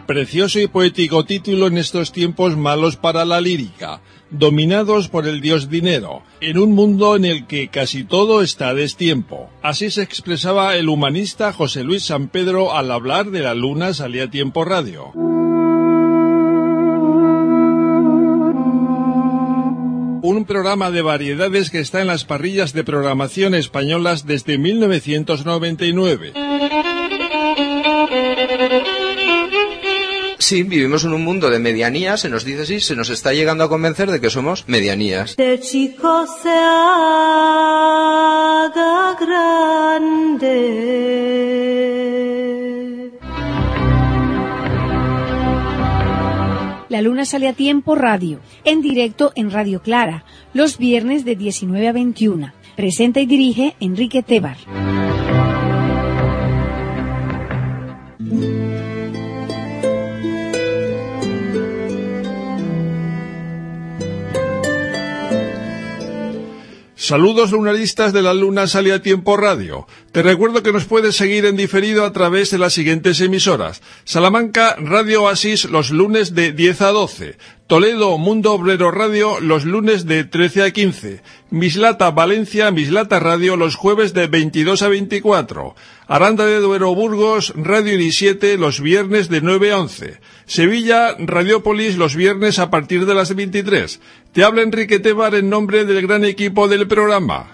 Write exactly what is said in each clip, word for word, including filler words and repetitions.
Precioso y poético título en estos tiempos malos para la lírica, dominados por el dios dinero, en un mundo en el que casi todo está a destiempo. Así se expresaba el humanista José Luis Sampedro al hablar de La Luna Salía Tiempo Radio. Un programa de variedades que está en las parrillas de programación españolas desde mil novecientos noventa y nueve. Sí, vivimos en un mundo de medianías, se nos dice así, se nos está llegando a convencer de que somos medianías. De chico se haga grande. La Luna Sale a Tiempo Radio, en directo en Radio Clara, los viernes de diecinueve a veintiuna. Presenta y dirige Enrique Tebar. Saludos lunaristas de La Luna Sale a Tiempo Radio. Te recuerdo que nos puedes seguir en diferido a través de las siguientes emisoras. Salamanca, Radio Oasis, los lunes de diez a doce. Toledo, Mundo Obrero Radio, los lunes de trece a quince. Mislata, Valencia, Mislata Radio, los jueves de veintidós a veinticuatro. Aranda de Duero, Burgos, Radio I siete, los viernes de nueve a once. Sevilla, Radiópolis, los viernes a partir de las veintitrés. Te habla Enrique Tebar en nombre del gran equipo del programa.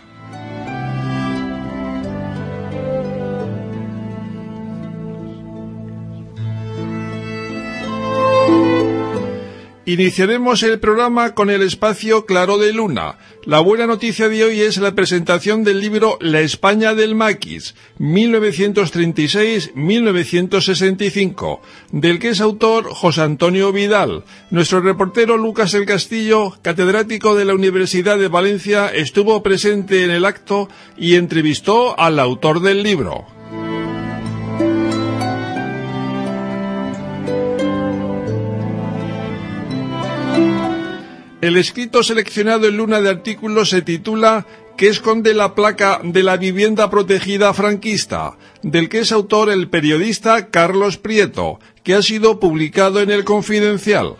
Iniciaremos el programa con el espacio Claro de Luna. La buena noticia de hoy es la presentación del libro La España del Maquis, mil novecientos treinta y seis a mil novecientos sesenta y cinco, del que es autor José Antonio Vidal. Nuestro reportero Lucas del Castillo, catedrático de la Universidad de Valencia, estuvo presente en el acto y entrevistó al autor del libro. El escrito seleccionado en Luna de artículos se titula ¿Qué esconde la placa de la vivienda protegida franquista?, del que es autor el periodista Carlos Prieto, que ha sido publicado en El Confidencial.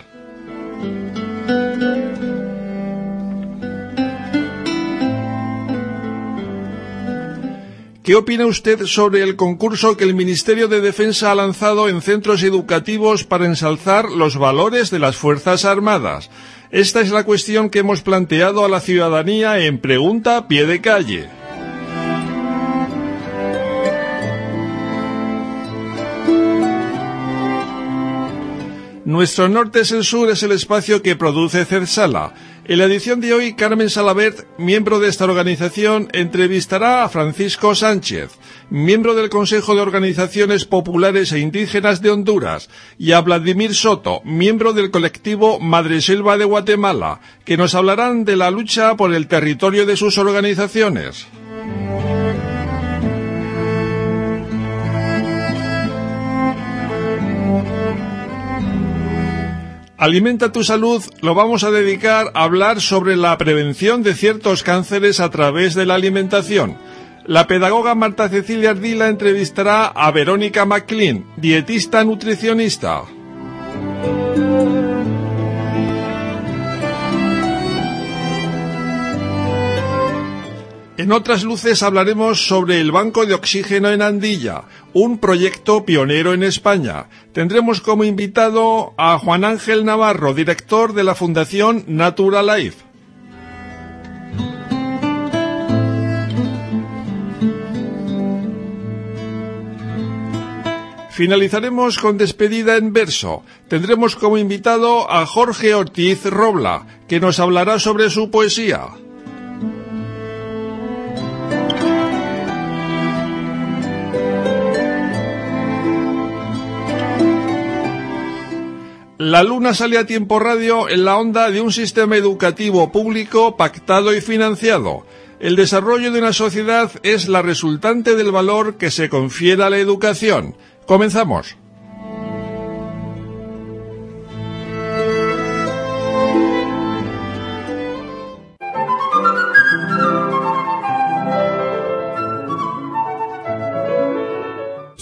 ¿Qué opina usted sobre el concurso que el Ministerio de Defensa ha lanzado en centros educativos para ensalzar los valores de las Fuerzas Armadas? Esta es la cuestión que hemos planteado a la ciudadanía en Pregunta a Pie de Calle. Nuestro Norte es el Sur es el espacio que produce Cersala. En la edición de hoy, Carmen Salabert, miembro de esta organización, entrevistará a Francisco Sánchez, miembro del Consejo de Organizaciones Populares e Indígenas de Honduras, y a Vladimir Soto, miembro del colectivo Madreselva de Guatemala, que nos hablarán de la lucha por el territorio de sus organizaciones. Alimenta tu salud lo vamos a dedicar a hablar sobre la prevención de ciertos cánceres a través de la alimentación. La pedagoga Marta Cecilia Ardila entrevistará a Verónica McLean, dietista nutricionista. En otras luces hablaremos sobre el Banco de Oxígeno en Andilla, un proyecto pionero en España. Tendremos como invitado a Juan Ángel Navarro, director de la Fundación Naturalife. Finalizaremos con despedida en verso. Tendremos como invitado a Jorge Ortiz Robla, que nos hablará sobre su poesía. La Luna Sale a Tiempo Radio en la onda de un sistema educativo público pactado y financiado. El desarrollo de una sociedad es la resultante del valor que se confiere a la educación. Comenzamos.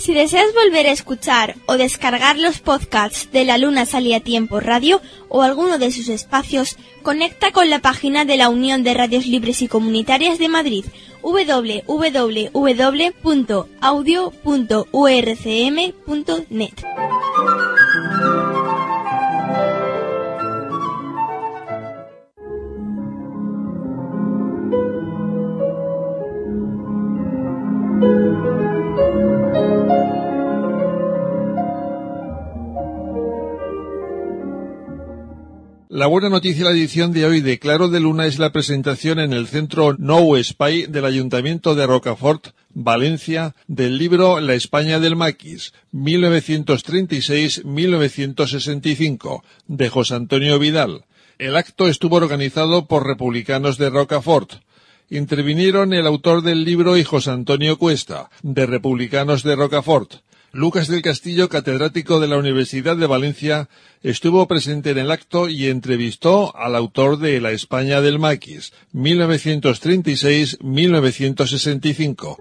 Si deseas volver a escuchar o descargar los podcasts de La Luna Sale a Tiempo Radio o alguno de sus espacios, conecta con la página de la Unión de Radios Libres y Comunitarias de Madrid, doble u doble u doble u punto audio punto u r c m punto net. La buena noticia de la edición de hoy de Claro de Luna es la presentación en el Centro Nou Espai del Ayuntamiento de Rocafort, Valencia, del libro La España del Maquis, mil novecientos treinta y seis a mil novecientos sesenta y cinco, de José Antonio Vidal. El acto estuvo organizado por republicanos de Rocafort. Intervinieron el autor del libro y José Antonio Cuesta, de Republicanos de Rocafort. Lucas del Castillo, catedrático de la Universidad de Valencia, estuvo presente en el acto y entrevistó al autor de La España del Maquis, mil novecientos treinta y seis a mil novecientos sesenta y cinco.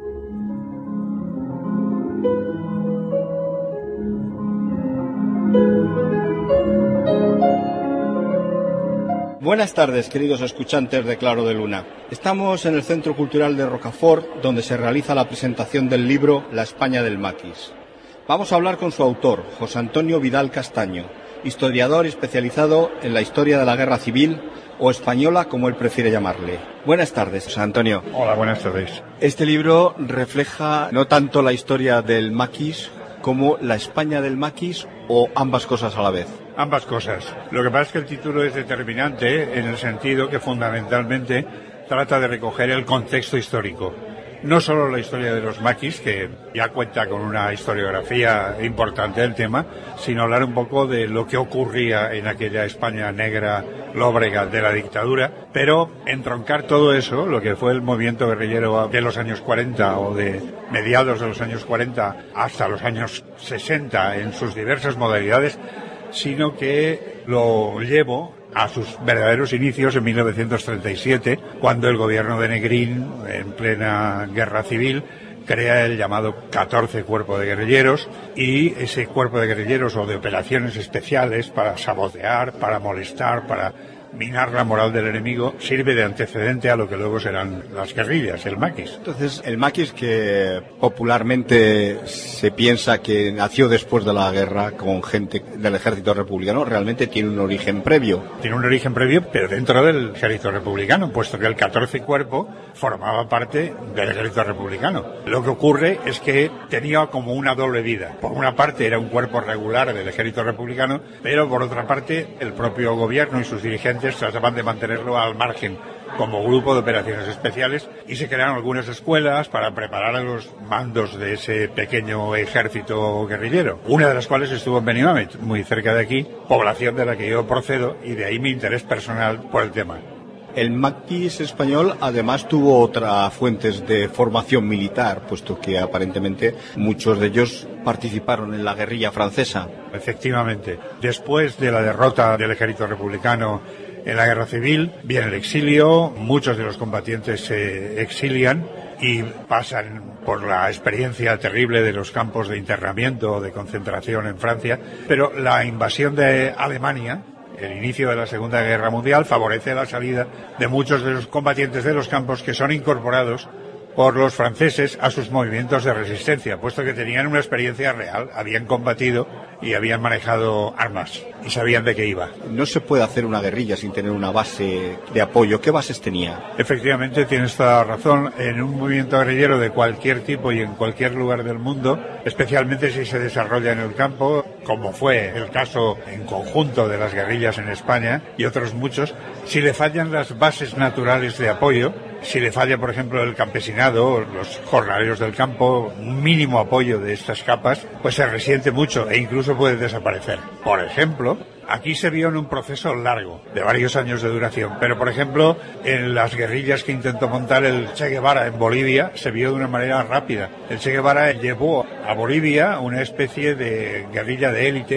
Buenas tardes, queridos escuchantes de Claro de Luna. Estamos en el Centro Cultural de Rocafort, donde se realiza la presentación del libro La España del Maquis. Vamos a hablar con su autor, José Antonio Vidal Castaño, historiador especializado en la historia de la Guerra Civil, o española, como él prefiere llamarle. Buenas tardes, José Antonio. Hola, buenas tardes. Este libro refleja no tanto la historia del maquis como la España del maquis, o ambas cosas a la vez. Ambas cosas. Lo que pasa es que el título es determinante en el sentido que fundamentalmente trata de recoger el contexto histórico. No solo la historia de los maquis, que ya cuenta con una historiografía importante del tema, sino hablar un poco de lo que ocurría en aquella España negra, lóbrega de la dictadura, pero entroncar todo eso, lo que fue el movimiento guerrillero de los años cuarenta o de mediados de los años cuarenta hasta los años sesenta en sus diversas modalidades, sino que lo llevo a sus verdaderos inicios en mil novecientos treinta y siete, cuando el gobierno de Negrín, en plena guerra civil, crea el llamado catorce Cuerpo de Guerrilleros, y ese cuerpo de guerrilleros o de operaciones especiales para sabotear, para molestar, para minar la moral del enemigo, sirve de antecedente a lo que luego serán las guerrillas, el maquis. Entonces, el maquis, que popularmente se piensa que nació después de la guerra con gente del ejército republicano, realmente tiene un origen previo. Tiene un origen previo, pero dentro del ejército republicano, puesto que el catorce Cuerpo formaba parte del ejército republicano. Lo que ocurre es que tenía como una doble vida. Por una parte era un cuerpo regular del ejército republicano, pero por otra parte el propio gobierno y sus dirigentes trataban de mantenerlo al margen como grupo de operaciones especiales, y se crearon algunas escuelas para preparar a los mandos de ese pequeño ejército guerrillero, una de las cuales estuvo en Benimàmet, muy cerca de aquí, población de la que yo procedo, y de ahí mi interés personal por el tema. El maquis español además tuvo otras fuentes de formación militar, puesto que aparentemente muchos de ellos participaron en la guerrilla francesa. Efectivamente, después de la derrota del ejército republicano en la guerra civil, viene el exilio, muchos de los combatientes se exilian y pasan por la experiencia terrible de los campos de internamiento o de concentración en Francia, pero la invasión de Alemania, el inicio de la Segunda Guerra Mundial, favorece la salida de muchos de los combatientes de los campos, que son incorporados por los franceses a sus movimientos de resistencia, puesto que tenían una experiencia real, habían combatido y habían manejado armas y sabían de qué iba. No se puede hacer una guerrilla sin tener una base de apoyo. ¿Qué bases tenía? Efectivamente, tienes toda la razón. En un movimiento guerrillero de cualquier tipo y en cualquier lugar del mundo, especialmente si se desarrolla en el campo, como fue el caso en conjunto de las guerrillas en España y otros muchos, si le fallan las bases naturales de apoyo, si le falla, por ejemplo, el campesinado, los jornaleros del campo, un mínimo apoyo de estas capas, pues se resiente mucho e incluso puede desaparecer. Por ejemplo, aquí se vio en un proceso largo, de varios años de duración, pero por ejemplo, en las guerrillas que intentó montar el Che Guevara en Bolivia, se vio de una manera rápida. El Che Guevara llevó a Bolivia una especie de guerrilla de élite,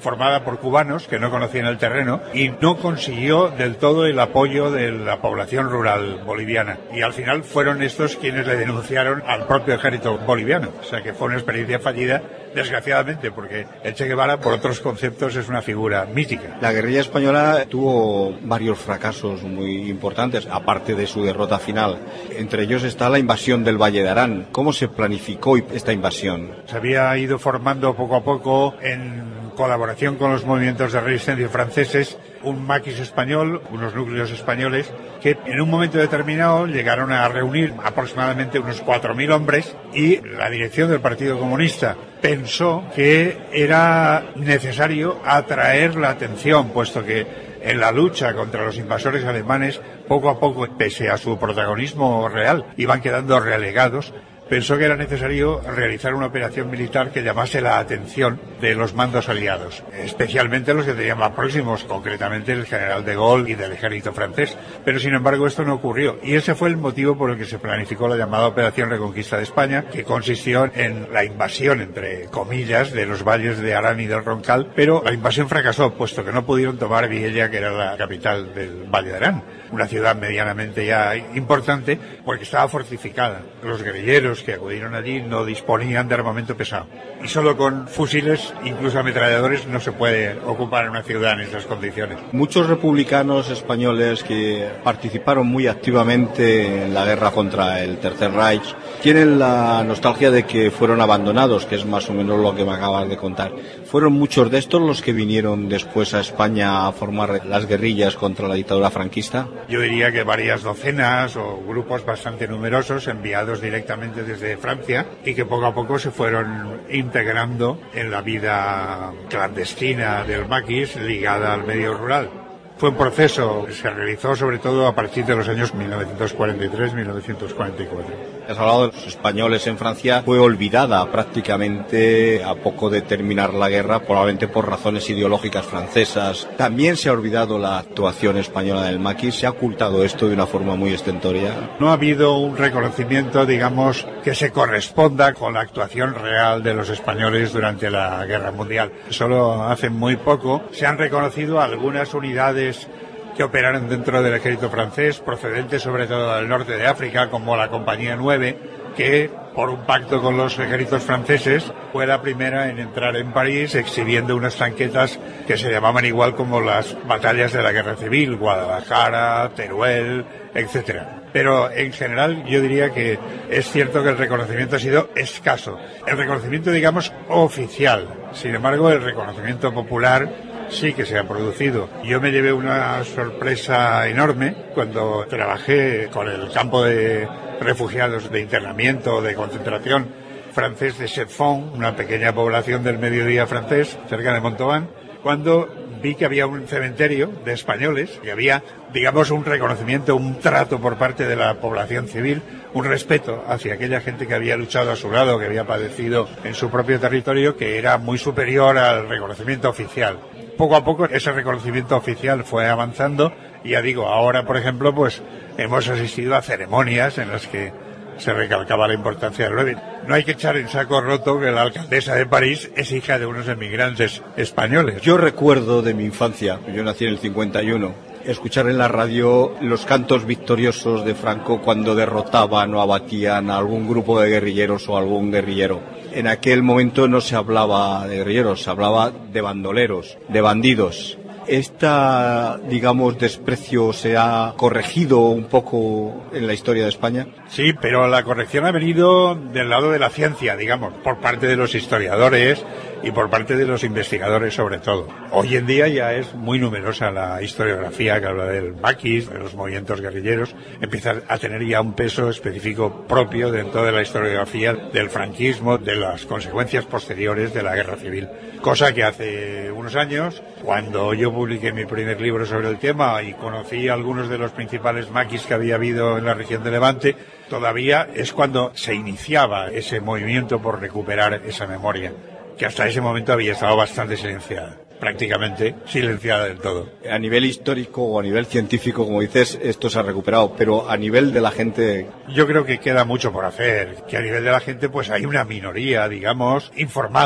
formada por cubanos que no conocían el terreno y no consiguió del todo el apoyo de la población rural boliviana. Y al final fueron estos quienes le denunciaron al propio ejército boliviano. O sea que fue una experiencia fallida, desgraciadamente, porque el Che Guevara, por otros conceptos, es una figura mítica. La guerrilla española tuvo varios fracasos muy importantes, aparte de su derrota final. Entre ellos está la invasión del Valle de Arán. ¿Cómo se planificó esta invasión? Se había ido formando poco a poco, en colaboración con los movimientos de resistencia franceses, un maquis español, unos núcleos españoles, que en un momento determinado llegaron a reunir aproximadamente unos cuatro mil hombres, y la dirección del Partido Comunista pensó que era necesario atraer la atención, puesto que en la lucha contra los invasores alemanes, poco a poco, pese a su protagonismo real, iban quedando relegados. Pensó que era necesario realizar una operación militar que llamase la atención de los mandos aliados, especialmente los que tenían más próximos, concretamente el general de Gaulle y del ejército francés. Pero sin embargo esto no ocurrió, y ese fue el motivo por el que se planificó la llamada Operación Reconquista de España, que consistió en la invasión, entre comillas, de los valles de Arán y del Roncal, pero la invasión fracasó, puesto que no pudieron tomar Viella, que era la capital del Valle de Arán, una ciudad medianamente ya importante, porque estaba fortificada. Los guerrilleros que acudieron allí no disponían de armamento pesado, y solo con fusiles, incluso ametralladores, no se puede ocupar una ciudad en esas condiciones. Muchos republicanos españoles que participaron muy activamente en la guerra contra el Tercer Reich tienen la nostalgia de que fueron abandonados, que es más o menos lo que me acabas de contar. ¿Fueron muchos de estos los que vinieron después a España a formar las guerrillas contra la dictadura franquista? Yo diría que varias docenas o grupos bastante numerosos, enviados directamente desde Francia, y que poco a poco se fueron integrando en la vida clandestina del maquis ligada al medio rural. Fue un proceso que se realizó sobre todo a partir de los años mil novecientos cuarenta y tres a mil novecientos cuarenta y cuatro. Has hablado de los españoles en Francia. Fue olvidada prácticamente a poco de terminar la guerra, probablemente por razones ideológicas francesas. También se ha olvidado la actuación española del maquis. Se ha ocultado esto de una forma muy estentoria. No ha habido un reconocimiento, digamos, que se corresponda con la actuación real de los españoles durante la Guerra Mundial. Solo hace muy poco se han reconocido algunas unidades que operaron dentro del ejército francés, procedentes sobre todo del norte de África, como la Compañía nueve, que por un pacto con los ejércitos franceses fue la primera en entrar en París, exhibiendo unas tanquetas que se llamaban igual como las batallas de la Guerra Civil, Guadalajara, Teruel, etcétera. Pero en general yo diría que es cierto que el reconocimiento ha sido escaso. El reconocimiento, digamos, oficial. Sin embargo, el reconocimiento popular sí que se ha producido. Yo me llevé una sorpresa enorme cuando trabajé con el campo de refugiados de internamiento, de concentración francés de Cheffonds, una pequeña población del mediodía francés, cerca de Montauban, cuando vi que había un cementerio de españoles, que había, digamos, un reconocimiento, un trato por parte de la población civil, un respeto hacia aquella gente que había luchado a su lado, que había padecido en su propio territorio, que era muy superior al reconocimiento oficial. Poco a poco ese reconocimiento oficial fue avanzando, y ya digo, ahora, por ejemplo, pues hemos asistido a ceremonias en las que se recalcaba la importancia del nueve. No hay que echar en saco roto que la alcaldesa de París es hija de unos emigrantes españoles. Yo recuerdo de mi infancia, yo nací en el cincuenta y uno, escuchar en la radio los cantos victoriosos de Franco cuando derrotaban o abatían a algún grupo de guerrilleros o algún guerrillero. En aquel momento no se hablaba de guerrilleros, se hablaba de bandoleros, de bandidos. ¿Esta, digamos, desprecio se ha corregido un poco en la historia de España? Sí, pero la corrección ha venido del lado de la ciencia, digamos, por parte de los historiadores y por parte de los investigadores sobre todo. Hoy en día ya es muy numerosa la historiografía que habla del maquis, de los movimientos guerrilleros, empieza a tener ya un peso específico propio dentro de la historiografía del franquismo, de las consecuencias posteriores de la guerra civil. Cosa que hace unos años, cuando yo publiqué mi primer libro sobre el tema y conocí algunos de los principales maquis que había habido en la región de Levante, todavía es cuando se iniciaba ese movimiento por recuperar esa memoria, que hasta ese momento había estado bastante silenciada, prácticamente silenciada del todo. A nivel histórico o a nivel científico, como dices, esto se ha recuperado, pero a nivel de la gente... Yo creo que queda mucho por hacer, que a nivel de la gente pues hay una minoría, digamos, informada,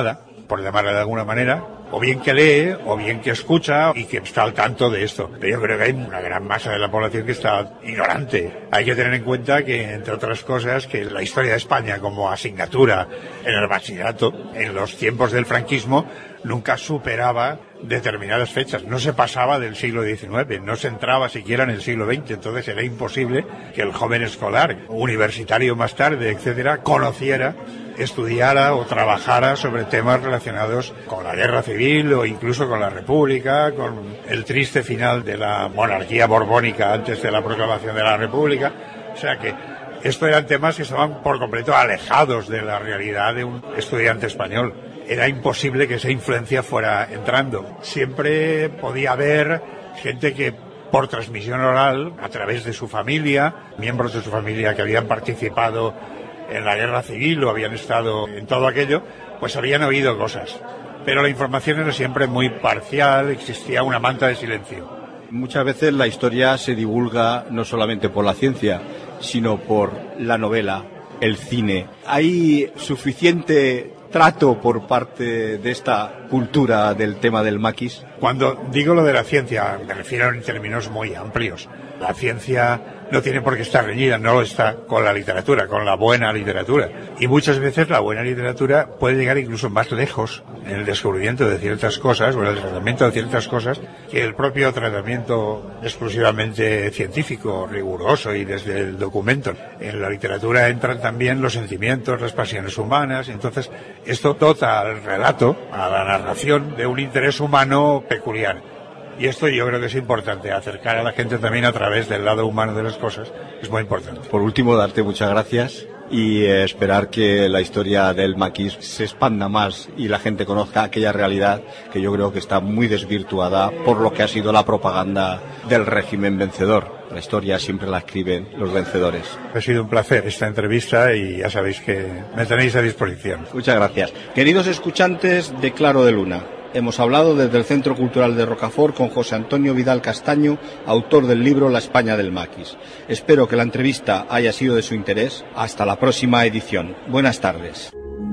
por llamarle de alguna manera, o bien que lee, o bien que escucha y que está al tanto de esto. Pero yo creo que hay una gran masa de la población que está ignorante. Hay que tener en cuenta que, entre otras cosas, que la historia de España como asignatura en el bachillerato, en los tiempos del franquismo, nunca superaba determinadas fechas. No se pasaba del siglo diecinueve, no se entraba siquiera en el siglo veinte. Entonces era imposible que el joven escolar, universitario más tarde, etcétera, conociera, estudiara o trabajara sobre temas relacionados con la guerra civil o incluso con la República, con el triste final de la monarquía borbónica antes de la proclamación de la República. O sea que estos eran temas que estaban por completo alejados de la realidad de un estudiante español. Era imposible que esa influencia fuera entrando. Siempre podía haber gente que, por transmisión oral, a través de su familia, miembros de su familia que habían participado en la guerra civil o habían estado en todo aquello, pues habían oído cosas. Pero la información era siempre muy parcial, existía una manta de silencio. Muchas veces la historia se divulga no solamente por la ciencia, sino por la novela, el cine. ¿Hay suficiente trato por parte de esta cultura del tema del maquis? Cuando digo lo de la ciencia, me refiero en términos muy amplios. La ciencia no tiene por qué estar reñida, no lo está con la literatura, con la buena literatura. Y muchas veces la buena literatura puede llegar incluso más lejos en el descubrimiento de ciertas cosas o en el tratamiento de ciertas cosas que el propio tratamiento exclusivamente científico, riguroso y desde el documento. En la literatura entran también los sentimientos, las pasiones humanas. Entonces, esto dota al relato, a la narración, de un interés humano peculiar. Y esto yo creo que es importante, acercar a la gente también a través del lado humano de las cosas, es muy importante. Por último, darte muchas gracias y eh, esperar que la historia del maquis se expanda más y la gente conozca aquella realidad que yo creo que está muy desvirtuada por lo que ha sido la propaganda del régimen vencedor. La historia siempre la escriben los vencedores. Ha sido un placer esta entrevista y ya sabéis que me tenéis a disposición. Muchas gracias. Queridos escuchantes de Claro de Luna, hemos hablado desde el Centro Cultural de Rocafort con José Antonio Vidal Castaño, autor del libro La España del maquis. Espero que la entrevista haya sido de su interés. Hasta la próxima edición. Buenas tardes.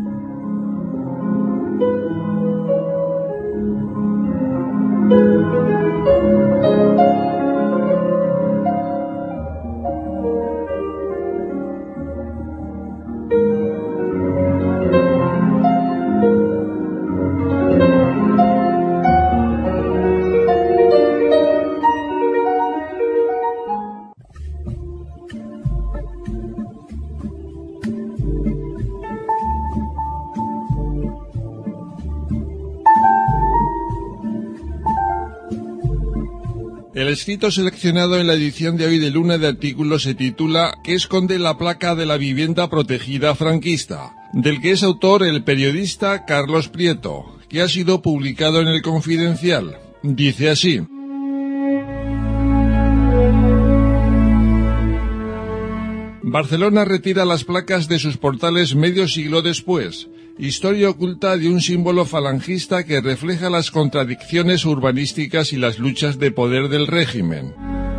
El escrito seleccionado en la edición de hoy de Luna de Artículos se titula ¿Qué esconde la placa de la vivienda protegida franquista?, del que es autor el periodista Carlos Prieto, que ha sido publicado en El Confidencial. Dice así: Barcelona retira las placas de sus portales medio siglo después. Historia oculta de un símbolo falangista que refleja las contradicciones urbanísticas y las luchas de poder del régimen.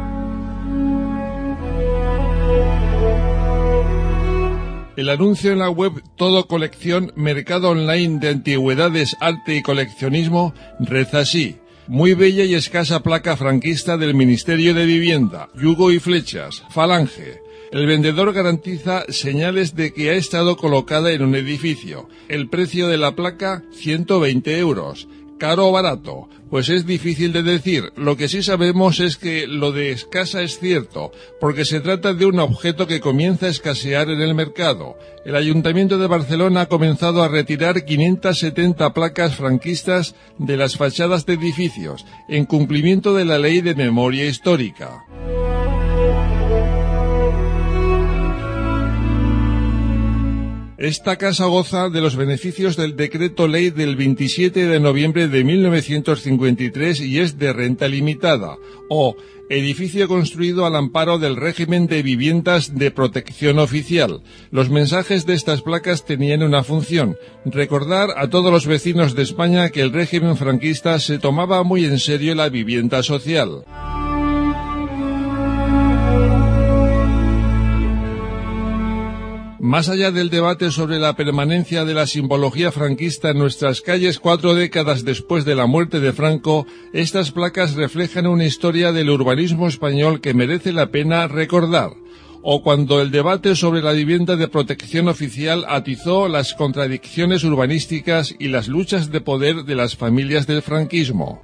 El anuncio en la web Todo Colección, mercado online de antigüedades, arte y coleccionismo, reza así: muy bella y escasa placa franquista del Ministerio de Vivienda, yugo y flechas, falange. El vendedor garantiza señales de que ha estado colocada en un edificio. El precio de la placa, ciento veinte euros. ¿Caro o barato? Pues es difícil de decir. Lo que sí sabemos es que lo de escasa es cierto, porque se trata de un objeto que comienza a escasear en el mercado. El Ayuntamiento de Barcelona ha comenzado a retirar quinientas setenta placas franquistas de las fachadas de edificios, en cumplimiento de la Ley de Memoria Histórica. Esta casa goza de los beneficios del Decreto Ley del veintisiete de noviembre de mil novecientos cincuenta y tres y es de renta limitada, o edificio construido al amparo del régimen de viviendas de protección oficial. Los mensajes de estas placas tenían una función: recordar a todos los vecinos de España que el régimen franquista se tomaba muy en serio la vivienda social. Más allá del debate sobre la permanencia de la simbología franquista en nuestras calles cuatro décadas después de la muerte de Franco, estas placas reflejan una historia del urbanismo español que merece la pena recordar. O cuando el debate sobre la vivienda de protección oficial atizó las contradicciones urbanísticas y las luchas de poder de las familias del franquismo.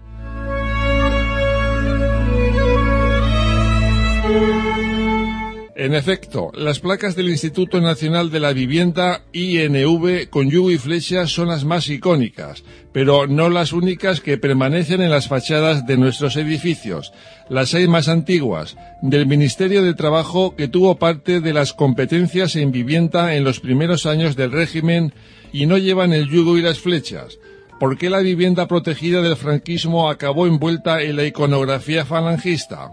En efecto, las placas del Instituto Nacional de la Vivienda, I N V, con yugo y flecha, son las más icónicas, pero no las únicas que permanecen en las fachadas de nuestros edificios. Las hay más antiguas, del Ministerio de Trabajo, que tuvo parte de las competencias en vivienda en los primeros años del régimen y no llevan el yugo y las flechas. ¿Por qué la vivienda protegida del franquismo acabó envuelta en la iconografía falangista?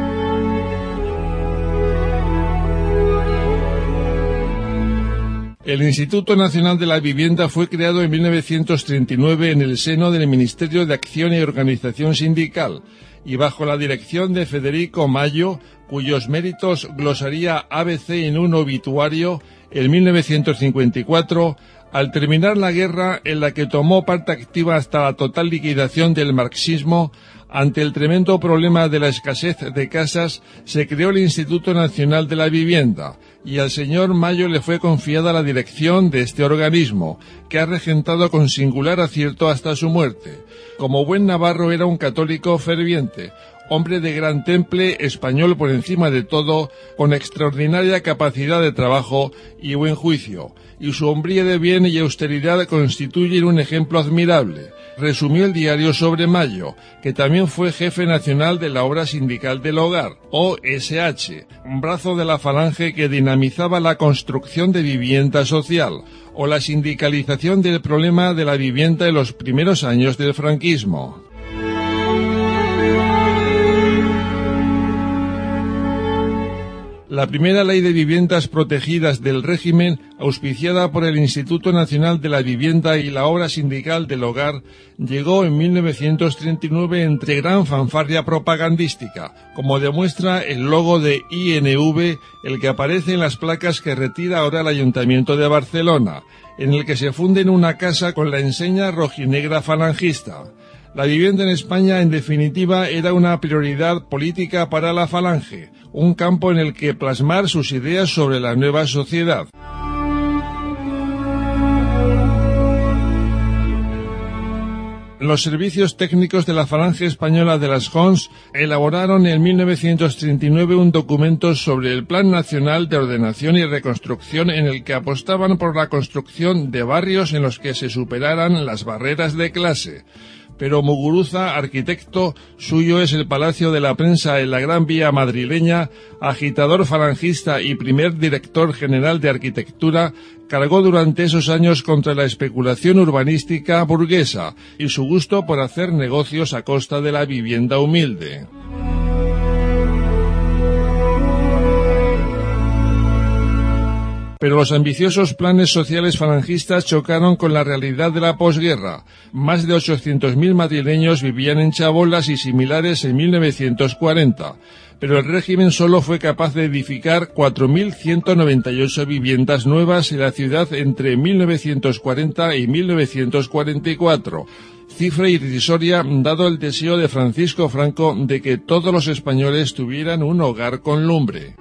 El Instituto Nacional de la Vivienda fue creado en mil novecientos treinta y nueve en el seno del Ministerio de Acción y Organización Sindical y bajo la dirección de Federico Mayo, cuyos méritos glosaría A B C en un obituario en mil novecientos cincuenta y cuatro, al terminar la guerra en la que tomó parte activa hasta la total liquidación del marxismo. Ante el tremendo problema de la escasez de casas, se creó el Instituto Nacional de la Vivienda, y al señor Mayo le fue confiada la dirección de este organismo, que ha regentado con singular acierto hasta su muerte. Como buen navarro era un católico ferviente, hombre de gran temple, español por encima de todo, con extraordinaria capacidad de trabajo y buen juicio, y su hombría de bien y austeridad constituyen un ejemplo admirable. Resumió el diario sobre Mayo, que también fue jefe nacional de la Obra Sindical del Hogar, O S H, un brazo de la falange que dinamizaba la construcción de vivienda social, o la sindicalización del problema de la vivienda en los primeros años del franquismo. La primera ley de viviendas protegidas del régimen, auspiciada por el Instituto Nacional de la Vivienda y la Obra Sindical del Hogar, llegó en mil novecientos treinta y nueve entre gran fanfarria propagandística, como demuestra el logo de I N V, el que aparece en las placas que retira ahora el Ayuntamiento de Barcelona, en el que se funde en una casa con la enseña rojinegra falangista. La vivienda en España, en definitiva, era una prioridad política para la falange, un campo en el que plasmar sus ideas sobre la nueva sociedad. Los servicios técnicos de la Falange Española de las Jons elaboraron en mil novecientos treinta y nueve un documento sobre el Plan Nacional de Ordenación y Reconstrucción en el que apostaban por la construcción de barrios en los que se superaran las barreras de clase. Pero Muguruza, arquitecto, suyo es el Palacio de la Prensa en la Gran Vía madrileña, agitador falangista y primer director general de arquitectura, cargó durante esos años contra la especulación urbanística burguesa y su gusto por hacer negocios a costa de la vivienda humilde. Pero los ambiciosos planes sociales falangistas chocaron con la realidad de la posguerra. Más de ochocientos mil madrileños vivían en chabolas y similares en mil novecientos cuarenta, pero el régimen solo fue capaz de edificar cuatro mil ciento noventa y ocho viviendas nuevas en la ciudad entre mil novecientos cuarenta y mil novecientos cuarenta y cuatro, cifra irrisoria dado el deseo de Francisco Franco de que todos los españoles tuvieran un hogar con lumbre.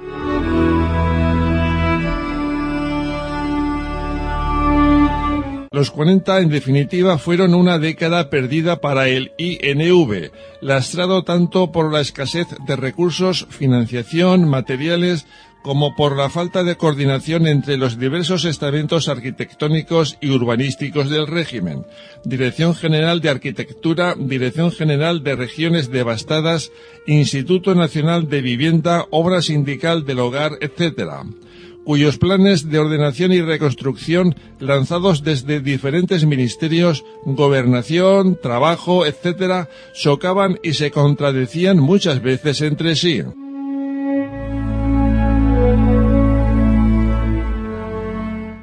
Los cuarenta, en definitiva, fueron una década perdida para el I N V, lastrado tanto por la escasez de recursos, financiación, materiales, como por la falta de coordinación entre los diversos estamentos arquitectónicos y urbanísticos del régimen, Dirección General de Arquitectura, Dirección General de Regiones Devastadas, Instituto Nacional de Vivienda, Obra Sindical del Hogar, etcétera, cuyos planes de ordenación y reconstrucción, lanzados desde diferentes ministerios, gobernación, trabajo, etcétera, chocaban y se contradecían muchas veces entre sí.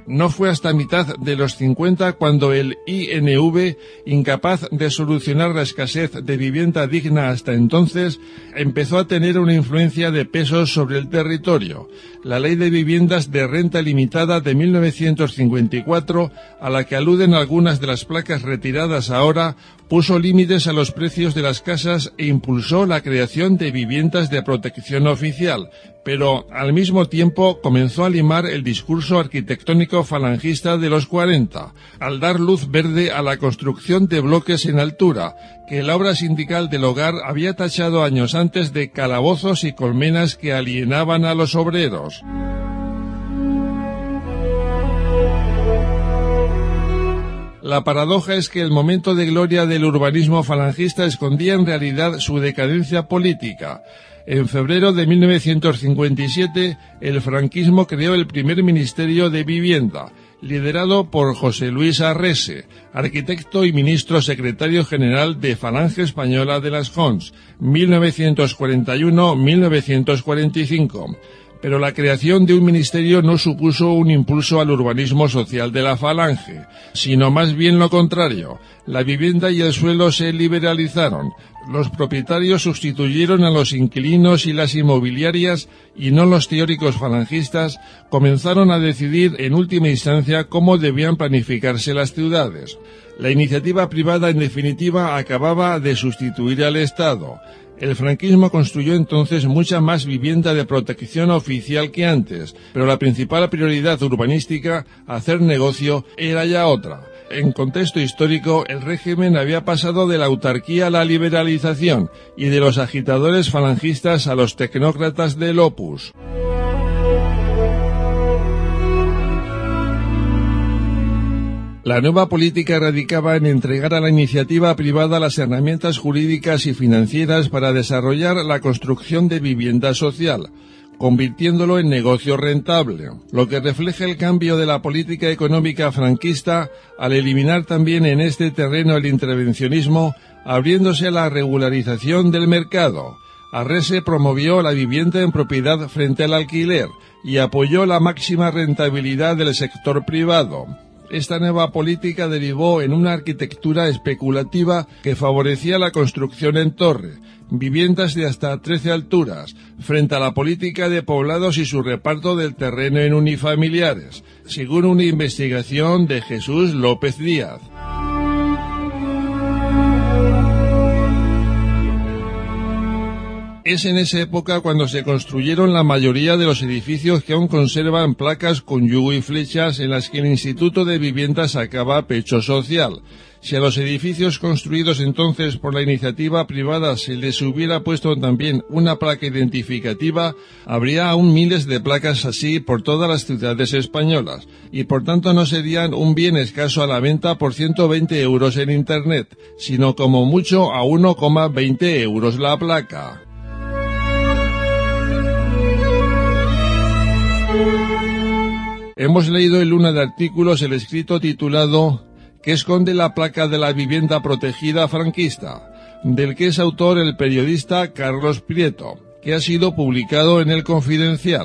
No fue hasta mitad de los cincuenta cuando el I N V, incapaz de solucionar la escasez de vivienda digna hasta entonces, empezó a tener una influencia de peso sobre el territorio. La Ley de Viviendas de Renta Limitada de mil novecientos cincuenta y cuatro, a la que aluden algunas de las placas retiradas ahora, puso límites a los precios de las casas e impulsó la creación de viviendas de protección oficial, pero al mismo tiempo comenzó a limar el discurso arquitectónico falangista de los cuarenta, al dar luz verde a la construcción de bloques en altura, que la obra sindical del hogar había tachado años antes de calabozos y colmenas que alienaban a los obreros. La paradoja es que el momento de gloria del urbanismo falangista escondía en realidad su decadencia política. En febrero de mil novecientos cincuenta y siete, el franquismo creó el primer Ministerio de Vivienda, liderado por José Luis Arrese, arquitecto y ministro secretario general de Falange Española de las Jons, mil novecientos cuarenta y uno a mil novecientos cuarenta y cinco. Pero la creación de un ministerio no supuso un impulso al urbanismo social de la Falange, sino más bien lo contrario. La vivienda y el suelo se liberalizaron. Los propietarios sustituyeron a los inquilinos y las inmobiliarias, y no los teóricos falangistas comenzaron a decidir en última instancia cómo debían planificarse las ciudades. La iniciativa privada, en definitiva, acababa de sustituir al Estado. El franquismo construyó entonces mucha más vivienda de protección oficial que antes, pero la principal prioridad urbanística, hacer negocio, era ya otra. En contexto histórico, el régimen había pasado de la autarquía a la liberalización y de los agitadores falangistas a los tecnócratas del Opus. La nueva política radicaba en entregar a la iniciativa privada las herramientas jurídicas y financieras para desarrollar la construcción de vivienda social, convirtiéndolo en negocio rentable, lo que refleja el cambio de la política económica franquista al eliminar también en este terreno el intervencionismo, abriéndose a la regularización del mercado. Arrese promovió la vivienda en propiedad frente al alquiler y apoyó la máxima rentabilidad del sector privado. Esta nueva política derivó en una arquitectura especulativa que favorecía la construcción en torre, viviendas de hasta trece alturas, frente a la política de poblados y su reparto del terreno en unifamiliares, según una investigación de Jesús López Díaz. Es en esa época cuando se construyeron la mayoría de los edificios que aún conservan placas con yugo y flechas en las que el Instituto de Vivienda sacaba pecho social. Si a los edificios construidos entonces por la iniciativa privada se les hubiera puesto también una placa identificativa, habría aún miles de placas así por todas las ciudades españolas, y por tanto no serían un bien escaso a la venta por ciento veinte euros en Internet, sino como mucho a uno coma veinte euros la placa. Hemos leído en Luna de Artículos el escrito titulado ¿Qué esconde la placa de la vivienda protegida franquista?, del que es autor el periodista Carlos Prieto, que ha sido publicado en El Confidencial.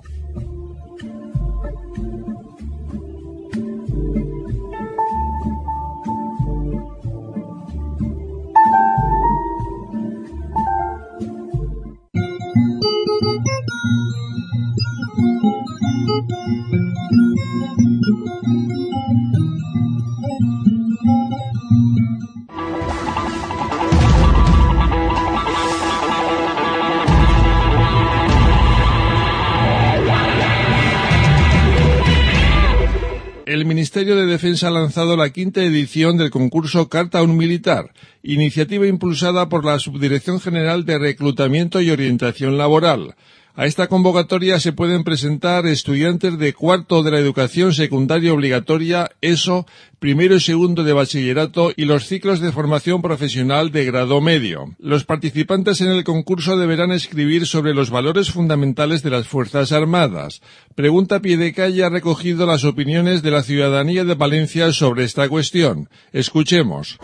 El Ministerio de Defensa ha lanzado la quinta edición del concurso Carta a un Militar, iniciativa impulsada por la Subdirección General de Reclutamiento y Orientación Laboral. A esta convocatoria se pueden presentar estudiantes de cuarto de la educación secundaria obligatoria, ESO, primero y segundo de bachillerato y los ciclos de formación profesional de grado medio. Los participantes en el concurso deberán escribir sobre los valores fundamentales de las Fuerzas Armadas. Pregunta Pie de Calle ha recogido las opiniones de la ciudadanía de Valencia sobre esta cuestión. Escuchemos.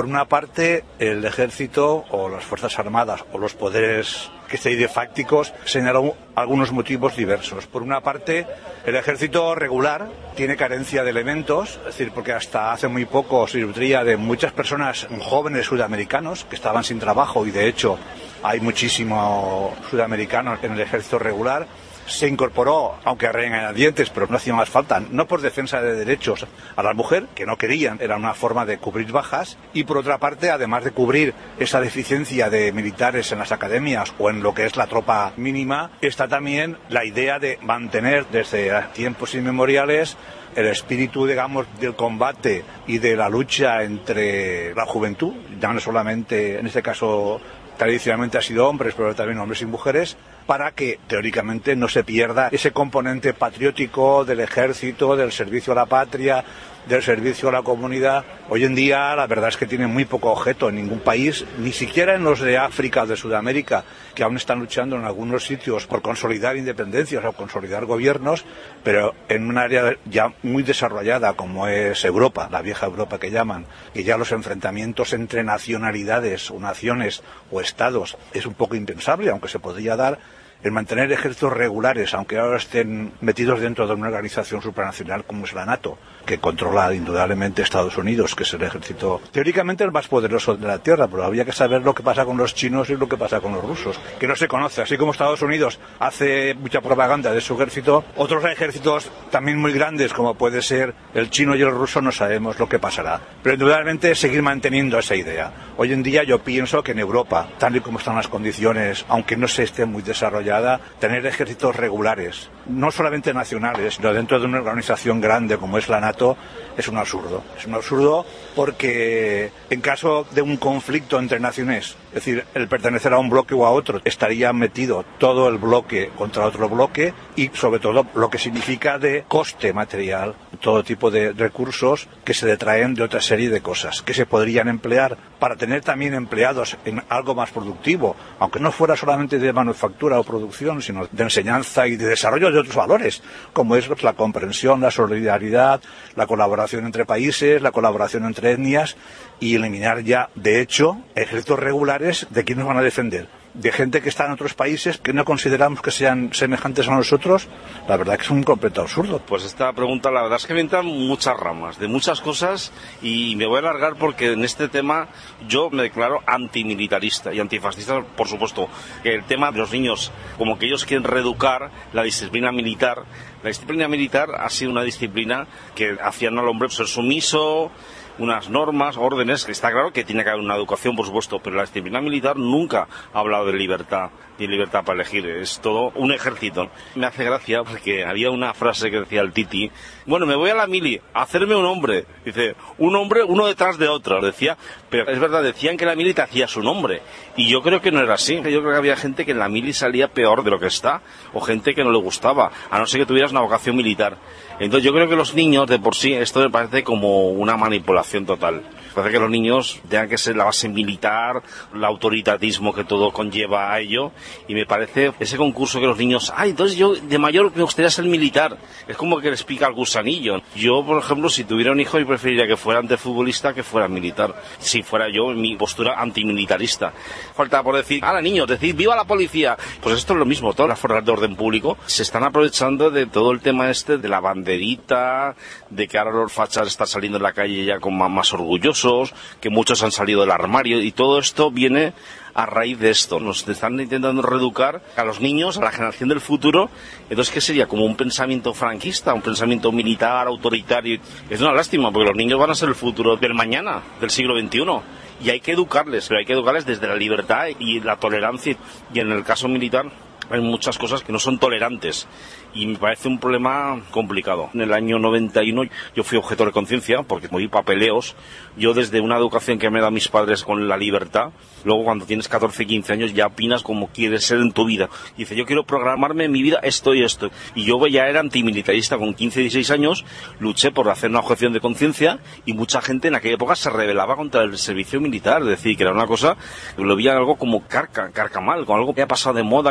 Por una parte, el ejército o las fuerzas armadas o los poderes que se de fácticos señalan algunos motivos diversos. Por una parte, el ejército regular tiene carencia de elementos, es decir, porque hasta hace muy poco se nutría de muchas personas jóvenes sudamericanos que estaban sin trabajo y de hecho hay muchísimos sudamericanos en el ejército regular. Se incorporó, aunque a regañadientes, pero no hacía más falta, no por defensa de derechos a la mujer, que no querían, era una forma de cubrir bajas, y por otra parte, además de cubrir esa deficiencia de militares en las academias o en lo que es la tropa mínima, está también la idea de mantener desde tiempos inmemoriales el espíritu, digamos, del combate y de la lucha entre la juventud, ya no solamente, en este caso, tradicionalmente ha sido hombres, pero también hombres y mujeres, para que teóricamente no se pierda ese componente patriótico del ejército, del servicio a la patria, del servicio a la comunidad. Hoy en día la verdad es que tiene muy poco objeto en ningún país, ni siquiera en los de África o de Sudamérica, que aún están luchando en algunos sitios por consolidar independencias o consolidar gobiernos, pero en un área ya muy desarrollada como es Europa, la vieja Europa que llaman, que ya los enfrentamientos entre nacionalidades o naciones o estados es un poco impensable, aunque se podría dar. El mantener ejércitos regulares, aunque ahora estén metidos dentro de una organización supranacional como es la NATO, que controla indudablemente Estados Unidos, que es el ejército teóricamente el más poderoso de la Tierra, pero habría que saber lo que pasa con los chinos y lo que pasa con los rusos, que no se conoce. Así como Estados Unidos hace mucha propaganda de su ejército, otros ejércitos también muy grandes, como puede ser el chino y el ruso, no sabemos lo que pasará. Pero indudablemente seguir manteniendo esa idea. Hoy en día yo pienso que en Europa, tal y como están las condiciones, aunque no se esté muy desarrollada, tener ejércitos regulares, no solamente nacionales, sino dentro de una organización grande como es la NATO, es un absurdo. Es un absurdo porque en caso de un conflicto entre naciones, es decir, el pertenecer a un bloque o a otro, estaría metido todo el bloque contra otro bloque y sobre todo lo que significa de coste material, todo tipo de recursos que se detraen de otra serie de cosas que se podrían emplear para tener también empleados en algo más productivo, aunque no fuera solamente de manufactura o producción, sino de enseñanza y de desarrollo de otros valores, como es la comprensión, la solidaridad, la colaboración entre países, la colaboración entre etnias, y eliminar ya, de hecho, ejércitos regulares de quienes van a defender. De gente que está en otros países que no consideramos que sean semejantes a nosotros, la verdad que es un completo absurdo. Pues esta pregunta la verdad es que me entran muchas ramas, de muchas cosas, y me voy a alargar porque en este tema yo me declaro antimilitarista y antifascista, por supuesto. Que el tema de los niños, como que ellos quieren reeducar la disciplina militar. La disciplina militar ha sido una disciplina que hacían al hombre ser sumiso, unas normas, órdenes, que está claro que tiene que haber una educación, por supuesto, pero la disciplina militar nunca ha hablado de libertad, ni libertad para elegir, es todo un ejército. Me hace gracia porque había una frase que decía el Titi, bueno, me voy a la mili, a hacerme un hombre, dice, un hombre uno detrás de otro, decía, pero es verdad, decían que la mili te hacía su nombre, y yo creo que no era así, yo creo que había gente que en la mili salía peor de lo que está, o gente que no le gustaba, a no ser que tuvieras una vocación militar. Entonces yo creo que los niños, de por sí, esto me parece como una manipulación total. Parece que los niños tengan que ser la base militar, el autoritarismo que todo conlleva a ello, y me parece ese concurso que los niños, ah, entonces yo de mayor me gustaría ser militar, es como que les pica el gusanillo. Yo, por ejemplo, si tuviera un hijo, yo preferiría que fuera antes futbolista que fuera militar, si fuera yo en mi postura antimilitarista. Falta por decir, ah, niños, decid viva la policía. Pues esto es lo mismo, todas las fuerzas de orden público se están aprovechando de todo el tema este de la banderita, de que ahora los fachas están saliendo en la calle ya con más, más orgullosos, que muchos han salido del armario, y todo esto viene a raíz de esto. Nos están intentando reeducar a los niños, a la generación del futuro. Entonces, ¿qué sería? Como un pensamiento franquista, un pensamiento militar, autoritario. Es una lástima, porque los niños van a ser el futuro del mañana, del siglo veintiuno. Y hay que educarles, pero hay que educarles desde la libertad y la tolerancia. Y en el caso militar hay muchas cosas que no son tolerantes, y me parece un problema complicado. En el año noventa y uno yo fui objetor de conciencia porque moví papeleos. Yo, desde una educación que me han dado mis padres con la libertad, luego cuando tienes catorce, quince años ya opinas como quieres ser en tu vida. Y dice, yo quiero programarme en mi vida esto y esto. Y yo ya era antimilitarista con quince, dieciséis años, luché por hacer una objeción de conciencia, y mucha gente en aquella época se rebelaba contra el servicio militar, es decir, que era una cosa, lo veían algo como carca, carcamal, con algo que ha pasado de moda. La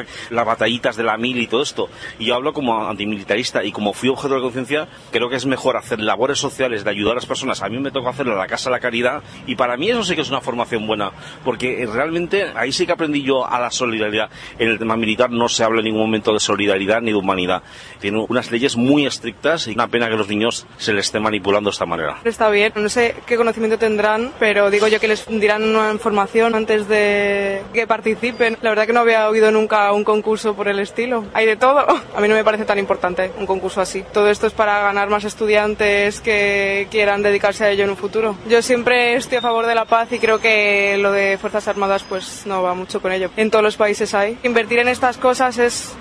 batallitas de la mil y todo esto. Y yo hablo como antimilitarista y como fui objeto de conciencia, creo que es mejor hacer labores sociales de ayudar a las personas. A mí me toca hacerlo en la Casa de la Caridad y para mí eso sí que es una formación buena, porque realmente ahí sí que aprendí yo a la solidaridad. En el tema militar no se habla en ningún momento de solidaridad ni de humanidad. Tiene unas leyes muy estrictas y una pena que los niños se les esté manipulando de esta manera. Está bien, no sé qué conocimiento tendrán, pero digo yo que les dirán una información antes de que participen. La verdad que no había oído nunca un concurso por el estilo. Hay de todo. A mí no me parece tan importante un concurso así. Todo esto es para ganar más estudiantes que quieran dedicarse a ello en un futuro. Yo siempre estoy a favor de la paz y creo que lo de Fuerzas Armadas pues no va mucho con ello. En todos los países hay. Invertir en estas cosas es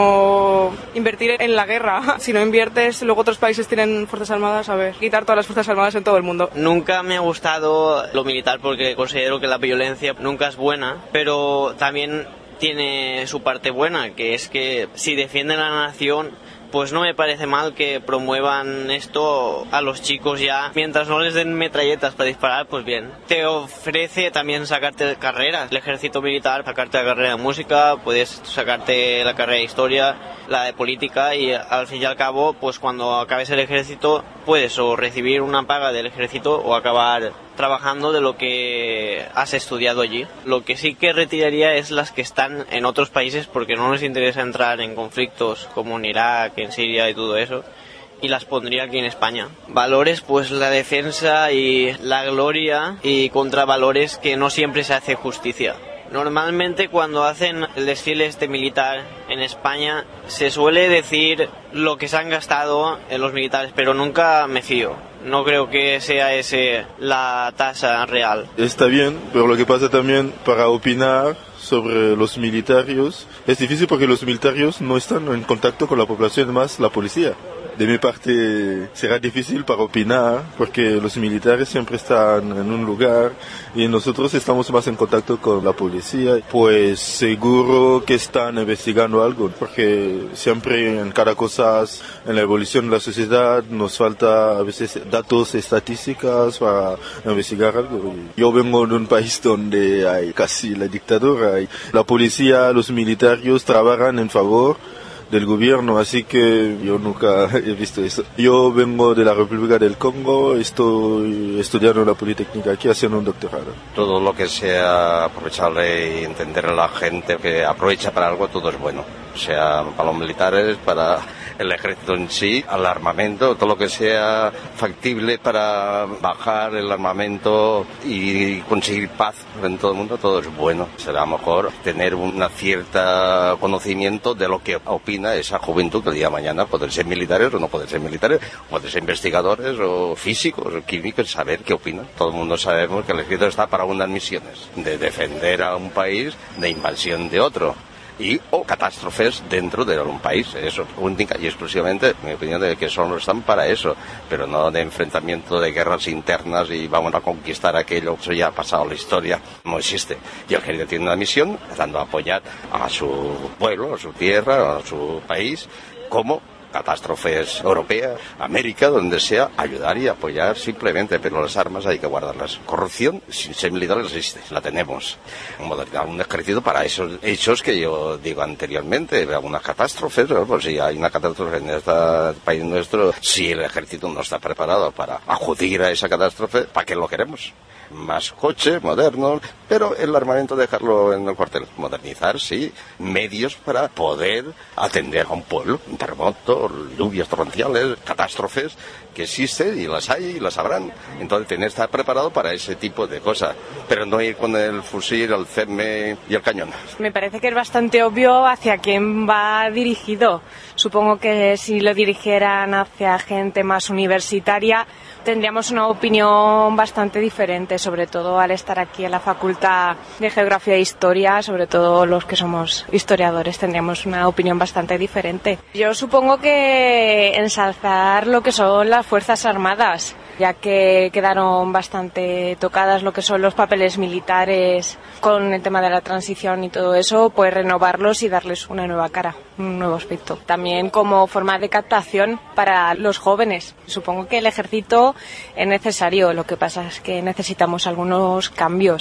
como invertir en la guerra. Si no inviertes, luego otros países tienen Fuerzas Armadas, a ver, quitar todas las Fuerzas Armadas en todo el mundo. Nunca me ha gustado lo militar porque considero que la violencia nunca es buena, pero también tiene su parte buena, que es que si defienden a la nación, pues no me parece mal que promuevan esto a los chicos ya. Mientras no les den metralletas para disparar, pues bien. Te ofrece también sacarte carreras. El ejército militar, sacarte la carrera de música, puedes sacarte la carrera de historia, la de política y al fin y al cabo, pues cuando acabes el ejército, puedes o recibir una paga del ejército o acabar trabajando de lo que has estudiado allí. Lo que sí que retiraría es las que están en otros países porque no les interesa entrar en conflictos como en Irak, en Siria y todo eso, y las pondría aquí en España. Valores, pues la defensa y la gloria, y contra valores que no siempre se hace justicia. Normalmente cuando hacen el desfile este militar en España se suele decir lo que se han gastado en los militares, pero nunca me fío. No creo que sea ese la tasa real. Está bien, pero lo que pasa también para opinar sobre los militares es difícil porque los militares no están en contacto con la población, más la policía. De mi parte será difícil para opinar porque los militares siempre están en un lugar y nosotros estamos más en contacto con la policía. Pues seguro que están investigando algo porque siempre en cada cosa, en la evolución de la sociedad nos falta a veces datos, estadísticas para investigar algo. Yo vengo de un país donde hay casi la dictadura. La policía, los militares trabajan en favor del gobierno, así que yo nunca he visto eso. Yo vengo de la República del Congo, estoy estudiando la Politécnica aquí, haciendo un doctorado. Todo lo que sea aprovechable y entender a la gente que aprovecha para algo, todo es bueno. O sea, para los militares, para el ejército en sí, al armamento, todo lo que sea factible para bajar el armamento y conseguir paz en todo el mundo, todo es bueno. Será mejor tener una cierta conocimiento de lo que opina esa juventud que el día de mañana pueden ser militares o no pueden ser militares, pueden ser investigadores o físicos o químicos, saber qué opinan. Todo el mundo sabemos que el ejército está para unas misiones, de defender a un país de invasión de otro. Y o catástrofes dentro de un país, eso, única y exclusivamente, en mi opinión, de que solo están para eso, pero no de enfrentamiento de guerras internas y vamos a conquistar aquello, eso ya ha pasado la historia, no existe. Y el ejército tiene una misión, dando a apoyar a su pueblo, a su tierra, a su país, como catástrofes europeas, América, donde sea, ayudar y apoyar simplemente, pero las armas hay que guardarlas. Corrupción, sin ser militar, no existe, la tenemos. Modernidad, un ejército para esos hechos que yo digo anteriormente, algunas catástrofes, ¿no? Pues si hay una catástrofe en este país nuestro, si el ejército no está preparado para acudir a esa catástrofe, ¿para qué lo queremos? Más coches modernos, pero el armamento dejarlo en el cuartel. Modernizar, sí, medios para poder atender a un pueblo, un terremoto, lluvias torrenciales, catástrofes que existen y las hay y las habrán. Entonces tener que estar preparado para ese tipo de cosas, pero no ir con el fusil, el C M y el cañón. Me parece que es bastante obvio hacia quién va dirigido. Supongo que si lo dirigieran hacia gente más universitaria, tendríamos una opinión bastante diferente, sobre todo al estar aquí en la Facultad de Geografía e Historia, sobre todo los que somos historiadores, tendríamos una opinión bastante diferente. Yo supongo que ensalzar lo que son las Fuerzas Armadas, ya que quedaron bastante tocadas lo que son los papeles militares con el tema de la transición y todo eso, pues renovarlos y darles una nueva cara, un nuevo aspecto. También como forma de captación para los jóvenes. Supongo que el ejército es necesario, lo que pasa es que necesitamos algunos cambios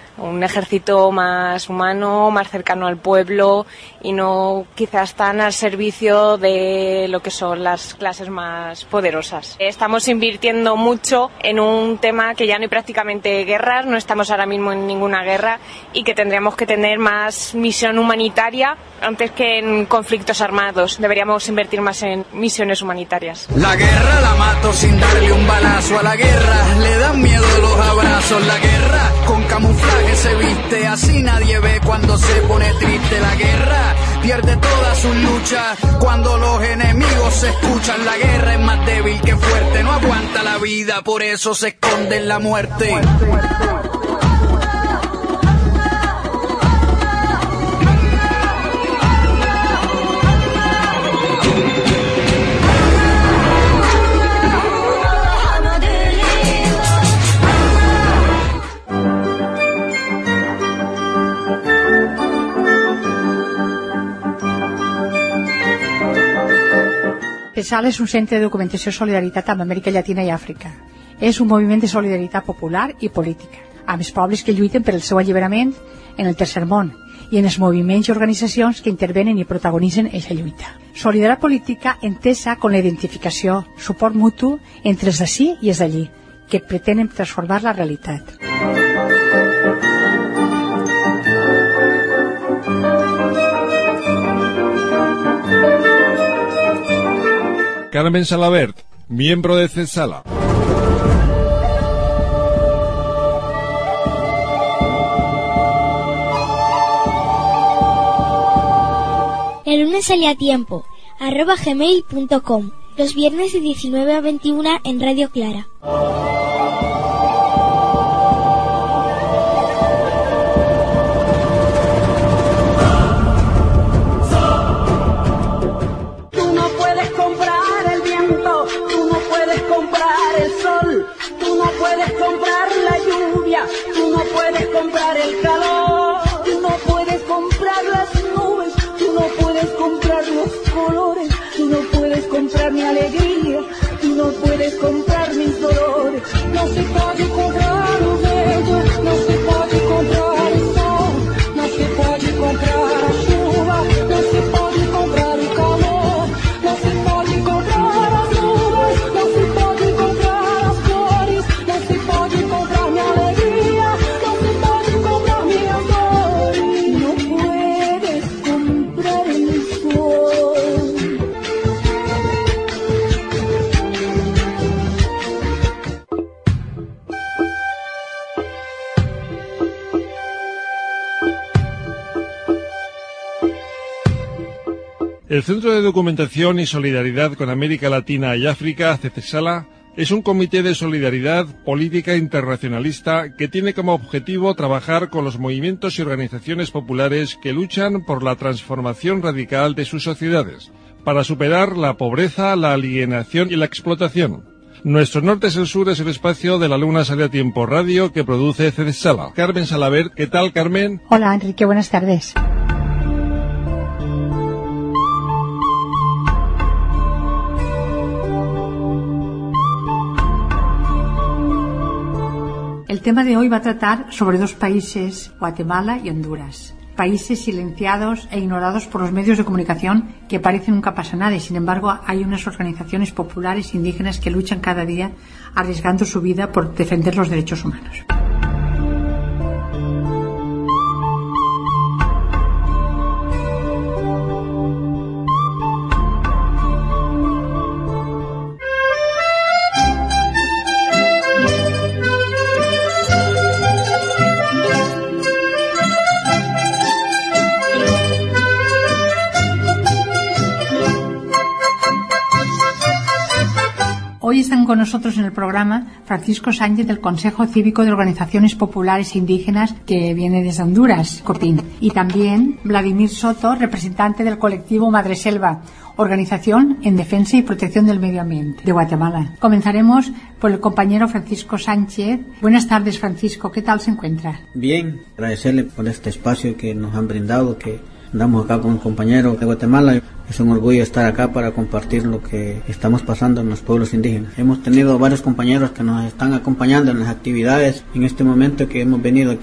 un ejército más humano, más cercano al pueblo y no quizás tan al servicio de lo que son las clases más poderosas. Estamos invirtiendo mucho en un tema que ya no hay prácticamente guerras, no estamos ahora mismo en ninguna guerra y que tendríamos que tener más misión humanitaria antes que en conflictos armados. Deberíamos invertir más en misiones humanitarias. La guerra la mato sin darle un balazo a la guerra, le dan miedo los abrazos. La guerra con camuflaje se viste, así nadie ve cuando se pone triste. La guerra pierde todas sus luchas cuando los enemigos se escuchan. La guerra es más débil que fuerte, no aguanta la vida, por eso se esconde en la muerte. CESAL és un centre de documentació i solidaritat amb Amèrica Llatina i Àfrica. És un moviment de solidaritat popular i política, amb els pobles que lluiten per el seu alliberament en el tercer món i en els moviments i organitzacions que intervenen i protagonitzen aquesta lluita. Solidaritat política entesa com la identificació, suport mutu entre els d'ací i els d'allí, que pretenen transformar la realitat. Carmen Salabert, miembro de CESALA. El lunes salía a tiempo, arroba gmail punto com, los viernes de diecinueve a veintiuna en Radio Clara. Tú no puedes comprar el calor, tú no puedes comprar las nubes, tú no puedes comprar los colores, tú no puedes comprar mi alegría, tú no puedes comprar mis dolores. No se puede comprar los bellos, no se puede comprar el sol, no se puede comprar la chuva, no se puede comprar el calor, no se puede comprar las nubes, no se puede comprar las flores, no se puede comprar mi alegría. El Centro de Documentación y Solidaridad con América Latina y África, CESALA, es un comité de solidaridad política internacionalista que tiene como objetivo trabajar con los movimientos y organizaciones populares que luchan por la transformación radical de sus sociedades, para superar la pobreza, la alienación y la explotación. Nuestro Norte es el Sur es el espacio de la Luna Sale a Tiempo Radio que produce CESALA. Carmen Salabert, ¿qué tal, Carmen? Hola, Enrique, buenas tardes. El tema de hoy va a tratar sobre dos países, Guatemala y Honduras. Países silenciados e ignorados por los medios de comunicación que parecen nunca pasa nada y sin embargo hay unas organizaciones populares indígenas que luchan cada día arriesgando su vida por defender los derechos humanos. Hoy están con nosotros en el programa Francisco Sánchez del Consejo Cívico de Organizaciones Populares e Indígenas que viene desde Honduras, Copín, y también Vladimir Soto, representante del colectivo Madreselva, organización en defensa y protección del medio ambiente de Guatemala. Comenzaremos por el compañero Francisco Sánchez. Buenas tardes, Francisco, ¿qué tal se encuentra? Bien, agradecerle por este espacio que nos han brindado, que andamos acá con un compañero de Guatemala. Es un orgullo estar acá para compartir lo que estamos pasando en los pueblos indígenas. Hemos tenido varios compañeros que nos están acompañando en las actividades en este momento que hemos venido aquí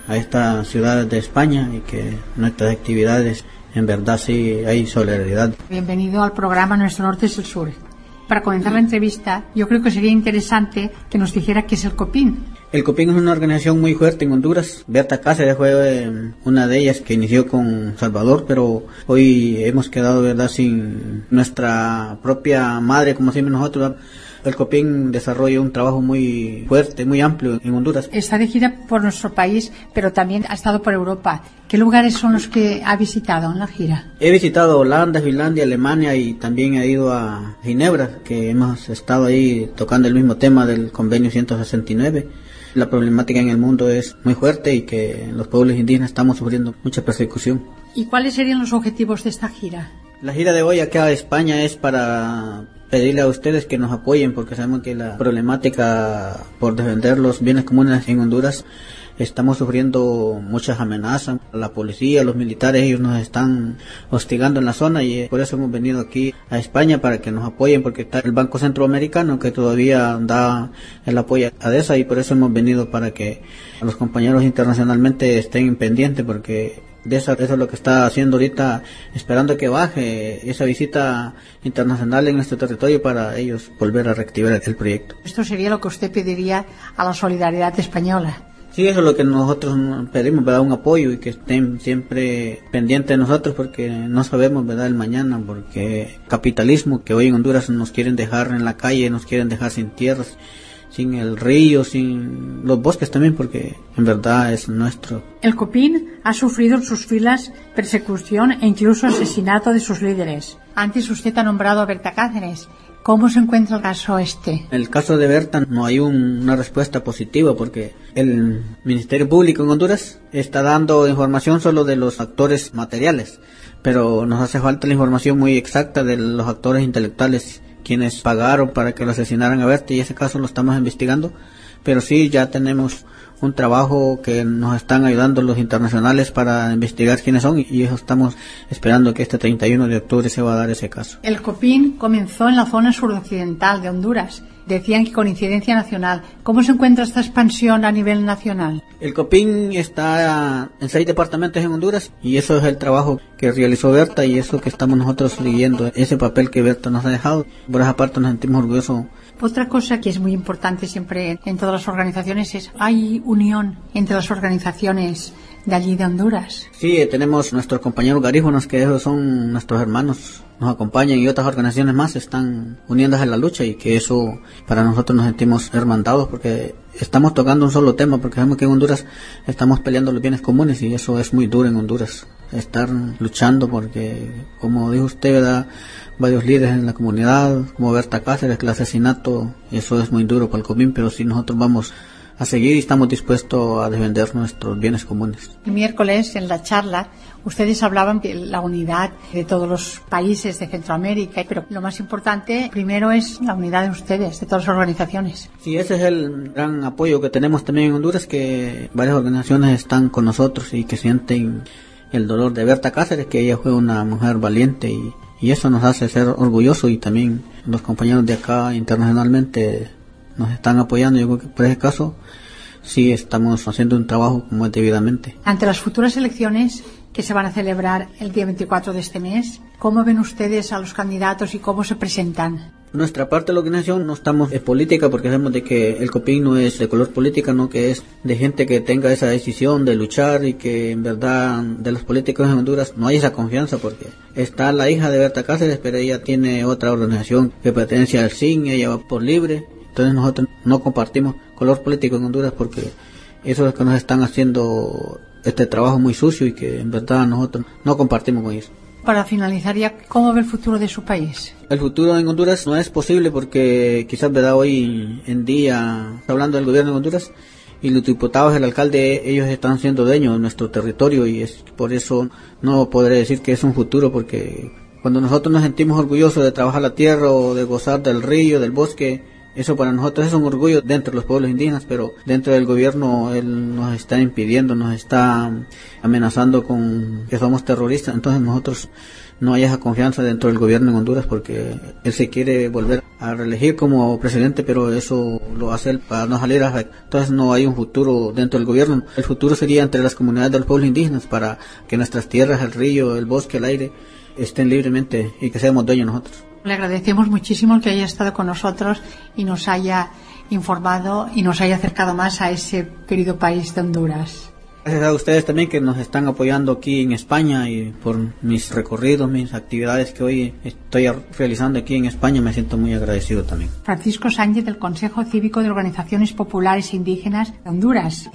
a estas ciudades de España y que nuestras actividades, en verdad sí hay solidaridad. Bienvenido al programa Nuestro Norte es el Sur. Para comenzar la entrevista, yo creo que sería interesante que nos dijera qué es el COPIN. El COPIN es una organización muy fuerte en Honduras. Berta Cáceres fue eh, una de ellas que inició con Salvador, pero hoy hemos quedado, verdad, sin nuestra propia madre, como decimos nosotros. El COPIN desarrolla un trabajo muy fuerte, muy amplio en Honduras. Está de gira por nuestro país, pero también ha estado por Europa. ¿Qué lugares son los que ha visitado en la gira? He visitado Holanda, Finlandia, Alemania y también he ido a Ginebra, que hemos estado ahí tocando el mismo tema del convenio ciento sesenta y nueve. La problemática en el mundo es muy fuerte y que los pueblos indígenas estamos sufriendo mucha persecución. ¿Y cuáles serían los objetivos de esta gira? La gira de hoy acá a España es para pedirle a ustedes que nos apoyen, porque sabemos que la problemática por defender los bienes comunes en Honduras, estamos sufriendo muchas amenazas. La policía, los militares, ellos nos están hostigando en la zona y por eso hemos venido aquí a España para que nos apoyen, porque está el Banco Centroamericano que todavía da el apoyo a D E S A y por eso hemos venido para que los compañeros internacionalmente estén pendientes, porque de eso, eso es lo que está haciendo ahorita, esperando que baje esa visita internacional en nuestro territorio para ellos volver a reactivar el proyecto. Esto sería lo que usted pediría a la solidaridad española. Sí, eso es lo que nosotros pedimos, ¿verdad? Un apoyo y que estén siempre pendientes de nosotros, porque no sabemos, ¿verdad?, el mañana, porque capitalismo que hoy en Honduras nos quieren dejar en la calle, nos quieren dejar sin tierras, sin el río, sin los bosques también, porque en verdad es nuestro. El COPIN ha sufrido en sus filas persecución e incluso asesinato de sus líderes. Antes usted ha nombrado a Berta Cáceres. ¿Cómo se encuentra el caso este? En el caso de Berta no hay un, una respuesta positiva, porque el Ministerio Público en Honduras está dando información solo de los actores materiales, pero nos hace falta la información muy exacta de los actores intelectuales, quienes pagaron para que lo asesinaran a Berta, y ese caso lo estamos investigando, pero sí ya tenemos un trabajo que nos están ayudando los internacionales para investigar quiénes son, y eso estamos esperando que este treinta y uno de octubre se va a dar ese caso. El COPIN comenzó en la zona suroccidental de Honduras. Decían que con incidencia nacional. ¿Cómo se encuentra esta expansión a nivel nacional? El COPIN está en seis departamentos en Honduras y eso es el trabajo que realizó Berta y eso que estamos nosotros siguiendo, ese papel que Berta nos ha dejado. Por esa parte nos sentimos orgullosos. Otra cosa que es muy importante siempre en todas las organizaciones es hay unión entre las organizaciones de allí de Honduras. Sí, tenemos nuestros compañeros garífonos que esos son nuestros hermanos, nos acompañan y otras organizaciones más están uniéndose en la lucha y que eso para nosotros nos sentimos hermandados porque estamos tocando un solo tema, porque sabemos que en Honduras estamos peleando los bienes comunes y eso es muy duro en Honduras, estar luchando porque, como dijo usted, ¿verdad?, varios líderes en la comunidad, como Berta Cáceres, el asesinato, eso es muy duro para el COPIN, pero si nosotros vamos a seguir y estamos dispuestos a defender nuestros bienes comunes. El miércoles, en la charla, ustedes hablaban de la unidad de todos los países de Centroamérica, pero lo más importante primero es la unidad de ustedes, de todas las organizaciones. Sí, ese es el gran apoyo que tenemos también en Honduras, que varias organizaciones están con nosotros y que sienten el dolor de Berta Cáceres, que ella fue una mujer valiente y, y eso nos hace ser orgullosos, y también los compañeros de acá internacionalmente nos están apoyando. Yo creo que por ese caso sí estamos haciendo un trabajo como es debidamente. Ante las futuras elecciones que se van a celebrar el día veinticuatro de este mes, ¿cómo ven ustedes a los candidatos y cómo se presentan? Nuestra parte de la organización no estamos en política porque sabemos de que el COPIN no es de color política, no, que es de gente que tenga esa decisión de luchar y que en verdad de los políticos en Honduras no hay esa confianza, porque está la hija de Berta Cáceres, pero ella tiene otra organización que pertenece al C I N, ella va por libre. Entonces nosotros no compartimos color político en Honduras porque eso es lo que nos están haciendo este trabajo muy sucio y que en verdad nosotros no compartimos con ellos. Para finalizar ya, ¿cómo ve el futuro de su país? El futuro en Honduras no es posible porque quizás, verdad, hoy en día, hablando del gobierno de Honduras y los diputados, el alcalde, ellos están siendo dueños de nuestro territorio y es por eso no podré decir que es un futuro, porque cuando nosotros nos sentimos orgullosos de trabajar la tierra o de gozar del río, del bosque, Eso para nosotros es un orgullo dentro de los pueblos indígenas, pero dentro del gobierno él nos está impidiendo, nos está amenazando con que somos terroristas. Entonces nosotros no hay esa confianza dentro del gobierno en Honduras porque él se quiere volver a reelegir como presidente, pero eso lo hace él para no salir a... Entonces no hay un futuro dentro del gobierno. El futuro sería entre las comunidades de los pueblos indígenas para que nuestras tierras, el río, el bosque, el aire estén libremente y que seamos dueños nosotros. Le agradecemos muchísimo que haya estado con nosotros y nos haya informado y nos haya acercado más a ese querido país de Honduras. Gracias a ustedes también que nos están apoyando aquí en España y por mis recorridos, mis actividades que hoy estoy realizando aquí en España, me siento muy agradecido también. Francisco Sánchez del Consejo Cívico de Organizaciones Populares e Indígenas de Honduras.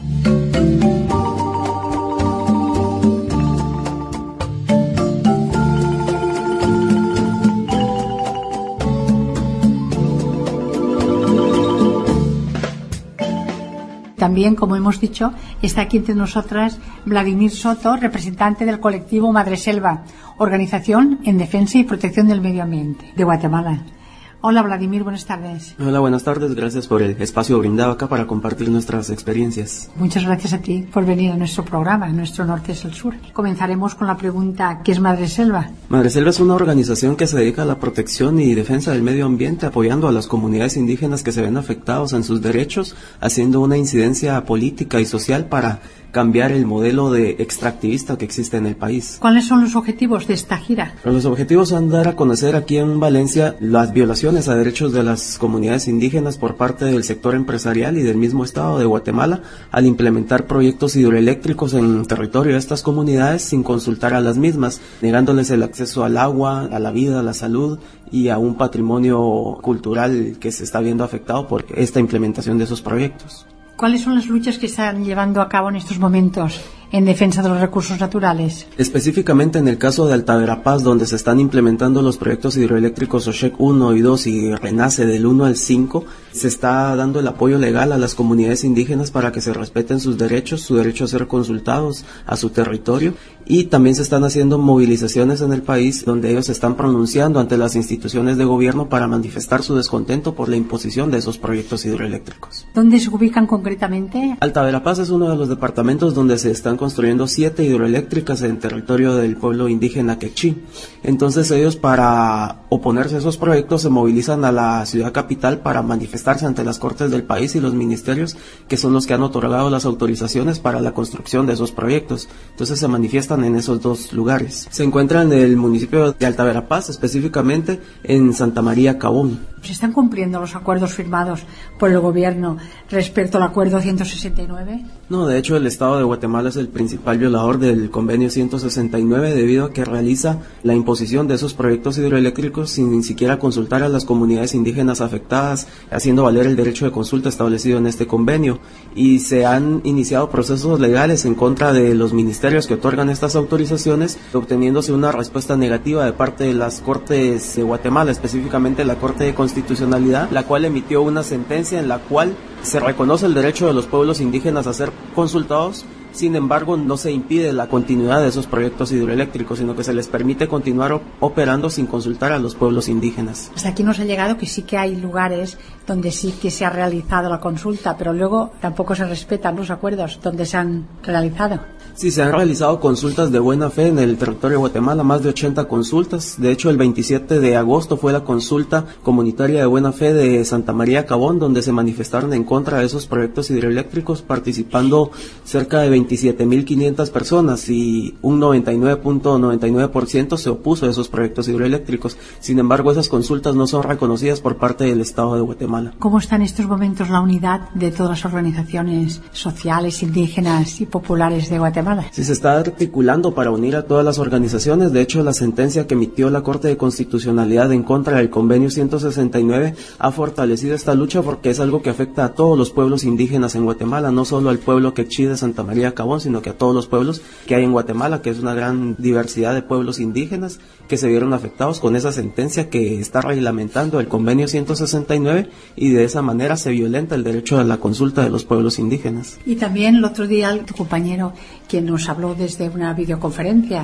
También, como hemos dicho, está aquí entre nosotras Vladimir Soto, representante del colectivo Madreselva, organización en defensa y protección del medio ambiente de Guatemala. Hola Vladimir, buenas tardes. Hola, buenas tardes, gracias por el espacio brindado acá para compartir nuestras experiencias. Muchas gracias a ti por venir a nuestro programa, Nuestro Norte es el Sur. Comenzaremos con la pregunta, ¿qué es Madreselva? Madreselva es una organización que se dedica a la protección y defensa del medio ambiente, apoyando a las comunidades indígenas que se ven afectados en sus derechos, haciendo una incidencia política y social para cambiar el modelo de extractivista que existe en el país. ¿Cuáles son los objetivos de esta gira? Los objetivos son dar a conocer aquí en Valencia las violaciones a derechos de las comunidades indígenas por parte del sector empresarial y del mismo Estado de Guatemala al implementar proyectos hidroeléctricos en territorio de estas comunidades sin consultar a las mismas, negándoles el acceso al agua, a la vida, a la salud y a un patrimonio cultural que se está viendo afectado por esta implementación de esos proyectos. ¿Cuáles son las luchas que están llevando a cabo en estos momentos en defensa de los recursos naturales? Específicamente en el caso de Alta Verapaz, donde se están implementando los proyectos hidroeléctricos Oshek uno y dos y Renace del uno al cinco, se está dando el apoyo legal a las comunidades indígenas para que se respeten sus derechos, su derecho a ser consultados, a su territorio, y también se están haciendo movilizaciones en el país donde ellos se están pronunciando ante las instituciones de gobierno para manifestar su descontento por la imposición de esos proyectos hidroeléctricos. ¿Dónde se ubican concretamente? Alta Verapaz es uno de los departamentos donde se están construyendo siete hidroeléctricas en territorio del pueblo indígena quechí. Entonces ellos, para oponerse a esos proyectos, se movilizan a la ciudad capital para manifestarse ante las cortes del país y los ministerios, que son los que han otorgado las autorizaciones para la construcción de esos proyectos. Entonces se manifiestan en esos dos lugares. Se encuentran en el municipio de Alta Verapaz, específicamente en Santa María Cabón. ¿Se están cumpliendo los acuerdos firmados por el gobierno respecto al acuerdo ciento sesenta y nueve? No, de hecho el Estado de Guatemala es el principal violador del convenio ciento sesenta y nueve debido a que realiza la imposición de esos proyectos hidroeléctricos sin ni siquiera consultar a las comunidades indígenas afectadas, haciendo valer el derecho de consulta establecido en este convenio. Y se han iniciado procesos legales en contra de los ministerios que otorgan estas autorizaciones, obteniéndose una respuesta negativa de parte de las Cortes de Guatemala, específicamente la Corte de Constitucionalidad, la cual emitió una sentencia en la cual se reconoce el derecho de los pueblos indígenas a ser consultados. Sin embargo, no se impide la continuidad de esos proyectos hidroeléctricos, sino que se les permite continuar op- operando sin consultar a los pueblos indígenas. Hasta aquí nos ha llegado que sí que hay lugares donde sí que se ha realizado la consulta, pero luego tampoco se respetan los acuerdos donde se han realizado. Sí, se han realizado consultas de buena fe en el territorio de Guatemala, más de ochenta consultas. De hecho, el veintisiete de agosto fue la consulta comunitaria de buena fe de Santa María Cabón, donde se manifestaron en contra de esos proyectos hidroeléctricos, participando cerca de veintisiete mil quinientas personas, y un noventa y nueve punto noventa y nueve por ciento se opuso a esos proyectos hidroeléctricos. Sin embargo, esas consultas no son reconocidas por parte del Estado de Guatemala. ¿Cómo está en estos momentos la unidad de todas las organizaciones sociales, indígenas y populares de Guatemala? Sí, se está articulando para unir a todas las organizaciones. De hecho, la sentencia que emitió la Corte de Constitucionalidad en contra del convenio ciento sesenta y nueve ha fortalecido esta lucha, porque es algo que afecta a todos los pueblos indígenas en Guatemala, no solo al pueblo quechí de Santa María Cabón, sino que a todos los pueblos que hay en Guatemala, que es una gran diversidad de pueblos indígenas que se vieron afectados con esa sentencia que está reglamentando el convenio ciento sesenta y nueve, y de esa manera se violenta el derecho a la consulta de los pueblos indígenas. Y también el otro día tu compañero, quien nos habló desde una videoconferencia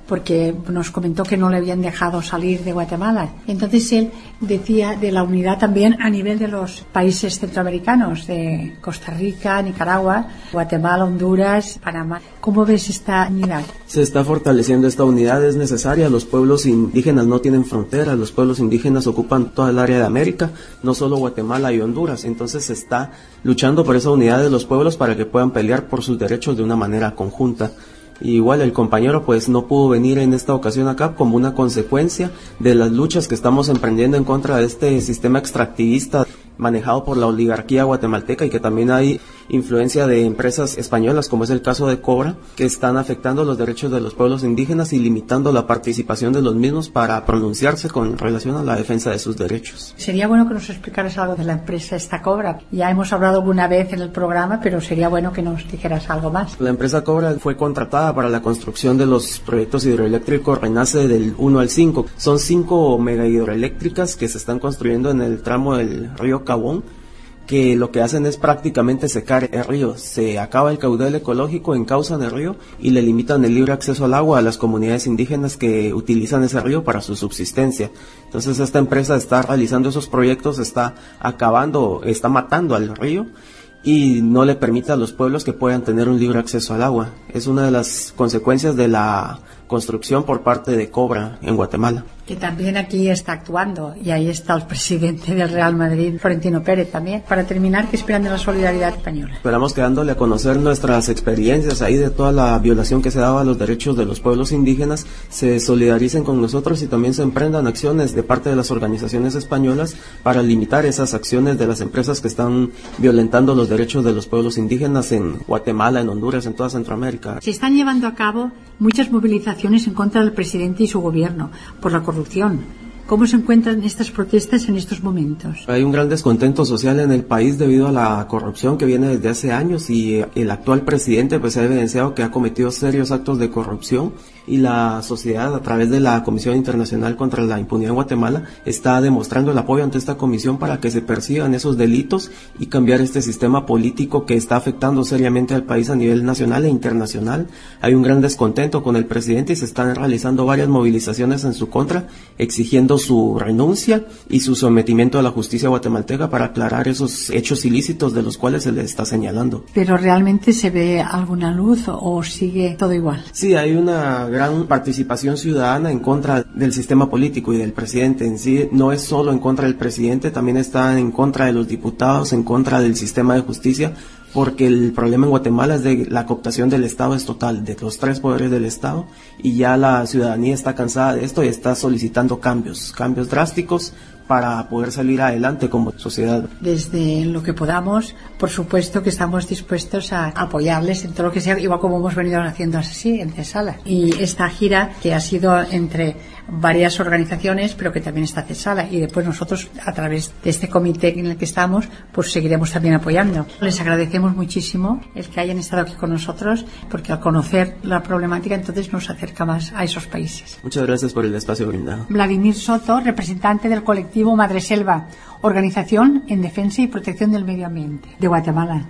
porque nos comentó que no le habían dejado salir de Guatemala. Entonces él decía de la unidad también a nivel de los países centroamericanos, de Costa Rica, Nicaragua, Guatemala, Honduras, Panamá. ¿Cómo ves esta unidad? Se está fortaleciendo esta unidad, es necesaria. Los pueblos indígenas no tienen fronteras, los pueblos indígenas ocupan toda el área de América, no solo Guatemala y Honduras. Entonces se está luchando por esa unidad de los pueblos para que puedan pelear por sus derechos de una manera conjunta. Y igual el compañero pues no pudo venir en esta ocasión acá como una consecuencia de las luchas que estamos emprendiendo en contra de este sistema extractivista manejado por la oligarquía guatemalteca, y que también hay influencia de empresas españolas, como es el caso de Cobra, que están afectando los derechos de los pueblos indígenas y limitando la participación de los mismos para pronunciarse con relación a la defensa de sus derechos. Sería bueno que nos explicaras algo de la empresa esta Cobra. Ya hemos hablado alguna vez en el programa, pero sería bueno que nos dijeras algo más. La empresa Cobra fue contratada para la construcción de los proyectos hidroeléctricos Renace del uno al cinco. Son cinco mega hidroeléctricas que se están construyendo en el tramo del río Cabón, que lo que hacen es prácticamente secar el río. Se acaba el caudal ecológico, encausan el río y le limitan el libre acceso al agua a las comunidades indígenas que utilizan ese río para su subsistencia. Entonces esta empresa está realizando esos proyectos, está acabando, está matando al río y no le permite a los pueblos que puedan tener un libre acceso al agua. Es una de las consecuencias de la construcción por parte de Cobra en Guatemala. Que también aquí está actuando, y ahí está el presidente del Real Madrid, Florentino Pérez, también. Para terminar, ¿qué esperan de la solidaridad española? Esperamos que dándole a conocer nuestras experiencias ahí de toda la violación que se daba a los derechos de los pueblos indígenas, se solidaricen con nosotros y también se emprendan acciones de parte de las organizaciones españolas para limitar esas acciones de las empresas que están violentando los derechos de los pueblos indígenas en Guatemala, en Honduras, en toda Centroamérica. Se están llevando a cabo muchas movilizaciones en contra del presidente y su gobierno por la corrupción. ¿Cómo se encuentran estas protestas en estos momentos? Hay un gran descontento social en el país debido a la corrupción que viene desde hace años, y el actual presidente pues ha evidenciado que ha cometido serios actos de corrupción, y la sociedad, a través de la Comisión Internacional contra la Impunidad en Guatemala, está demostrando el apoyo ante esta comisión para que se persigan esos delitos y cambiar este sistema político que está afectando seriamente al país a nivel nacional e internacional. Hay un gran descontento con el presidente y se están realizando varias movilizaciones en su contra, exigiendo su renuncia y su sometimiento a la justicia guatemalteca para aclarar esos hechos ilícitos de los cuales se le está señalando. ¿Pero realmente se ve alguna luz o sigue todo igual? Sí, hay una gran participación ciudadana en contra del sistema político y del presidente en sí. No es solo en contra del presidente, también está en contra de los diputados, en contra del sistema de justicia, porque el problema en Guatemala es de la cooptación del Estado, es total, de los tres poderes del Estado, y ya la ciudadanía está cansada de esto y está solicitando cambios, cambios drásticos para poder salir adelante como sociedad. Desde lo que podamos, por supuesto que estamos dispuestos a apoyarles en todo lo que sea, igual como hemos venido haciendo así en Cesala. Y esta gira que ha sido entre varias organizaciones, pero que también está Cesala, y después nosotros, a través de este comité en el que estamos, pues seguiremos también apoyando. Les agradecemos muchísimo el que hayan estado aquí con nosotros, porque al conocer la problemática entonces nos acerca más a esos países. Muchas gracias por el espacio brindado. Vladimir Soto, representante del colectivo Madreselva, organización en defensa y protección del medio ambiente de Guatemala.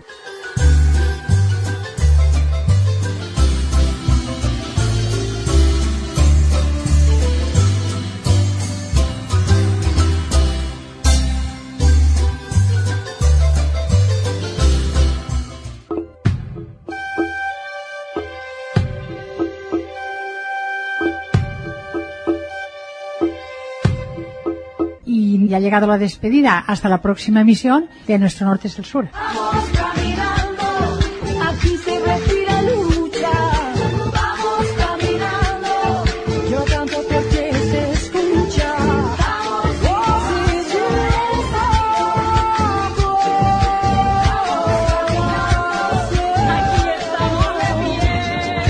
Y ha llegado la despedida. Hasta la próxima emisión de Nuestro Norte es el Sur. Vamos caminando, aquí se respira lucha. Vamos caminando, yo canto porque se escucha. Vamos caminando, aquí estamos de pie.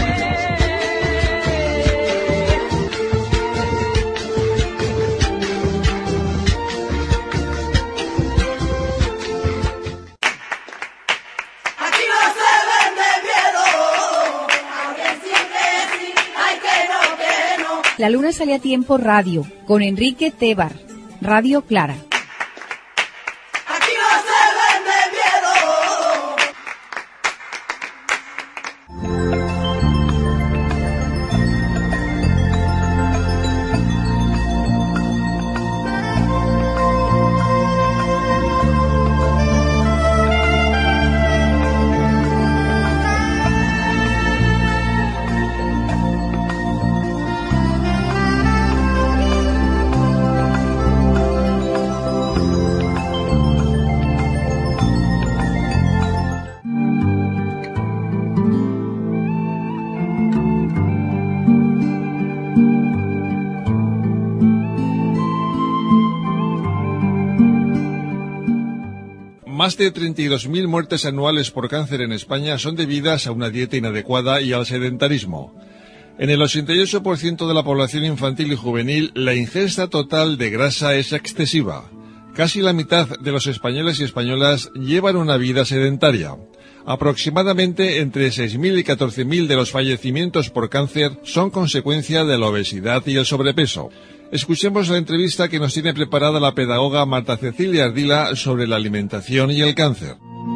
La Luna sale a tiempo radio, con Enrique Tebar, Radio Clara. Aquí no se vende miedo. más de treinta y dos mil muertes anuales por cáncer en España son debidas a una dieta inadecuada y al sedentarismo. En el ochenta y ocho por ciento de la población infantil y juvenil, la ingesta total de grasa es excesiva. Casi la mitad de los españoles y españolas llevan una vida sedentaria. Aproximadamente entre seis mil y catorce mil de los fallecimientos por cáncer son consecuencia de la obesidad y el sobrepeso. Escuchemos la entrevista que nos tiene preparada la pedagoga Marta Cecilia Ardila sobre la alimentación y el cáncer.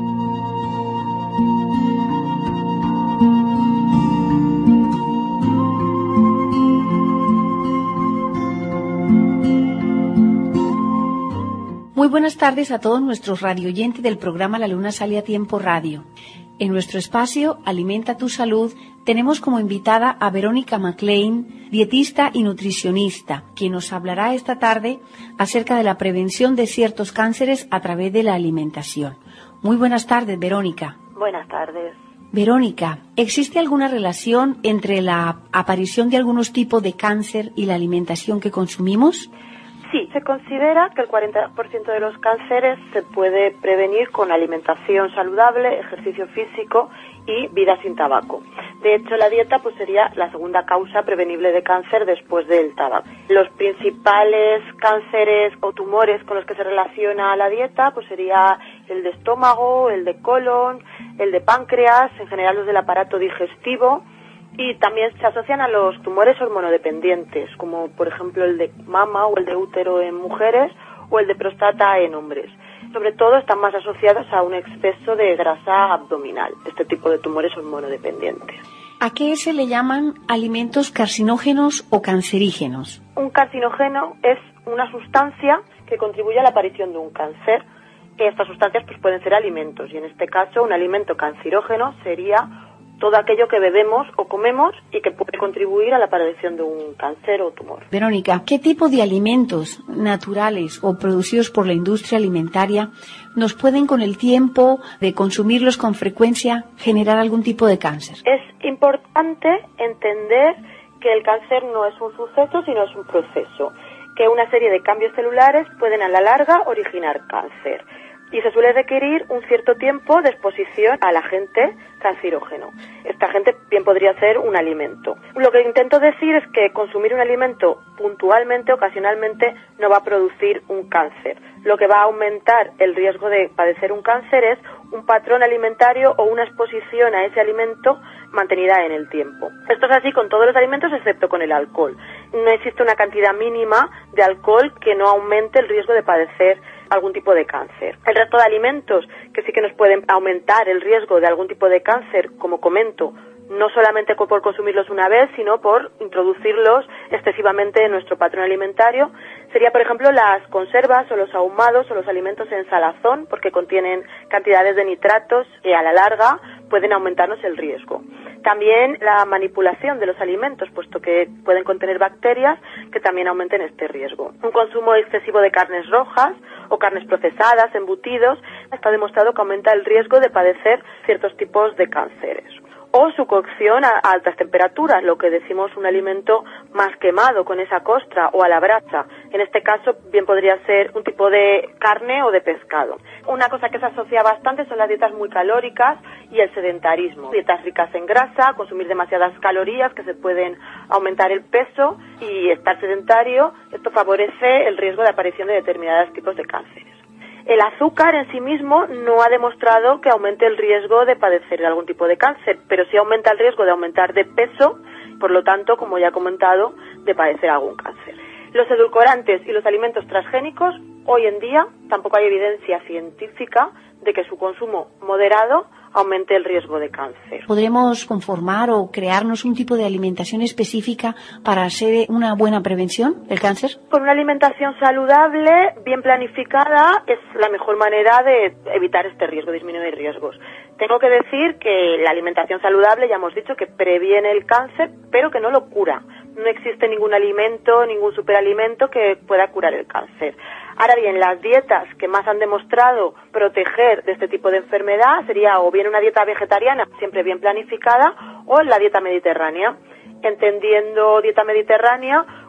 Muy buenas tardes a todos nuestros radioyentes del programa La Luna Sale a Tiempo Radio. En nuestro espacio Alimenta tu Salud tenemos como invitada a Verónica McLean, dietista y nutricionista, quien nos hablará esta tarde acerca de la prevención de ciertos cánceres a través de la alimentación. Muy buenas tardes, Verónica. Buenas tardes. Verónica, ¿existe alguna relación entre la aparición de algunos tipos de cáncer y la alimentación que consumimos? Sí, se considera que el cuarenta por ciento de los cánceres se puede prevenir con alimentación saludable, ejercicio físico y vida sin tabaco. De hecho, la dieta pues sería la segunda causa prevenible de cáncer después del tabaco. Los principales cánceres o tumores con los que se relaciona la dieta pues sería el de estómago, el de colon, el de páncreas, en general los del aparato digestivo. Y también se asocian a los tumores hormonodependientes, como por ejemplo el de mama o el de útero en mujeres o el de próstata en hombres. Sobre todo están más asociados a un exceso de grasa abdominal, este tipo de tumores hormonodependientes. ¿A qué se le llaman alimentos carcinógenos o cancerígenos? Un carcinógeno es una sustancia que contribuye a la aparición de un cáncer. Estas sustancias pues pueden ser alimentos y en este caso un alimento cancerígeno sería todo aquello que bebemos o comemos y que puede contribuir a la aparición de un cáncer o tumor. Verónica, ¿qué tipo de alimentos naturales o producidos por la industria alimentaria nos pueden con el tiempo de consumirlos con frecuencia generar algún tipo de cáncer? Es importante entender que el cáncer no es un suceso, sino es un proceso, que una serie de cambios celulares pueden a la larga originar cáncer. Y se suele requerir un cierto tiempo de exposición al agente cancerígeno. Este agente bien podría ser un alimento. Lo que intento decir es que consumir un alimento puntualmente, ocasionalmente, no va a producir un cáncer. Lo que va a aumentar el riesgo de padecer un cáncer es un patrón alimentario o una exposición a ese alimento mantenida en el tiempo. Esto es así con todos los alimentos excepto con el alcohol. No existe una cantidad mínima de alcohol que no aumente el riesgo de padecer algún tipo de cáncer. El resto de alimentos que sí que nos pueden aumentar el riesgo de algún tipo de cáncer, como comento, no solamente por consumirlos una vez, sino por introducirlos excesivamente en nuestro patrón alimentario, sería, por ejemplo, las conservas o los ahumados o los alimentos en salazón, porque contienen cantidades de nitratos que a la larga pueden aumentarnos el riesgo. También la manipulación de los alimentos, puesto que pueden contener bacterias que también aumenten este riesgo. Un consumo excesivo de carnes rojas o carnes procesadas, embutidos, está demostrado que aumenta el riesgo de padecer ciertos tipos de cánceres. O su cocción a altas temperaturas, lo que decimos un alimento más quemado con esa costra o a la brasa. En este caso bien podría ser un tipo de carne o de pescado. Una cosa que se asocia bastante son las dietas muy calóricas y el sedentarismo. Dietas ricas en grasa, consumir demasiadas calorías que se pueden aumentar el peso y estar sedentario, esto favorece el riesgo de aparición de determinados tipos de cánceres. El azúcar en sí mismo no ha demostrado que aumente el riesgo de padecer algún tipo de cáncer, pero sí aumenta el riesgo de aumentar de peso, por lo tanto, como ya he comentado, de padecer algún cáncer. Los edulcorantes y los alimentos transgénicos, hoy en día tampoco hay evidencia científica de que su consumo moderado aumente el riesgo de cáncer. ¿Podremos conformar o crearnos un tipo de alimentación específica para hacer una buena prevención del cáncer? Con una alimentación saludable, bien planificada, es la mejor manera de evitar este riesgo, disminuir riesgos. Tengo que decir que la alimentación saludable, ya hemos dicho, que previene el cáncer, pero que no lo cura. No existe ningún alimento, ningún superalimento que pueda curar el cáncer. Ahora bien, las dietas que más han demostrado proteger de este tipo de enfermedad sería o bien una dieta vegetariana, siempre bien planificada, o la dieta mediterránea. Entendiendo dieta mediterránea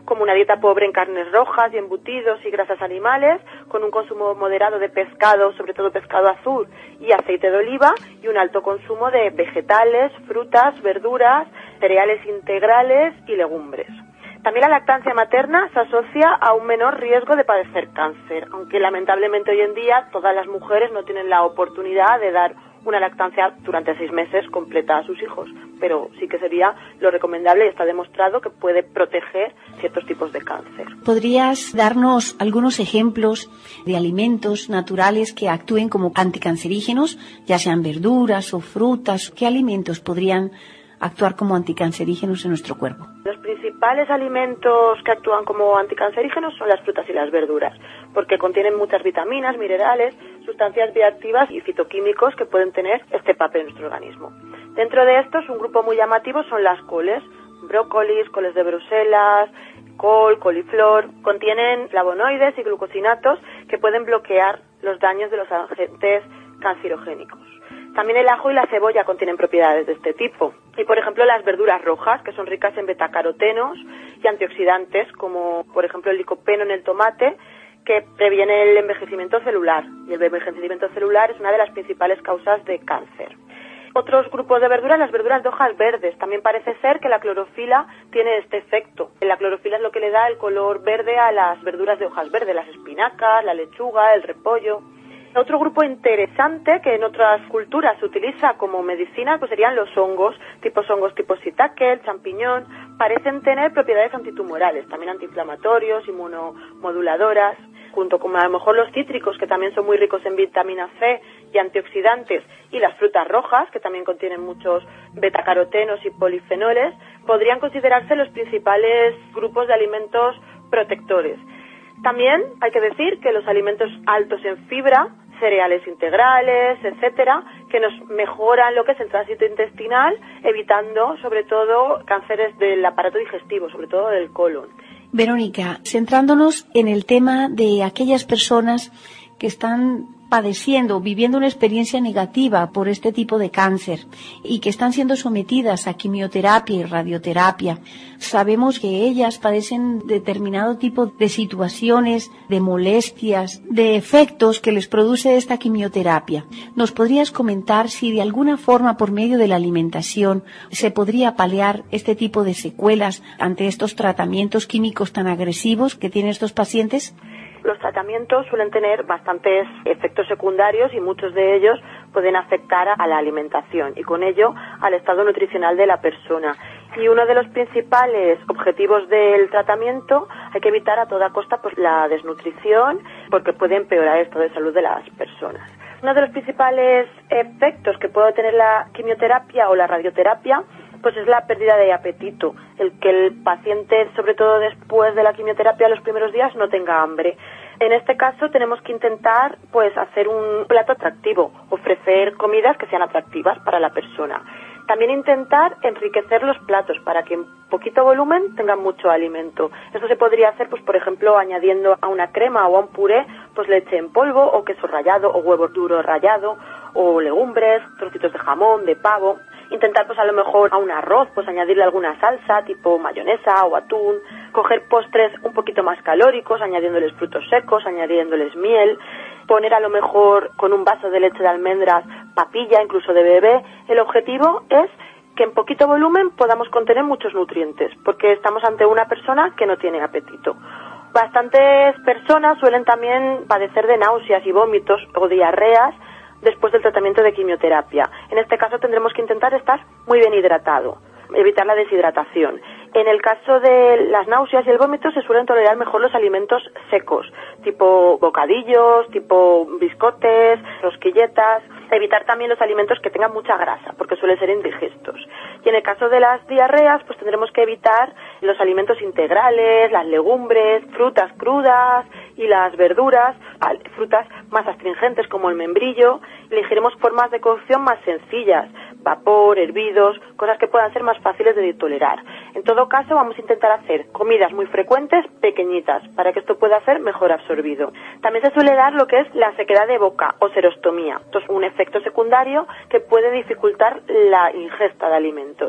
como una dieta pobre en carnes rojas y embutidos y grasas animales, con un consumo moderado de pescado, sobre todo pescado azul y aceite de oliva, y un alto consumo de vegetales, frutas, verduras, cereales integrales y legumbres. También la lactancia materna se asocia a un menor riesgo de padecer cáncer, aunque lamentablemente hoy en día todas las mujeres no tienen la oportunidad de dar una lactancia durante seis meses completa a sus hijos, pero sí que sería lo recomendable y está demostrado que puede proteger ciertos tipos de cáncer. ¿Podrías darnos algunos ejemplos de alimentos naturales que actúen como anticancerígenos, ya sean verduras o frutas? ¿Qué alimentos podrían actuar como anticancerígenos en nuestro cuerpo? Los principales alimentos que actúan como anticancerígenos son las frutas y las verduras, porque contienen muchas vitaminas, minerales, sustancias bioactivas y fitoquímicos que pueden tener este papel en nuestro organismo. Dentro de estos, un grupo muy llamativo son las coles, brócolis, coles de Bruselas, col, coliflor. Contienen flavonoides y glucosinatos que pueden bloquear los daños de los agentes cancerogénicos. También el ajo y la cebolla contienen propiedades de este tipo. Y, por ejemplo, las verduras rojas, que son ricas en betacarotenos y antioxidantes, como, por ejemplo, el licopeno en el tomate, que previene el envejecimiento celular. Y el envejecimiento celular es una de las principales causas de cáncer. Otros grupos de verduras, las verduras de hojas verdes. También parece ser que la clorofila tiene este efecto. La clorofila es lo que le da el color verde a las verduras de hojas verdes, las espinacas, la lechuga, el repollo. Otro grupo interesante que en otras culturas se utiliza como medicina pues serían los hongos, tipos hongos tipo shiitake, el champiñón. Parecen tener propiedades antitumorales, también antiinflamatorios, inmunomoduladoras, junto con a lo mejor los cítricos, que también son muy ricos en vitamina C y antioxidantes, y las frutas rojas, que también contienen muchos betacarotenos y polifenoles, podrían considerarse los principales grupos de alimentos protectores. También hay que decir que los alimentos altos en fibra, cereales integrales, etcétera, que nos mejoran lo que es el tránsito intestinal, evitando sobre todo cánceres del aparato digestivo, sobre todo del colon. Verónica, centrándonos en el tema de aquellas personas que están padeciendo, viviendo una experiencia negativa por este tipo de cáncer y que están siendo sometidas a quimioterapia y radioterapia. Sabemos que ellas padecen determinado tipo de situaciones, de molestias, de efectos que les produce esta quimioterapia. ¿Nos podrías comentar si de alguna forma por medio de la alimentación se podría paliar este tipo de secuelas ante estos tratamientos químicos tan agresivos que tienen estos pacientes? Los tratamientos suelen tener bastantes efectos secundarios y muchos de ellos pueden afectar a la alimentación y con ello al estado nutricional de la persona. Y uno de los principales objetivos del tratamiento, hay que evitar a toda costa pues la desnutrición, porque puede empeorar el estado de salud de las personas. Uno de los principales efectos que puede tener la quimioterapia o la radioterapia pues es la pérdida de apetito, el que el paciente, sobre todo después de la quimioterapia, los primeros días no tenga hambre. En este caso tenemos que intentar pues hacer un plato atractivo, ofrecer comidas que sean atractivas para la persona. También intentar enriquecer los platos para que en poquito volumen tengan mucho alimento. Esto se podría hacer, pues por ejemplo, añadiendo a una crema o a un puré, pues leche en polvo o queso rallado o huevo duro rallado o legumbres, trocitos de jamón, de pavo. Intentar pues a lo mejor a un arroz pues añadirle alguna salsa tipo mayonesa o atún, coger postres un poquito más calóricos añadiéndoles frutos secos, añadiéndoles miel, poner a lo mejor con un vaso de leche de almendras papilla, incluso de bebé. El objetivo es que en poquito volumen podamos contener muchos nutrientes, porque estamos ante una persona que no tiene apetito. Bastantes personas suelen también padecer de náuseas y vómitos o diarreas después del tratamiento de quimioterapia. En este caso tendremos que intentar estar muy bien hidratado, evitar la deshidratación. En el caso de las náuseas y el vómito se suelen tolerar mejor los alimentos secos, tipo bocadillos, tipo biscotes, rosquilletas. Evitar también los alimentos que tengan mucha grasa, porque suelen ser indigestos. Y en el caso de las diarreas, pues tendremos que evitar los alimentos integrales, las legumbres, frutas crudas y las verduras, frutas más astringentes como el membrillo. Elegiremos formas de cocción más sencillas, vapor, hervidos, cosas que puedan ser más fáciles de tolerar. En todo caso, vamos a intentar hacer comidas muy frecuentes, pequeñitas, para que esto pueda ser mejor absorbido. También se suele dar lo que es la sequedad de boca o serostomía. Esto es un efecto secundario que puede dificultar la ingesta de alimentos.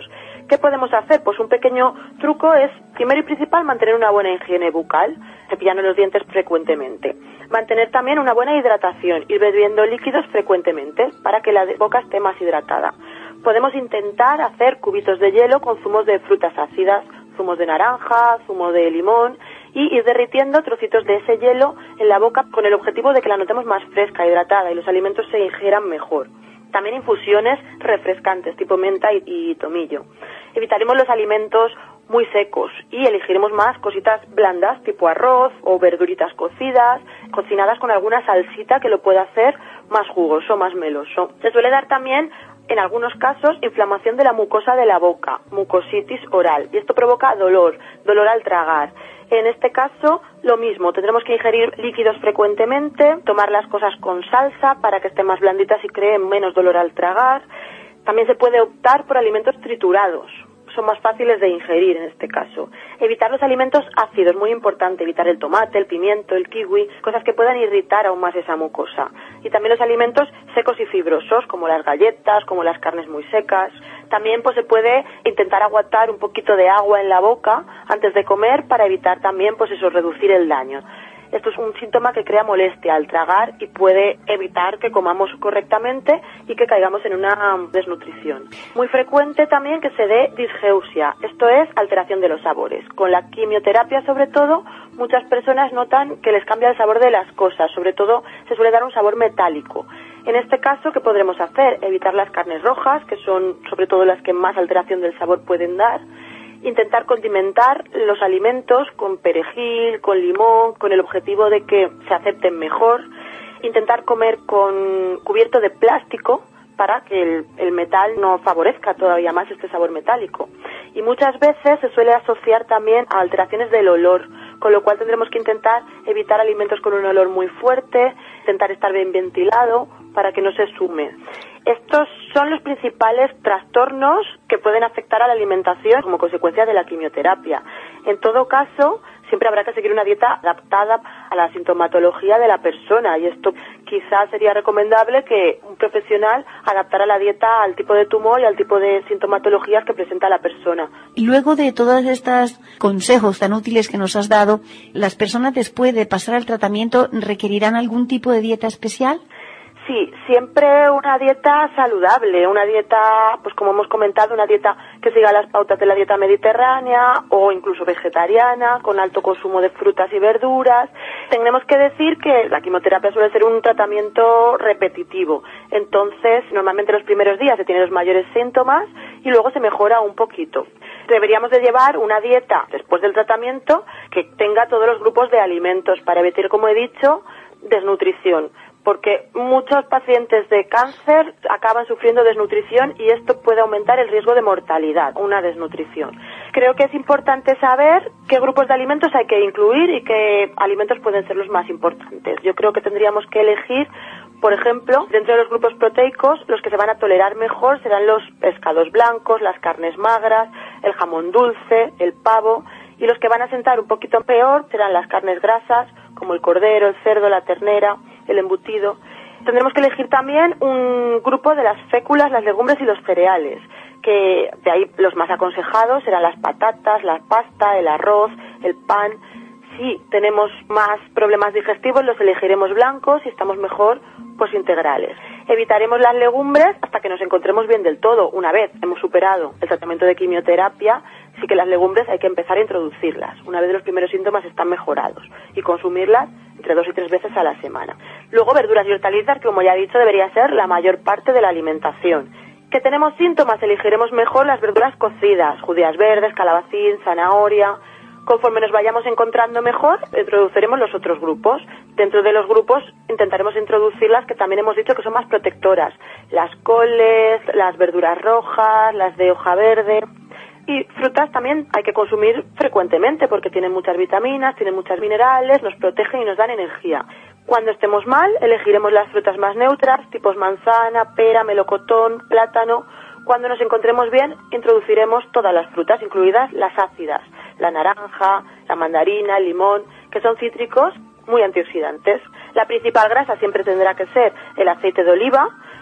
¿Qué podemos hacer? Pues un pequeño truco es, primero y principal, mantener una buena higiene bucal, cepillando los dientes frecuentemente. Mantener también una buena hidratación, ir bebiendo líquidos frecuentemente para que la boca esté más hidratada. Podemos intentar hacer cubitos de hielo con zumos de frutas ácidas, zumos de naranja, zumo de limón, y ir derritiendo trocitos de ese hielo en la boca con el objetivo de que la notemos más fresca, hidratada y los alimentos se ingieran mejor. También infusiones refrescantes tipo menta y, y tomillo. Evitaremos los alimentos muy secos y elegiremos más cositas blandas tipo arroz o verduritas cocidas, cocinadas con alguna salsita que lo pueda hacer más jugoso, más meloso. Se suele dar también, en algunos casos, inflamación de la mucosa de la boca, mucositis oral, y esto provoca dolor, dolor al tragar. En este caso, lo mismo, tendremos que ingerir líquidos frecuentemente, tomar las cosas con salsa para que estén más blanditas y creen menos dolor al tragar. También se puede optar por alimentos triturados, son más fáciles de ingerir en este caso. Evitar los alimentos ácidos, muy importante, evitar el tomate, el pimiento, el kiwi, cosas que puedan irritar aún más esa mucosa. Y también los alimentos secos y fibrosos, como las galletas, como las carnes muy secas. También pues se puede intentar aguantar un poquito de agua en la boca antes de comer para evitar también pues eso, reducir el daño. Esto es un síntoma que crea molestia al tragar y puede evitar que comamos correctamente y que caigamos en una desnutrición. Muy frecuente también que se dé disgeusia, esto es alteración de los sabores. Con la quimioterapia sobre todo, muchas personas notan que les cambia el sabor de las cosas, sobre todo se suele dar un sabor metálico. En este caso, ¿qué podremos hacer? Evitar las carnes rojas, que son sobre todo las que más alteración del sabor pueden dar. Intentar condimentar los alimentos con perejil, con limón, con el objetivo de que se acepten mejor. Intentar comer con cubierto de plástico para que el, el metal no favorezca todavía más este sabor metálico. Y muchas veces se suele asociar también a alteraciones del olor, con lo cual tendremos que intentar evitar alimentos con un olor muy fuerte, intentar estar bien ventilado para que no se sume. Estos son los principales trastornos que pueden afectar a la alimentación como consecuencia de la quimioterapia. En todo caso, siempre habrá que seguir una dieta adaptada a la sintomatología de la persona y esto quizás sería recomendable que un profesional adaptara la dieta al tipo de tumor y al tipo de sintomatologías que presenta la persona. Luego de todos estos consejos tan útiles que nos has dado, ¿las personas después de pasar al tratamiento requerirán algún tipo de dieta especial? Sí, siempre una dieta saludable, una dieta, pues como hemos comentado, una dieta que siga las pautas de la dieta mediterránea o incluso vegetariana, con alto consumo de frutas y verduras. Tenemos que decir que la quimioterapia suele ser un tratamiento repetitivo, entonces normalmente los primeros días se tienen los mayores síntomas y luego se mejora un poquito. Deberíamos de llevar una dieta después del tratamiento que tenga todos los grupos de alimentos para evitar, como he dicho, desnutrición. Porque muchos pacientes de cáncer acaban sufriendo desnutrición y esto puede aumentar el riesgo de mortalidad, una desnutrición. Creo que es importante saber qué grupos de alimentos hay que incluir y qué alimentos pueden ser los más importantes. Yo creo que tendríamos que elegir, por ejemplo, dentro de los grupos proteicos, los que se van a tolerar mejor serán los pescados blancos, las carnes magras, el jamón dulce, el pavo, y los que van a sentar un poquito peor serán las carnes grasas, como el cordero, el cerdo, la ternera, el embutido. Tendremos que elegir también un grupo de las féculas, las legumbres y los cereales, que de ahí los más aconsejados serán las patatas, la pasta, el arroz, el pan. Si tenemos más problemas digestivos, los elegiremos blancos, y estamos mejor, pues integrales. Evitaremos las legumbres hasta que nos encontremos bien del todo. Una vez hemos superado el tratamiento de quimioterapia, sí que las legumbres hay que empezar a introducirlas. Una vez los primeros síntomas están mejorados, y consumirlas entre dos y tres veces a la semana. Luego verduras y hortalizas, que como ya he dicho, debería ser la mayor parte de la alimentación. ¿Que tenemos síntomas? Elegiremos mejor las verduras cocidas, judías verdes, calabacín, zanahoria. Conforme nos vayamos encontrando mejor, introduciremos los otros grupos. Dentro de los grupos intentaremos introducir las que también hemos dicho que son más protectoras. Las coles, las verduras rojas, las de hoja verde. Y frutas también hay que consumir frecuentemente porque tienen muchas vitaminas, tienen muchos minerales, nos protegen y nos dan energía. Cuando estemos mal, elegiremos las frutas más neutras, tipos manzana, pera, melocotón, plátano. Cuando nos encontremos bien, introduciremos todas las frutas, incluidas las ácidas, la naranja, la mandarina, el limón, que son cítricos muy antioxidantes. La principal grasa siempre tendrá que ser el aceite de oliva,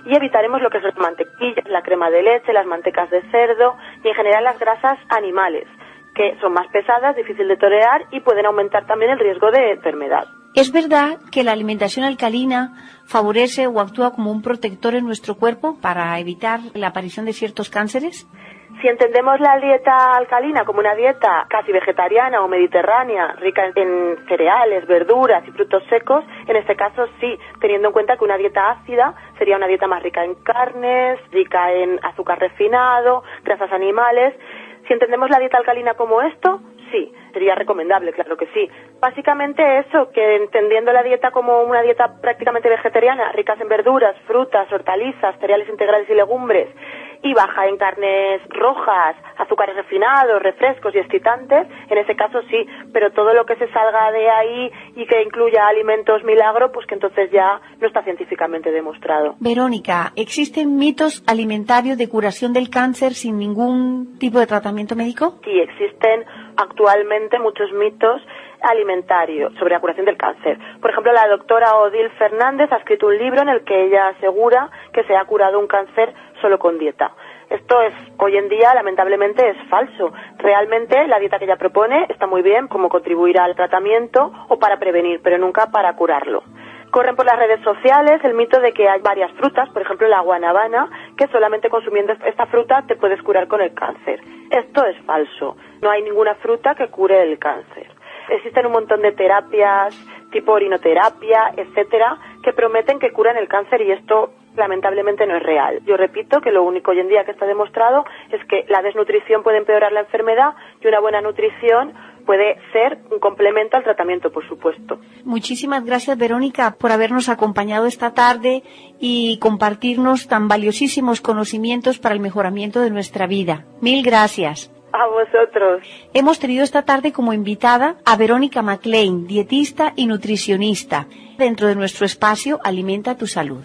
y evitaremos lo que es las mantequillas, la crema de leche, las mantecas de cerdo y en general las grasas animales, que son más pesadas, difícil de tolerar y pueden aumentar también el riesgo de enfermedad. ¿Es verdad que la alimentación alcalina favorece o actúa como un protector en nuestro cuerpo para evitar la aparición de ciertos cánceres? Si entendemos la dieta alcalina como una dieta casi vegetariana o mediterránea, rica en cereales, verduras y frutos secos, en este caso sí, teniendo en cuenta que una dieta ácida sería una dieta más rica en carnes, rica en azúcar refinado, grasas animales. Si entendemos la dieta alcalina como esto, sí, sería recomendable, claro que sí. Básicamente eso, que entendiendo la dieta como una dieta prácticamente vegetariana, ricas en verduras, frutas, hortalizas, cereales integrales y legumbres, y baja en carnes rojas, azúcares refinados, refrescos y excitantes, en ese caso sí, pero todo lo que se salga de ahí y que incluya alimentos milagro, pues que entonces ya no está científicamente demostrado. Verónica, ¿existen mitos alimentarios de curación del cáncer sin ningún tipo de tratamiento médico? Sí, existen actualmente muchos mitos alimentarios sobre la curación del cáncer. Por ejemplo, la doctora Odile Fernández ha escrito un libro en el que ella asegura que se ha curado un cáncer solo con dieta. Esto es, hoy en día, lamentablemente, es falso. Realmente, la dieta que ella propone está muy bien como contribuir al tratamiento o para prevenir, pero nunca para curarlo. Corren por las redes sociales el mito de que hay varias frutas, por ejemplo la guanabana, que solamente consumiendo esta fruta te puedes curar con el cáncer. Esto es falso. No hay ninguna fruta que cure el cáncer. Existen un montón de terapias, tipo orinoterapia, etcétera, que prometen que curan el cáncer y esto lamentablemente no es real. Yo repito que lo único hoy en día que está demostrado es que la desnutrición puede empeorar la enfermedad y una buena nutrición puede ser un complemento al tratamiento, por supuesto. Muchísimas gracias, Verónica, por habernos acompañado esta tarde y compartirnos tan valiosísimos conocimientos para el mejoramiento de nuestra vida. Mil gracias. A vosotros. Hemos tenido esta tarde como invitada a Verónica McLean, dietista y nutricionista, dentro de nuestro espacio Alimenta tu Salud.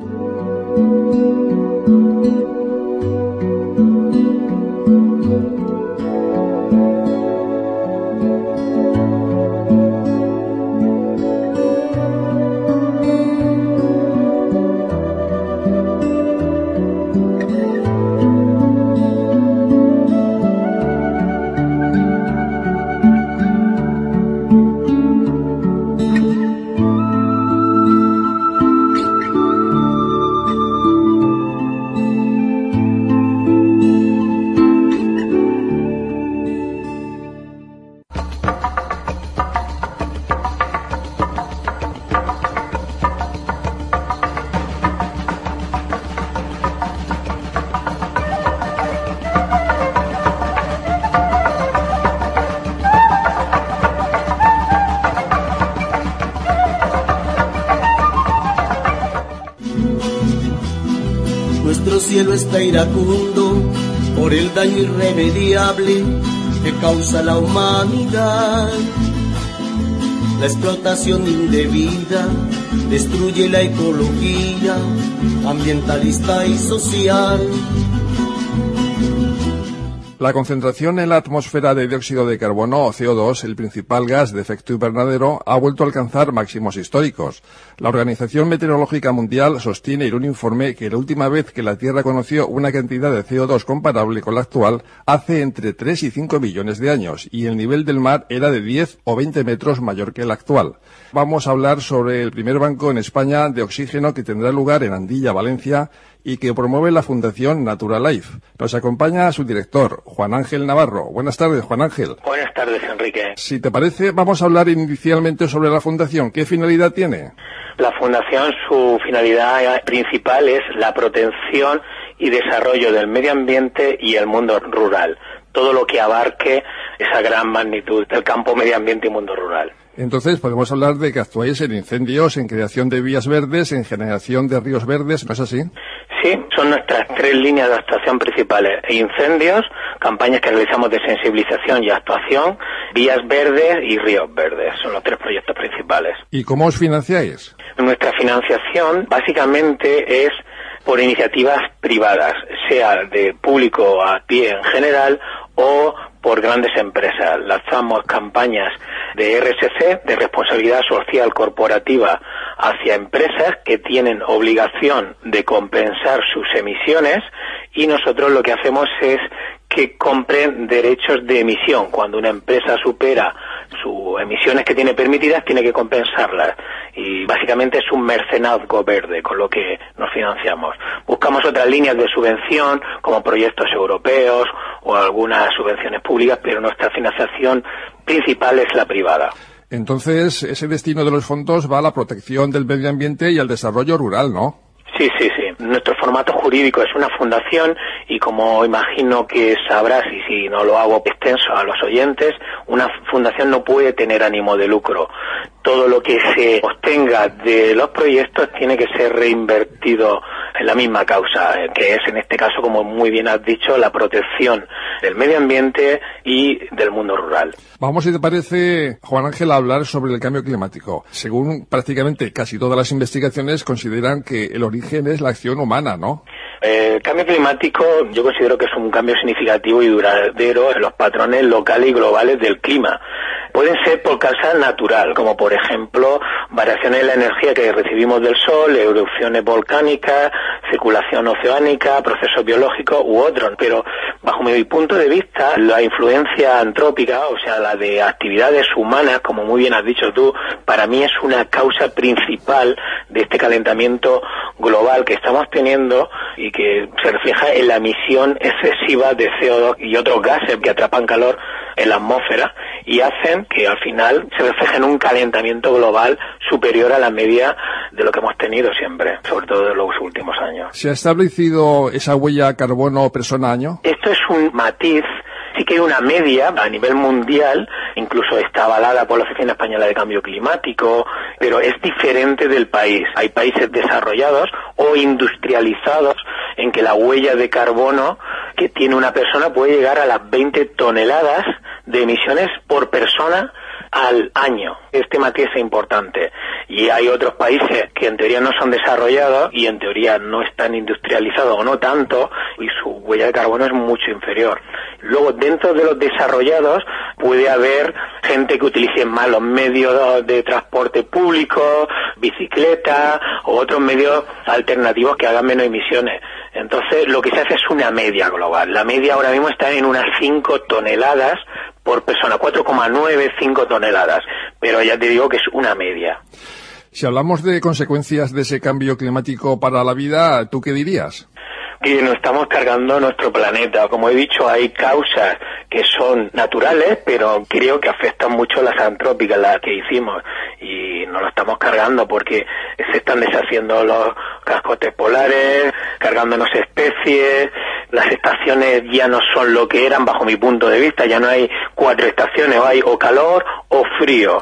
Nuestro cielo está iracundo por el daño irremediable que causa la humanidad. La explotación indebida destruye la ecología ambientalista y social. La concentración en la atmósfera de dióxido de carbono, o C O dos, el principal gas de efecto invernadero, ha vuelto a alcanzar máximos históricos. La Organización Meteorológica Mundial sostiene en un informe que la última vez que la Tierra conoció una cantidad de C O dos comparable con la actual hace entre tres y cinco millones de años, y el nivel del mar era de diez o veinte metros mayor que el actual. Vamos a hablar sobre el primer banco en España de oxígeno que tendrá lugar en Andilla, Valencia, y que promueve la Fundación Naturalife. Nos acompaña su director, Juan Ángel Navarro. Buenas tardes, Juan Ángel. Buenas tardes, Enrique. Si te parece, vamos a hablar inicialmente sobre la Fundación. ¿Qué finalidad tiene? La Fundación, su finalidad principal es la protección y desarrollo del medio ambiente y el mundo rural. Todo lo que abarque esa gran magnitud del campo, medio ambiente y mundo rural. Entonces, podemos hablar de que actuáis en incendios, en creación de vías verdes, en generación de ríos verdes, ¿no es así? Sí, son nuestras tres líneas de actuación principales. Incendios, campañas que realizamos de sensibilización y actuación, vías verdes y ríos verdes. Son los tres proyectos principales. ¿Y cómo os financiáis? Nuestra financiación básicamente es por iniciativas privadas, sea de público a pie en general o por grandes empresas. Lanzamos campañas de R S C, de responsabilidad social corporativa hacia empresas que tienen obligación de compensar sus emisiones, y nosotros lo que hacemos es que compren derechos de emisión. Cuando una empresa supera sus emisiones que tiene permitidas, tiene que compensarlas. Y básicamente es un mecenazgo verde con lo que nos financiamos. Buscamos otras líneas de subvención, como proyectos europeos o algunas subvenciones públicas, pero nuestra financiación principal es la privada. Entonces, ese destino de los fondos va a la protección del medio ambiente y al desarrollo rural, ¿no? Sí, sí, sí. Nuestro formato jurídico es una fundación y, como imagino que sabrás, y si no lo hago extenso a los oyentes, una fundación no puede tener ánimo de lucro. Todo lo que se obtenga de los proyectos tiene que ser reinvertido en la misma causa, que es, en este caso, como muy bien has dicho, la protección del medio ambiente y del mundo rural. Vamos, si te parece, Juan Ángel, a hablar sobre el cambio climático. Según prácticamente casi todas las investigaciones, consideran que el origen es la acción humana, ¿no? El cambio climático yo considero que es un cambio significativo y duradero en los patrones locales y globales del clima. Pueden ser por causa natural, como por ejemplo variaciones en la energía que recibimos del sol, erupciones volcánicas, circulación oceánica, procesos biológicos u otros. Pero bajo mi punto de vista, la influencia antrópica, o sea, la de actividades humanas, como muy bien has dicho tú, para mí es una causa principal de este calentamiento global que estamos teniendo y que se refleja en la emisión excesiva de C O dos y otros gases que atrapan calor en la atmósfera y hacen que al final se refleje en un calentamiento global superior a la media de lo que hemos tenido siempre, sobre todo en los últimos años. ¿Se ha establecido esa huella carbono persona-año? Esto es un matiz. Sí que hay una media a nivel mundial, incluso está avalada por la Oficina Española de Cambio Climático, pero es diferente del país. Hay países desarrollados o industrializados en que la huella de carbono que tiene una persona puede llegar a las veinte toneladas de emisiones por persona al año. Este matiz es importante. Y hay otros países que en teoría no son desarrollados y en teoría no están industrializados o no tanto, y su huella de carbono es mucho inferior. Luego, dentro de los desarrollados puede haber gente que utilice más los medios de transporte público, bicicleta o otros medios alternativos que hagan menos emisiones. Entonces, lo que se hace es una media global. La media ahora mismo está en unas cinco toneladas por persona, cuatro coma nueve, cinco toneladas. Pero ya te digo que es una media. Si hablamos de consecuencias de ese cambio climático para la vida, ¿tú qué dirías? Que nos estamos cargando nuestro planeta. Como he dicho, hay causas que son naturales, pero creo que afectan mucho las antrópicas, las que hicimos, y nos lo estamos cargando porque se están deshaciendo los cascotes polares, cargándonos especies, las estaciones ya no son lo que eran bajo mi punto de vista, ya no hay cuatro estaciones, hay o calor o frío,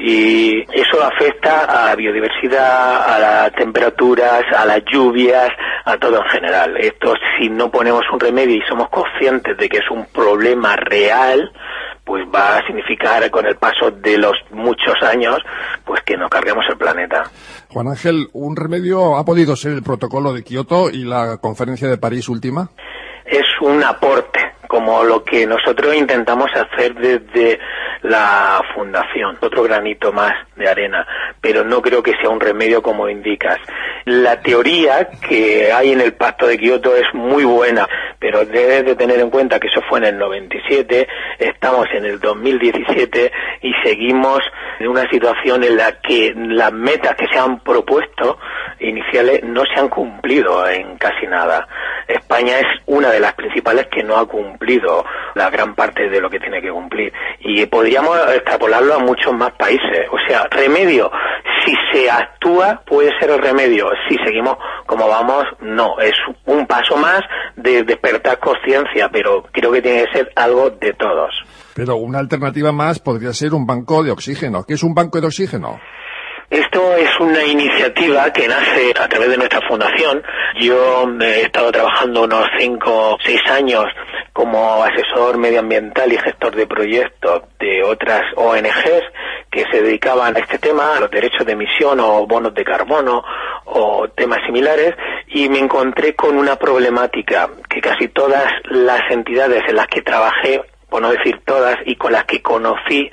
y eso afecta a la biodiversidad, a las temperaturas, a las lluvias, a todo en general. Esto, si no ponemos un remedio y somos conscientes de que es un problema real, pues va a significar, con el paso de los muchos años, pues que nos carguemos el planeta. Juan Ángel, ¿un remedio ha podido ser el protocolo de Kioto y la conferencia de París última? Es un aporte, como lo que nosotros intentamos hacer desde la fundación, otro granito más de arena, pero no creo que sea un remedio como indicas. La teoría que hay en el Pacto de Kioto es muy buena, pero debes de tener en cuenta que eso fue en el noventa y siete, estamos en el dos mil diecisiete y seguimos en una situación en la que las metas que se han propuesto iniciales no se han cumplido en casi nada. España es una de las principales que no ha cumplido la gran parte de lo que tiene que cumplir, y podríamos extrapolarlo a muchos más países. O sea, remedio, si se actúa puede ser el remedio, si seguimos como vamos, no, es un paso más de despertar conciencia, pero creo que tiene que ser algo de todos. Pero una alternativa más podría ser un banco de oxígeno. ¿Qué es un banco de oxígeno? Esto es una iniciativa que nace a través de nuestra fundación. Yo he estado trabajando unos cinco o seis años como asesor medioambiental y gestor de proyectos de otras O N Ges que se dedicaban a este tema, a los derechos de emisión o bonos de carbono o temas similares, y me encontré con una problemática que casi todas las entidades en las que trabajé, por no decir todas, y con las que conocí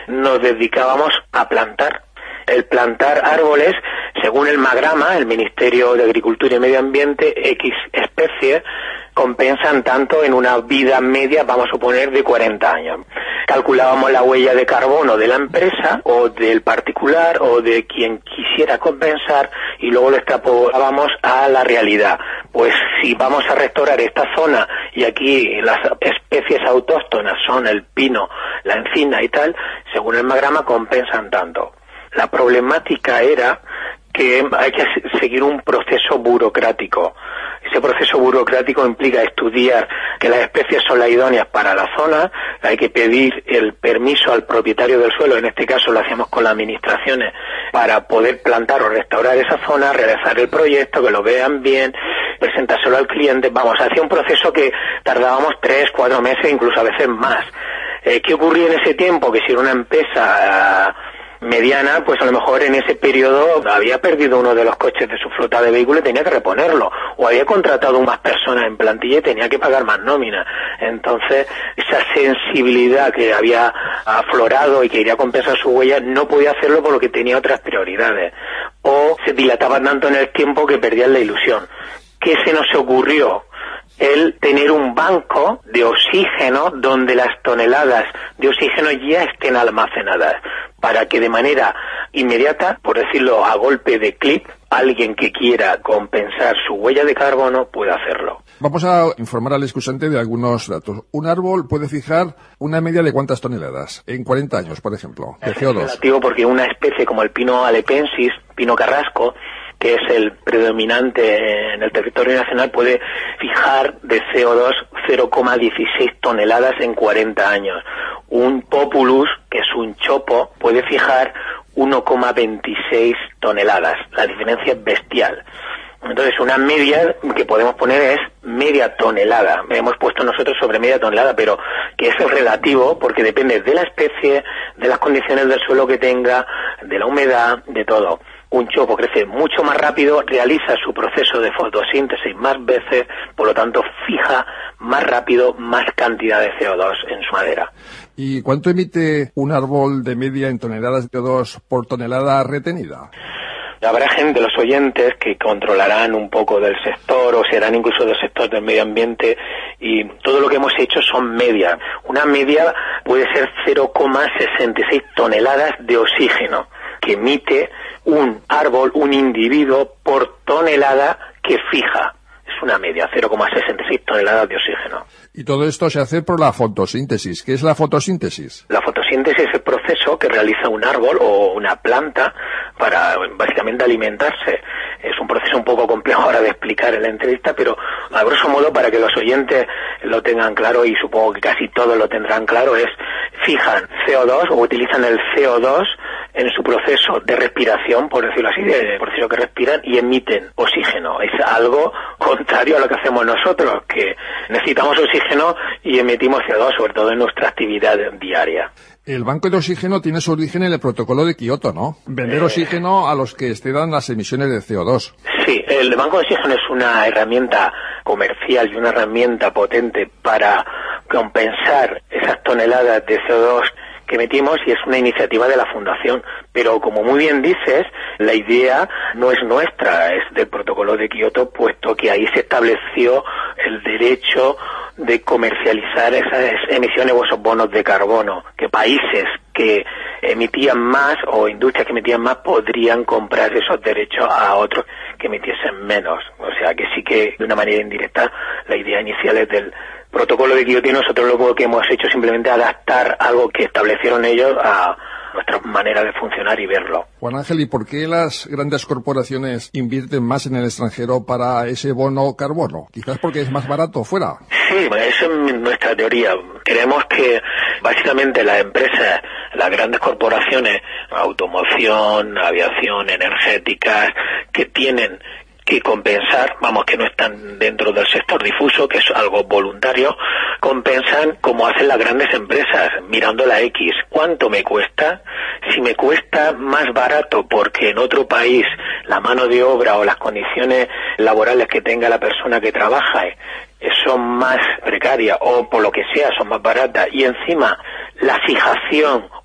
nos dedicábamos a plantar. El plantar árboles, según el Magrama, el Ministerio de Agricultura y Medio Ambiente, X especies compensan tanto en una vida media, vamos a suponer, de cuarenta años. Calculábamos la huella de carbono de la empresa o del particular o de quien quisiera compensar y luego lo extrapolábamos a la realidad. Pues si vamos a restaurar esta zona y aquí las especies autóctonas son el pino, la encina y tal, según el Magrama compensan tanto. La problemática era que hay que seguir un proceso burocrático. Ese proceso burocrático implica estudiar que las especies son las idóneas para la zona, hay que pedir el permiso al propietario del suelo, en este caso lo hacíamos con las administraciones, para poder plantar o restaurar esa zona, realizar el proyecto, que lo vean bien, presentárselo al cliente. Vamos, hacía un proceso que tardábamos tres, cuatro meses, incluso a veces más. Eh, ¿Qué ocurría en ese tiempo? Que si era una empresa Uh, mediana, pues a lo mejor en ese periodo había perdido uno de los coches de su flota de vehículos y tenía que reponerlo, o había contratado más personas en plantilla y tenía que pagar más nómina. Entonces, esa sensibilidad que había aflorado y que iría a compensar su huella, no podía hacerlo porque tenía otras prioridades, o se dilataba tanto en el tiempo que perdían la ilusión. ¿Qué se nos ocurrió? El tener un banco de oxígeno donde las toneladas de oxígeno ya estén almacenadas, para que de manera inmediata, por decirlo a golpe de clic, alguien que quiera compensar su huella de carbono pueda hacerlo. Vamos a informar al escuchante de algunos datos. Un árbol puede fijar una media de cuántas toneladas en cuarenta años, por ejemplo, de C O dos. Es relativo porque una especie como el pino alepensis, pino carrasco, que es el predominante en el territorio nacional, puede fijar de C O dos cero coma dieciséis toneladas en cuarenta años. Un populus, que es un chopo, puede fijar uno coma veintiséis toneladas. La diferencia es bestial. Entonces, una media que podemos poner es media tonelada. Hemos puesto nosotros sobre media tonelada, pero que es el relativo porque depende de la especie, de las condiciones del suelo que tenga, de la humedad, de todo. Un chopo crece mucho más rápido, realiza su proceso de fotosíntesis más veces, por lo tanto fija más rápido más cantidad de C O dos en su madera. ¿Y cuánto emite un árbol de media en toneladas de C O dos por tonelada retenida? Habrá gente, los oyentes, que controlarán un poco del sector o serán incluso del sector del medio ambiente, y todo lo que hemos hecho son medias. Una media puede ser cero coma sesenta y seis toneladas de oxígeno que emite un árbol, un individuo, por tonelada que fija. Es una media, cero coma sesenta y seis toneladas de oxígeno. Y todo esto se hace por la fotosíntesis. ¿Qué es la fotosíntesis? La fotosíntesis es el proceso que realiza un árbol o una planta para básicamente alimentarse. Es un proceso un poco complejo ahora de explicar en la entrevista, pero a grosso modo, para que los oyentes lo tengan claro, y supongo que casi todos lo tendrán claro, es fijan C O dos o utilizan el C O dos en su proceso de respiración, por decirlo así, de proceso que respiran, y emiten oxígeno. Es algo contrario a lo que hacemos nosotros, que necesitamos oxígeno y emitimos C O dos, sobre todo en nuestra actividad diaria. El banco de oxígeno tiene su origen en el protocolo de Kioto, ¿no? Vender eh... oxígeno a los que excedan las emisiones de C O dos. Sí, el banco de oxígeno es una herramienta comercial y una herramienta potente para compensar esas toneladas de C O dos que emitimos, y es una iniciativa de la Fundación. Pero como muy bien dices, la idea no es nuestra, es del protocolo de Kioto, puesto que ahí se estableció el derecho de comercializar esas emisiones o esos bonos de carbono, que países que emitían más o industrias que emitían más podrían comprar esos derechos a otros que emitiesen menos. O sea que sí que de una manera indirecta la idea inicial es del protocolo de Kioto, y nosotros lo que hemos hecho es simplemente adaptar algo que establecieron ellos a nuestra manera de funcionar y verlo. Juan Ángel, ¿y por qué las grandes corporaciones invierten más en el extranjero para ese bono carbono? Quizás porque es más barato fuera. Sí, esa es nuestra teoría. Creemos que básicamente las empresas, las grandes corporaciones, automoción, aviación, energéticas, que tienen que compensar, vamos, que no están dentro del sector difuso, que es algo voluntario, compensan como hacen las grandes empresas, mirando la X. ¿Cuánto me cuesta? Si me cuesta más barato porque en otro país la mano de obra o las condiciones laborales que tenga la persona que trabaja son más precarias, o por lo que sea son más baratas, y encima la fijación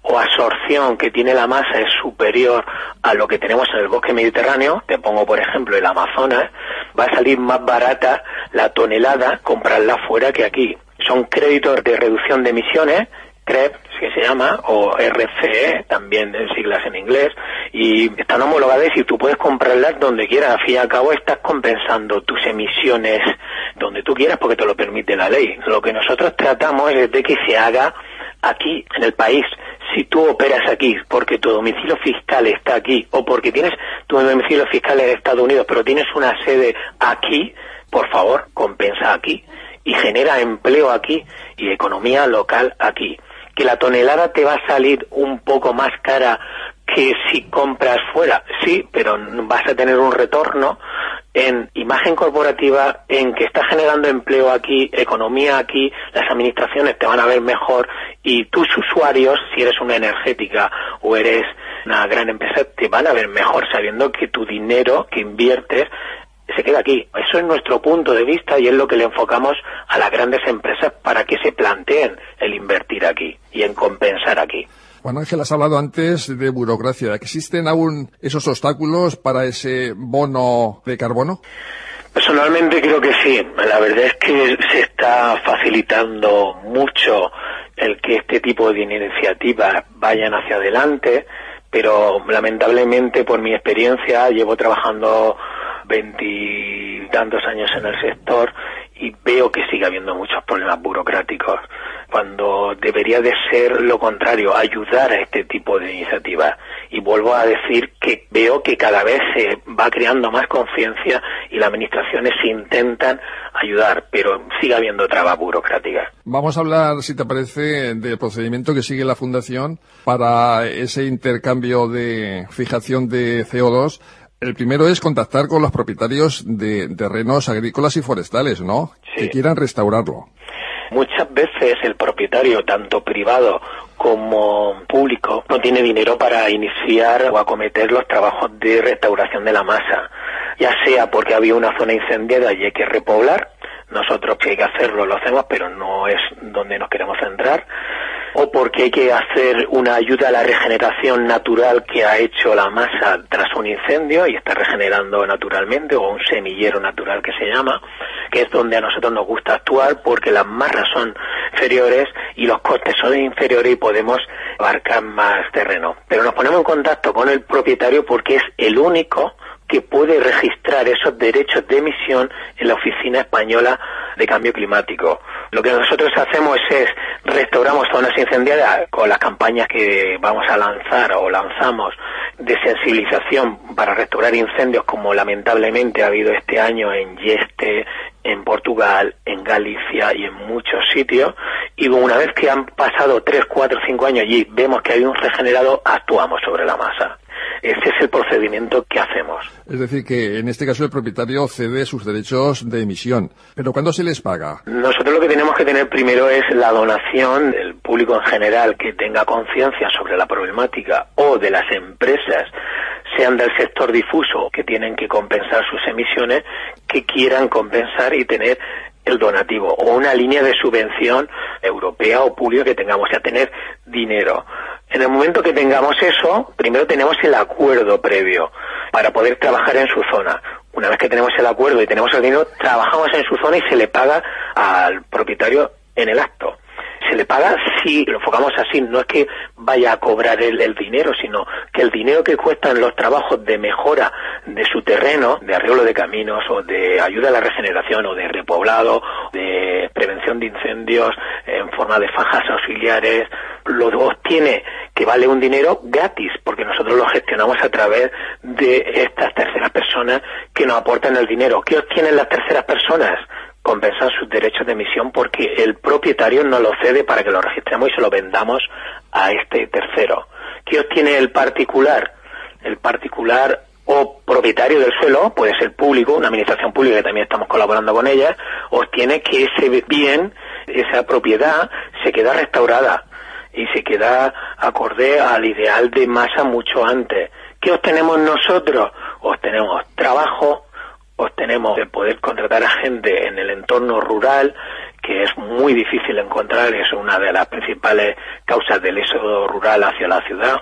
o absorción que tiene la masa es superior a lo que tenemos en el bosque mediterráneo, te pongo por ejemplo el Amazonas, va a salir más barata la tonelada comprarla fuera que aquí. Son créditos de reducción de emisiones, C R E P, que se llama, o R C E, también en siglas en inglés, y están homologadas y tú puedes comprarlas donde quieras. Al fin y al cabo estás compensando tus emisiones donde tú quieras porque te lo permite la ley. Lo que nosotros tratamos es de que se haga aquí, en el país. Si tú operas aquí porque tu domicilio fiscal está aquí, o porque tienes tu domicilio fiscal en Estados Unidos, pero tienes una sede aquí, por favor, compensa aquí y genera empleo aquí y economía local aquí. Que la tonelada te va a salir un poco más cara que si compras fuera, sí, pero vas a tener un retorno en imagen corporativa, en que estás generando empleo aquí, economía aquí, las administraciones te van a ver mejor y tus usuarios, si eres una energética o eres una gran empresa, te van a ver mejor sabiendo que tu dinero que inviertes se queda aquí. Eso es nuestro punto de vista y es lo que le enfocamos a las grandes empresas para que se planteen el invertir aquí y en compensar aquí. Juan Ángel, has hablado antes de burocracia. ¿Existen aún esos obstáculos para ese bono de carbono? Personalmente creo que sí. La verdad es que se está facilitando mucho el que este tipo de iniciativas vayan hacia adelante, pero lamentablemente por mi experiencia llevo trabajando veintitantos años en el sector y veo que sigue habiendo muchos problemas burocráticos, cuando debería de ser lo contrario, ayudar a este tipo de iniciativas. Y vuelvo a decir que veo que cada vez se va creando más conciencia y las administraciones intentan ayudar, pero sigue habiendo trabas burocráticas. Vamos a hablar, si te parece, del procedimiento que sigue la Fundación para ese intercambio de fijación de C O dos. El primero es contactar con los propietarios de terrenos agrícolas y forestales, ¿no? Sí. Que quieran restaurarlo. Muchas veces el propietario, tanto privado como público, no tiene dinero para iniciar o acometer los trabajos de restauración de la masa, ya sea porque había una zona incendiada y hay que repoblar, nosotros que hay que hacerlo lo hacemos, pero no es donde nos queremos centrar, o porque hay que hacer una ayuda a la regeneración natural que ha hecho la masa tras un incendio y está regenerando naturalmente, o un semillero natural que se llama, que es donde a nosotros nos gusta actuar porque las masas son inferiores y los costes son inferiores y podemos abarcar más terreno. Pero nos ponemos en contacto con el propietario porque es el único que puede registrar esos derechos de emisión en la Oficina Española de Cambio Climático. Lo que nosotros hacemos es restauramos zonas incendiadas con las campañas que vamos a lanzar o lanzamos de sensibilización para restaurar incendios, como lamentablemente ha habido este año en Yeste, en Portugal, en Galicia y en muchos sitios, y una vez que han pasado tres, cuatro, cinco años y vemos que hay un regenerado, actuamos sobre la masa. Ese es el procedimiento que hacemos. Es decir, que en este caso el propietario cede sus derechos de emisión. ¿Pero cuándo se les paga? Nosotros lo que tenemos que tener primero es la donación del público en general que tenga conciencia sobre la problemática, o de las empresas, sean del sector difuso, que tienen que compensar sus emisiones, que quieran compensar y tener el donativo, o una línea de subvención europea o pública que tengamos, o sea, tener dinero. En el momento que tengamos eso, primero tenemos el acuerdo previo para poder trabajar en su zona. Una vez que tenemos el acuerdo y tenemos el dinero, trabajamos en su zona y se le paga al propietario en el acto. Se le paga si lo enfocamos así, no es que vaya a cobrar él el dinero, sino que el dinero que cuestan los trabajos de mejora de su terreno, de arreglo de caminos o de ayuda a la regeneración o de repoblado, de prevención de incendios en forma de fajas auxiliares, lo obtiene, que vale un dinero gratis, porque nosotros lo gestionamos a través de estas terceras personas que nos aportan el dinero. ¿Qué obtienen las terceras personas? Compensan sus derechos de emisión porque el propietario nos lo cede para que lo registremos y se lo vendamos a este tercero. ¿Qué obtiene el particular? El particular o propietario del suelo, puede ser público, una administración pública que también estamos colaborando con ella, obtiene que ese bien, esa propiedad, se queda restaurada y se queda acorde al ideal de masa mucho antes. ¿Qué obtenemos nosotros? Obtenemos trabajo, obtenemos el poder contratar a gente en el entorno rural que es muy difícil encontrar, es una de las principales causas del éxodo rural hacia la ciudad,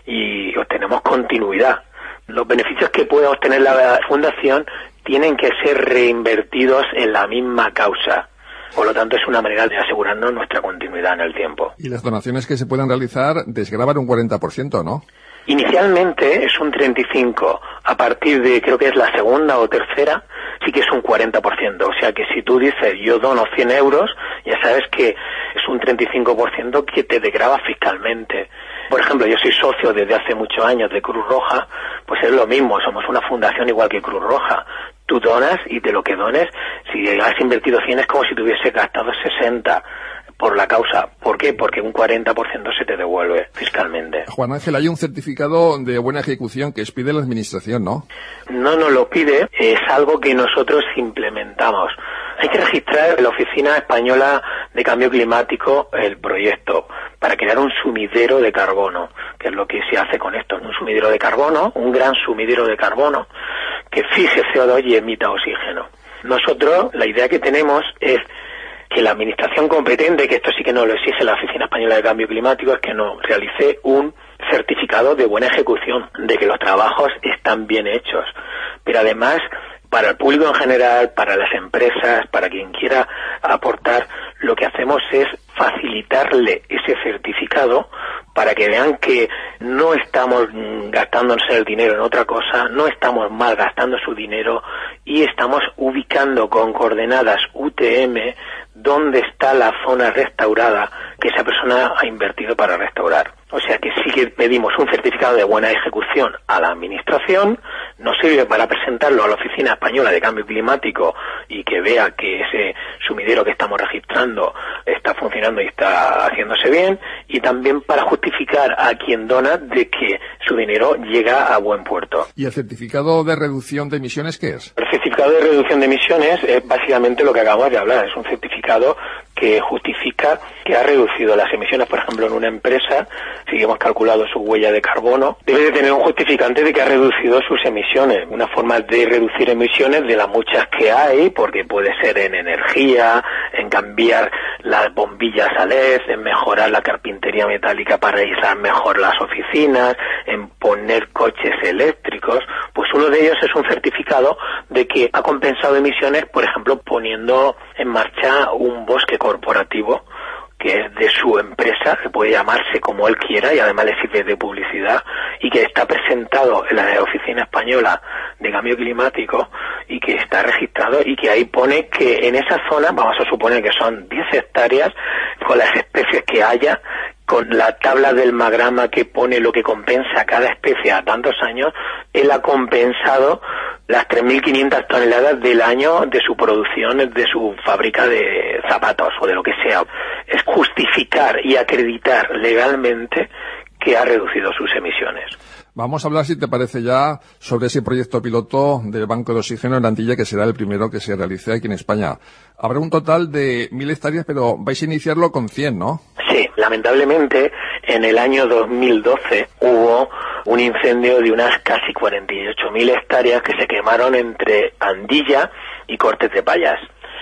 y obtenemos continuidad. Los beneficios que puede obtener la fundación tienen que ser reinvertidos en la misma causa. Por lo tanto, es una manera de asegurarnos nuestra continuidad en el tiempo. Y las donaciones que se puedan realizar desgravan un cuarenta por ciento, ¿no? Inicialmente es un treinta y cinco por ciento. A partir de, creo que es la segunda o tercera, sí que es un cuarenta por ciento. O sea que si tú dices, yo dono cien euros, ya sabes que es un treinta y cinco por ciento que te desgrava fiscalmente. Por ejemplo, yo soy socio desde hace muchos años de Cruz Roja, pues es lo mismo, somos una fundación igual que Cruz Roja. Tú donas y de lo que dones, si has invertido cien es como si te hubieses gastado sesenta por la causa. ¿Por qué? Porque un cuarenta por ciento se te devuelve fiscalmente. Juan Ángel, hay un certificado de buena ejecución que pide la Administración, ¿no? No nos lo pide, es algo que nosotros implementamos. Hay que registrar en la Oficina Española de Cambio Climático el proyecto para crear un sumidero de carbono, que es lo que se hace con esto, un sumidero de carbono, un gran sumidero de carbono que fije C O dos y emita oxígeno. Nosotros, la idea que tenemos es que la administración competente, que esto sí que no lo exige la Oficina Española de Cambio Climático, es que nos realice un certificado de buena ejecución, de que los trabajos están bien hechos. Pero además, para el público en general, para las empresas, para quien quiera aportar, lo que hacemos es facilitarle ese certificado para que vean que no estamos gastándonos el dinero en otra cosa, no estamos malgastando su dinero y estamos ubicando con coordenadas U T M dónde está la zona restaurada que esa persona ha invertido para restaurar. O sea que sí que pedimos un certificado de buena ejecución a la Administración, nos sirve para presentarlo a la Oficina Española de Cambio Climático y que vea que ese sumidero que estamos registrando está funcionando y está haciéndose bien, y también para justificar a quien dona de que su dinero llega a buen puerto. ¿Y el certificado de reducción de emisiones qué es? El certificado de reducción de emisiones es básicamente lo que acabamos de hablar, es un certificado que justifica que ha reducido las emisiones. Por ejemplo, en una empresa, si hemos calculado su huella de carbono, debe de tener un justificante de que ha reducido sus emisiones. Una forma de reducir emisiones de las muchas que hay, porque puede ser en energía, en cambiar las bombillas a L E D, en mejorar la carpintería metálica para aislar mejor las oficinas, en poner coches eléctricos. Pues uno de ellos es un certificado de que ha compensado emisiones, por ejemplo, poniendo en marcha un bosque corporativo que es de su empresa, que puede llamarse como él quiera y además le sirve de publicidad, y que está presentado en la Oficina Española de Cambio Climático y que está registrado, y que ahí pone que en esa zona, vamos a suponer que son diez hectáreas, con las especies que haya, con la tabla del magrama que pone lo que compensa cada especie a tantos años, él ha compensado las tres mil quinientas toneladas del año de su producción, de su fábrica de zapatos o de lo que sea. Es justificar y acreditar legalmente que ha reducido sus emisiones. Vamos a hablar, si te parece ya, sobre ese proyecto piloto del Banco de Oxígeno en Andilla, que será el primero que se realice aquí en España. Habrá un total de mil hectáreas, pero vais a iniciarlo con cien, ¿no? Sí, lamentablemente en el año dos mil doce hubo un incendio de unas casi cuarenta y ocho mil hectáreas que se quemaron entre Andilla y Cortes de Payas.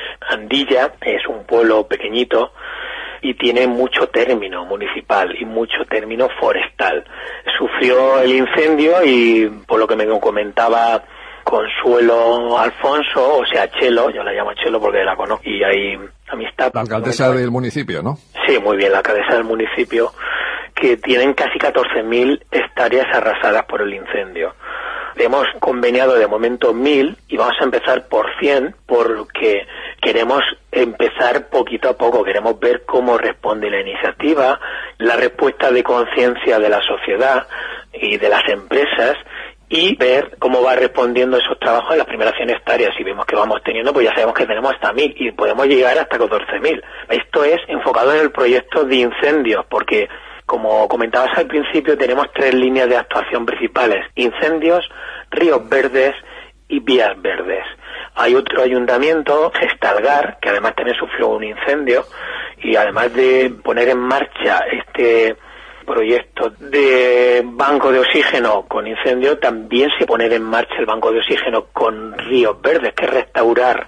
Andilla es un pueblo pequeñito y tiene mucho término municipal y mucho término forestal. Sufrió el incendio y, por lo que me comentaba Consuelo Alfonso, o sea, Chelo, yo la llamo Chelo porque la conozco y hay amistad. La alcaldesa del municipio, ¿no? Sí, muy bien, la alcaldesa del municipio, que tienen casi catorce mil hectáreas arrasadas por el incendio. Hemos conveniado de momento mil y vamos a empezar por cien porque queremos empezar poquito a poco, queremos ver cómo responde la iniciativa, la respuesta de conciencia de la sociedad y de las empresas, y ver cómo va respondiendo esos trabajos en las primeras cien hectáreas. Si vemos que vamos teniendo, pues ya sabemos que tenemos hasta mil y podemos llegar hasta catorce mil. Esto es enfocado en el proyecto de incendios, porque, como comentabas al principio, tenemos tres líneas de actuación principales: incendios, ríos verdes y vías verdes. Hay otro ayuntamiento, Gestalgar, que además también sufrió un incendio, y además de poner en marcha este proyecto de banco de oxígeno con incendio, también se pone en marcha el banco de oxígeno con ríos verdes, que es restaurar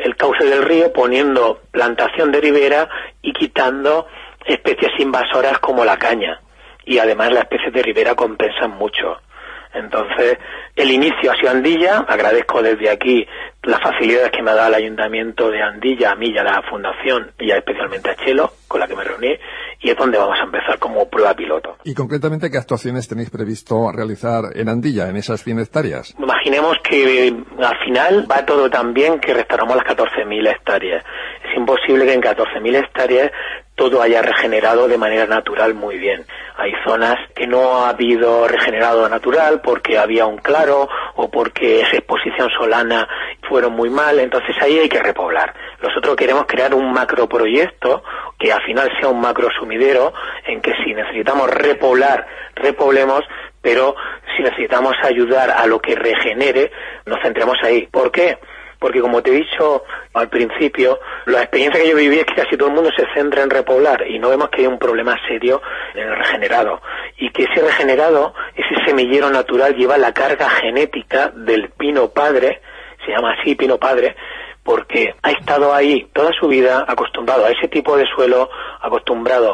el cauce del río, poniendo plantación de ribera y quitando especies invasoras como la caña. Y además las especies de ribera compensan mucho. Entonces, el inicio ha sido Andilla. Agradezco desde aquí las facilidades que me ha dado el Ayuntamiento de Andilla, a mí y a la Fundación, y especialmente a Chelo, con la que me reuní, y es donde vamos a empezar como prueba piloto. Y concretamente, ¿qué actuaciones tenéis previsto realizar en Andilla, en esas cien hectáreas? Imaginemos que al final va todo tan bien que restauramos las catorce mil hectáreas. Es imposible que en catorce mil hectáreas todo haya regenerado de manera natural muy bien. Hay zonas que no ha habido regenerado natural porque había un claro o porque esa exposición solana fueron muy mal, entonces ahí hay que repoblar. Nosotros queremos crear un macroproyecto que al final sea un macro sumidero en que si necesitamos repoblar, repoblemos, pero si necesitamos ayudar a lo que regenere, nos centremos ahí. ¿Por qué? Porque como te he dicho al principio, la experiencia que yo viví es que casi todo el mundo se centra en repoblar y no vemos que hay un problema serio en el regenerado. Y que ese regenerado, ese semillero natural, lleva la carga genética del pino padre, se llama así pino padre, porque ha estado ahí toda su vida acostumbrado a ese tipo de suelo, acostumbrado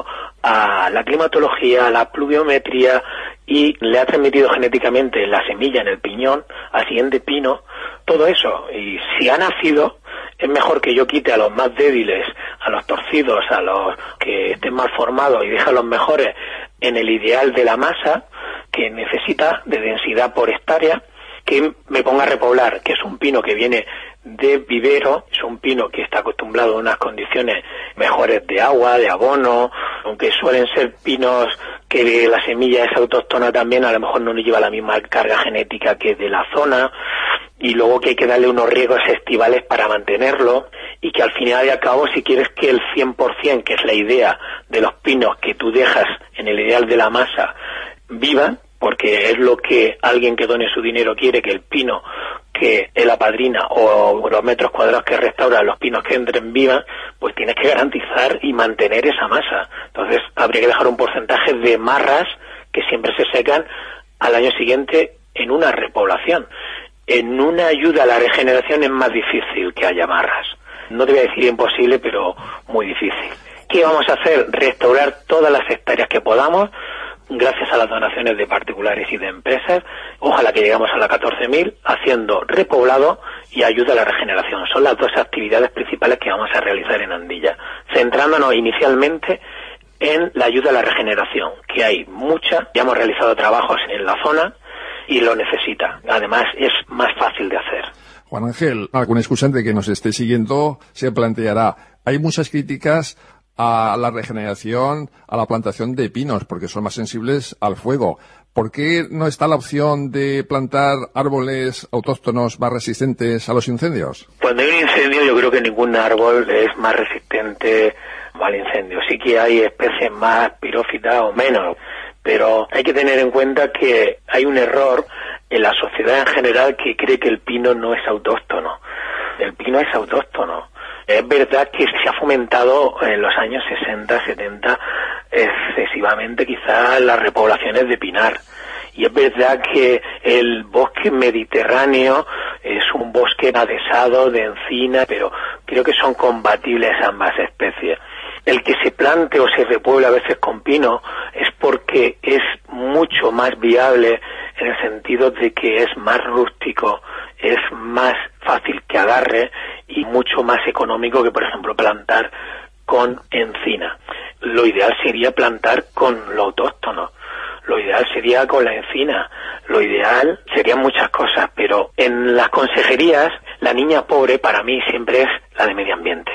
a la climatología, a la pluviometría, y le ha transmitido genéticamente la semilla en el piñón al siguiente pino, todo eso. Y si ha nacido, es mejor que yo quite a los más débiles, a los torcidos, a los que estén mal formados y deje a los mejores en el ideal de la masa que necesita de densidad por hectárea, que me ponga a repoblar, que es un pino que viene de vivero, es un pino que está acostumbrado a unas condiciones mejores de agua, de abono, aunque suelen ser pinos que la semilla es autóctona también, a lo mejor no le lleva la misma carga genética que de la zona, y luego que hay que darle unos riegos estivales para mantenerlo, y que al final y al cabo, si quieres que el cien por ciento, que es la idea de los pinos que tú dejas en el ideal de la masa, vivan, porque es lo que alguien que done su dinero quiere, que el pino que él apadrina o los metros cuadrados que restaura, los pinos que entren vivan, pues tienes que garantizar y mantener esa masa. Entonces habría que dejar un porcentaje de marras que siempre se secan al año siguiente en una repoblación. En una ayuda a la regeneración es más difícil que haya marras. No te voy a decir imposible, pero muy difícil. ¿Qué vamos a hacer? Restaurar todas las hectáreas que podamos, gracias a las donaciones de particulares y de empresas. Ojalá que lleguemos a las catorce mil, haciendo repoblado y ayuda a la regeneración. Son las dos actividades principales que vamos a realizar en Andilla, centrándonos inicialmente en la ayuda a la regeneración, que hay mucha, ya hemos realizado trabajos en la zona y lo necesita. Además, es más fácil de hacer. Juan Ángel, algún escuchante que nos esté siguiendo se planteará, hay muchas críticas a la regeneración, a la plantación de pinos, porque son más sensibles al fuego. ¿Por qué no está la opción de plantar árboles autóctonos más resistentes a los incendios? Cuando hay un incendio, yo creo que ningún árbol es más resistente al incendio. Sí que hay especies más pirófitas o menos, pero hay que tener en cuenta que hay un error en la sociedad en general que cree que el pino no es autóctono. El pino es autóctono. Es verdad que se ha fomentado en los años sesenta, setenta excesivamente quizás las repoblaciones de pinar. Y es verdad que el bosque mediterráneo es un bosque adhesado de encina, pero creo que son compatibles ambas especies. El que se plante o se repueble a veces con pino es porque es mucho más viable en el sentido de que es más rústico, es más fácil que agarre y mucho más económico que, por ejemplo, plantar con encina. Lo ideal sería plantar con lo autóctono, lo ideal sería con la encina, lo ideal serían muchas cosas, pero en las consejerías la niña pobre para mí siempre es la de medio ambiente.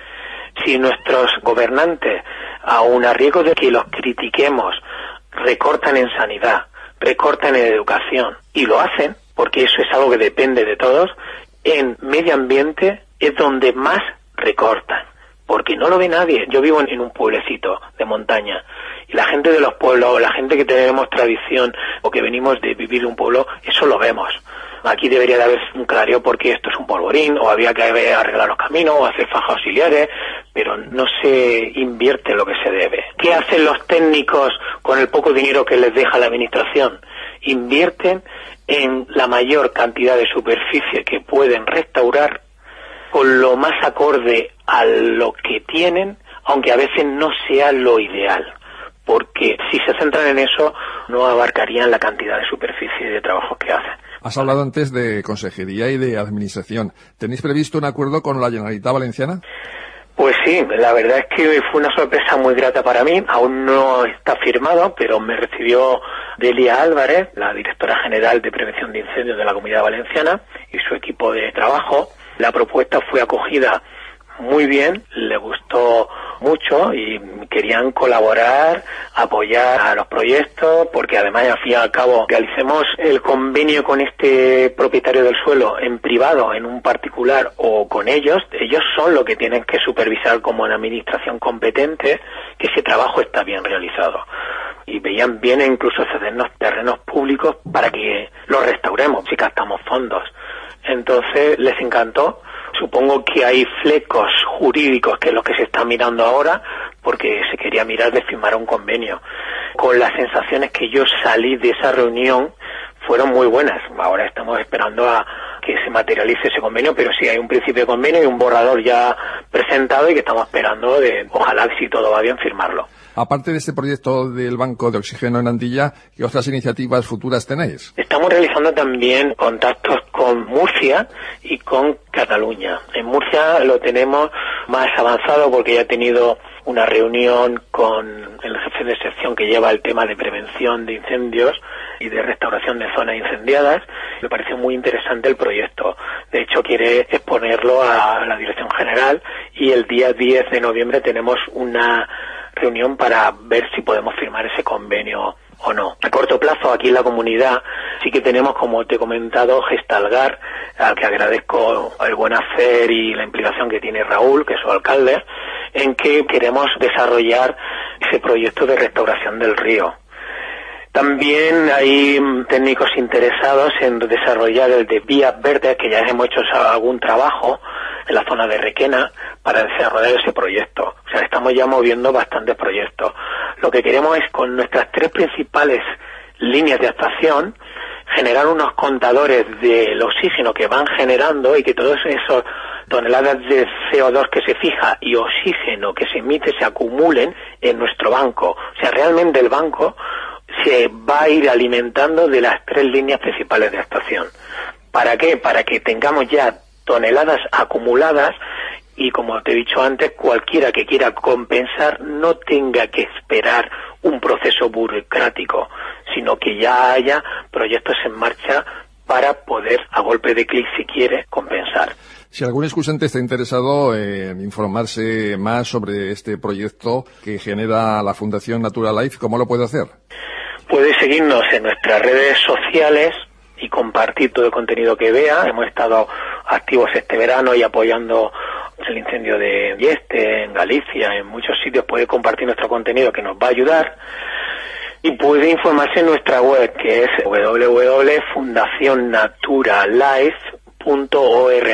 Si nuestros gobernantes, aun a riesgo de que los critiquemos, recortan en sanidad, recortan en educación, y lo hacen, porque eso es algo que depende de todos, en medio ambiente es donde más recortan, porque no lo ve nadie. Yo vivo en un pueblecito de montaña, y la gente de los pueblos, la gente que tenemos tradición, o que venimos de vivir en un pueblo, eso lo vemos. Aquí debería de haber un clareo porque esto es un polvorín, o había que arreglar los caminos, o hacer fajas auxiliares, pero no se invierte lo que se debe. ¿Qué hacen los técnicos con el poco dinero que les deja la administración? Invierten en la mayor cantidad de superficie que pueden restaurar con lo más acorde a lo que tienen, aunque a veces no sea lo ideal, porque si se centran en eso no abarcarían la cantidad de superficie de trabajo que hacen. Has hablado antes de consejería y de administración. ¿Tenéis previsto un acuerdo con la Generalitat Valenciana? Pues sí, la verdad es que fue una sorpresa muy grata para mí. Aún no está firmado, pero me recibió Delia Álvarez, la directora general de Prevención de Incendios de la Comunidad Valenciana, y su equipo de trabajo. La propuesta fue acogida muy bien, le gustó mucho y querían colaborar, apoyar a los proyectos, porque además al fin y al cabo realicemos el convenio con este propietario del suelo en privado, en un particular o con ellos, ellos son los que tienen que supervisar como una administración competente que ese trabajo está bien realizado. Y veían bien incluso cedernos terrenos públicos para que los restauremos si gastamos fondos. Entonces les encantó. Supongo que hay flecos jurídicos que es lo que se está mirando ahora, porque se quería mirar de firmar un convenio. Con las sensaciones que yo salí de esa reunión fueron muy buenas. Ahora estamos esperando a que se materialice ese convenio, pero sí hay un principio de convenio y un borrador ya presentado y que estamos esperando de, ojalá si todo va bien, firmarlo. Aparte de este proyecto del Banco de Oxígeno en Andilla, ¿qué otras iniciativas futuras tenéis? Estamos realizando también contactos con Murcia y con Cataluña. En Murcia lo tenemos más avanzado porque ya he tenido una reunión con el jefe de sección que lleva el tema de prevención de incendios y de restauración de zonas incendiadas. Me pareció muy interesante el proyecto. De hecho, quiere exponerlo a la Dirección General y el día diez de noviembre tenemos una reunión para ver si podemos firmar ese convenio o no. A corto plazo, aquí en la comunidad, sí que tenemos, como te he comentado, Gestalgar, al que agradezco el buen hacer y la implicación que tiene Raúl, que es su alcalde, en que queremos desarrollar ese proyecto de restauración del río. También hay técnicos interesados en desarrollar el de vías verdes, que ya hemos hecho algún trabajo en la zona de Requena para desarrollar ese proyecto. O sea, estamos ya moviendo bastantes proyectos. Lo que queremos es, con nuestras tres principales líneas de actuación, generar unos contadores del oxígeno que van generando y que todos esos toneladas de C O dos que se fija y oxígeno que se emite se acumulen en nuestro banco. O sea, realmente el banco se va a ir alimentando de las tres líneas principales de actuación. ¿Para qué? Para que tengamos ya toneladas acumuladas y, como te he dicho antes, cualquiera que quiera compensar no tenga que esperar un proceso burocrático, sino que ya haya proyectos en marcha para poder, a golpe de clic si quiere, compensar. Si algún escuchante está interesado en informarse más sobre este proyecto que genera la Fundación Natura Life, ¿cómo lo puede hacer? Puede seguirnos en nuestras redes sociales y compartir todo el contenido que vea. Hemos estado activos este verano y apoyando el incendio de Yeste, en Galicia, en muchos sitios. Puede compartir nuestro contenido, que nos va a ayudar. Y puede informarse en nuestra web, que es w w w punto fundación naturalife punto org.